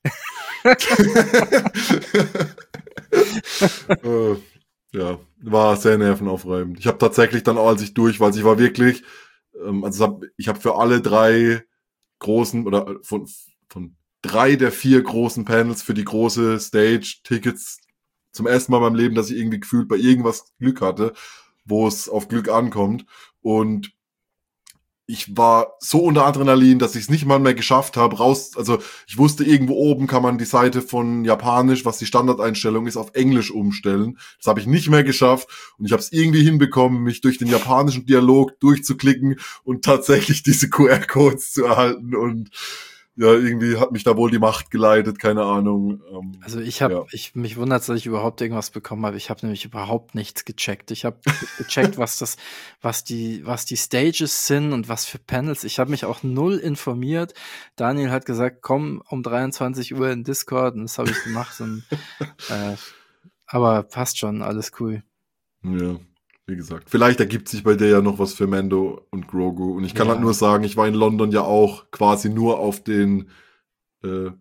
äh, ja, war sehr nervenaufreibend. Ich habe tatsächlich dann auch, als ich durch war, also ich war wirklich, ähm, also hab, ich habe für alle drei großen oder von von drei der vier großen Panels für die große Stage Tickets zum ersten Mal in meinem Leben, dass ich irgendwie gefühlt bei irgendwas Glück hatte, wo es auf Glück ankommt. Und ich war so unter Adrenalin, dass ich es nicht mal mehr geschafft habe, raus, also ich wusste, irgendwo oben kann man die Seite von Japanisch, was die Standardeinstellung ist, auf Englisch umstellen. Das habe ich nicht mehr geschafft und ich habe es irgendwie hinbekommen, mich durch den japanischen Dialog durchzuklicken und tatsächlich diese Q R-Codes zu erhalten und ja, irgendwie hat mich da wohl die Macht geleitet, keine Ahnung. Ähm, Also ich habe, ja. ich mich wundert, dass ich überhaupt irgendwas bekommen habe. Ich habe nämlich überhaupt nichts gecheckt. Ich habe gecheckt, was das, was die, was die Stages sind und was für Panels. Ich habe mich auch null informiert. Daniel hat gesagt, komm um dreiundzwanzig Uhr in Discord und das habe ich gemacht. Und, äh, aber passt schon, alles cool. Ja, wie gesagt. Vielleicht ergibt sich bei dir ja noch was für Mando und Grogu. Und ich kann Ja. halt nur sagen, ich war in London ja auch quasi nur auf den äh,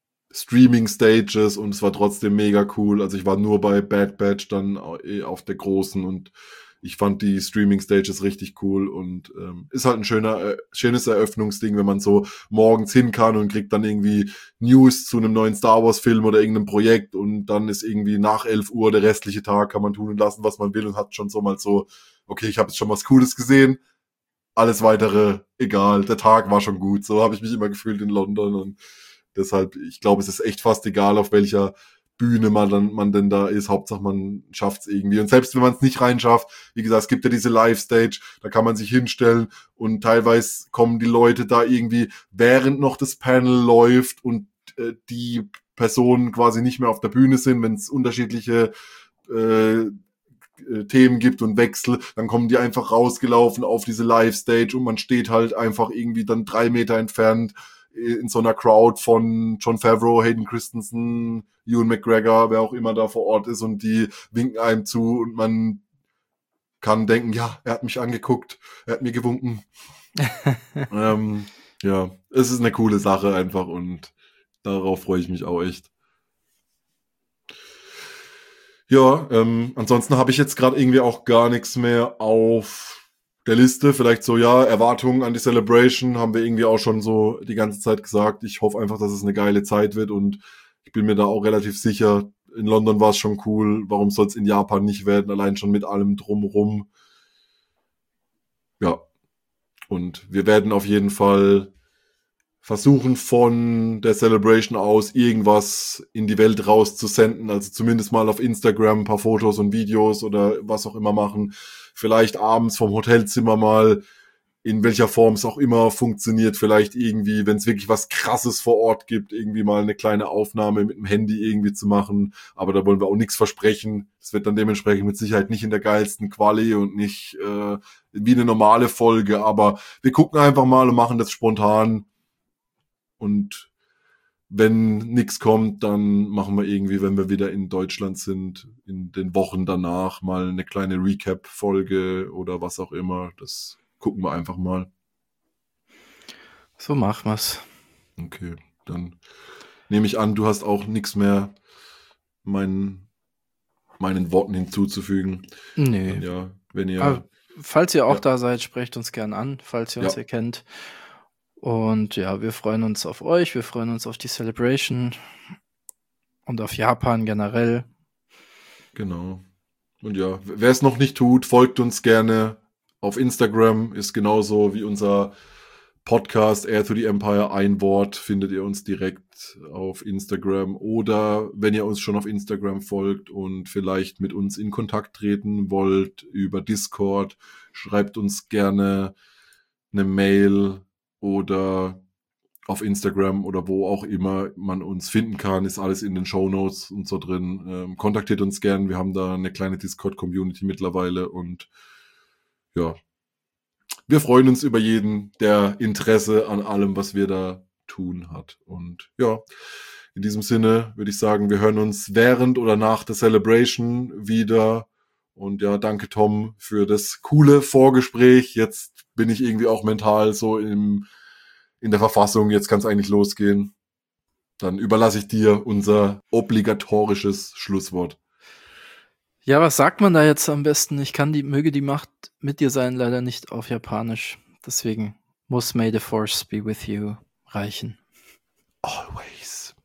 Streaming-Stages und es war trotzdem mega cool. Also ich war nur bei Bad Batch dann eh auf der großen und ich fand die Streaming-Stages richtig cool und ähm, ist halt ein schöner, äh, schönes Eröffnungsding, wenn man so morgens hin kann und kriegt dann irgendwie News zu einem neuen Star Wars-Film oder irgendeinem Projekt und dann ist irgendwie nach elf Uhr der restliche Tag, kann man tun und lassen, was man will und hat schon so mal so, okay, ich habe jetzt schon was Cooles gesehen, alles weitere egal, der Tag war schon gut. So habe ich mich immer gefühlt in London und deshalb, ich glaube, es ist echt fast egal, auf welcher Bühne man dann man denn da ist. Hauptsache, man schafft's irgendwie. Und selbst wenn man es nicht reinschafft, wie gesagt, es gibt ja diese Live-Stage, da kann man sich hinstellen und teilweise kommen die Leute da irgendwie, während noch das Panel läuft und äh, die Personen quasi nicht mehr auf der Bühne sind, wenn es unterschiedliche äh, Themen gibt und Wechsel, dann kommen die einfach rausgelaufen auf diese Live-Stage und man steht halt einfach irgendwie dann drei Meter entfernt in so einer Crowd von Jon Favreau, Hayden Christensen, Ewan McGregor, wer auch immer da vor Ort ist und die winken einem zu und man kann denken, ja, er hat mich angeguckt, er hat mir gewunken. ähm, ja, es ist eine coole Sache einfach und darauf freue ich mich auch echt. Ja, ähm, ansonsten habe ich jetzt gerade irgendwie auch gar nichts mehr auf der Liste. Vielleicht so, ja, Erwartungen an die Celebration haben wir irgendwie auch schon so die ganze Zeit gesagt. Ich hoffe einfach, dass es eine geile Zeit wird und ich bin mir da auch relativ sicher. In London war es schon cool. Warum soll es in Japan nicht werden? Allein schon mit allem drumrum. Ja. Und wir werden auf jeden Fall versuchen von der Celebration aus irgendwas in die Welt rauszusenden, also zumindest mal auf Instagram ein paar Fotos und Videos oder was auch immer machen, vielleicht abends vom Hotelzimmer mal, in welcher Form es auch immer funktioniert, vielleicht irgendwie, wenn es wirklich was Krasses vor Ort gibt, irgendwie mal eine kleine Aufnahme mit dem Handy irgendwie zu machen, aber da wollen wir auch nichts versprechen, es wird dann dementsprechend mit Sicherheit nicht in der geilsten Quali und nicht äh, wie eine normale Folge, aber wir gucken einfach mal und machen das spontan. Und wenn nichts kommt, dann machen wir irgendwie, wenn wir wieder in Deutschland sind, in den Wochen danach mal eine kleine Recap-Folge oder was auch immer. Das gucken wir einfach mal. So machen wir's. Okay, dann nehme ich an, du hast auch nichts mehr meinen, meinen Worten hinzuzufügen. Nö. Und ja, wenn ihr... Aber falls ihr auch ja. da seid, sprecht uns gern an, falls ihr uns Ja. hier kennt. Und ja, wir freuen uns auf euch, wir freuen uns auf die Celebration und auf Japan generell. Genau. Und ja, wer es noch nicht tut, folgt uns gerne auf Instagram, ist genauso wie unser Podcast Heir to the Empire, ein Wort, findet ihr uns direkt auf Instagram. Oder wenn ihr uns schon auf Instagram folgt und vielleicht mit uns in Kontakt treten wollt über Discord, schreibt uns gerne eine Mail oder auf Instagram oder wo auch immer man uns finden kann, ist alles in den Shownotes und so drin. Ähm, kontaktiert uns gern, wir haben da eine kleine Discord-Community mittlerweile und ja, wir freuen uns über jeden, der Interesse an allem, was wir da tun hat. Und ja, In diesem Sinne würde ich sagen, wir hören uns während oder nach der Celebration wieder. Und ja, danke Tom für das coole Vorgespräch. Jetzt bin ich irgendwie auch mental so im, in der Verfassung. Jetzt kann es eigentlich losgehen. Dann überlasse ich dir unser obligatorisches Schlusswort. Ja, was sagt man da jetzt am besten? Ich kann die, möge die Macht mit dir sein, leider nicht auf Japanisch. Deswegen muss May the Force be with you reichen. Always.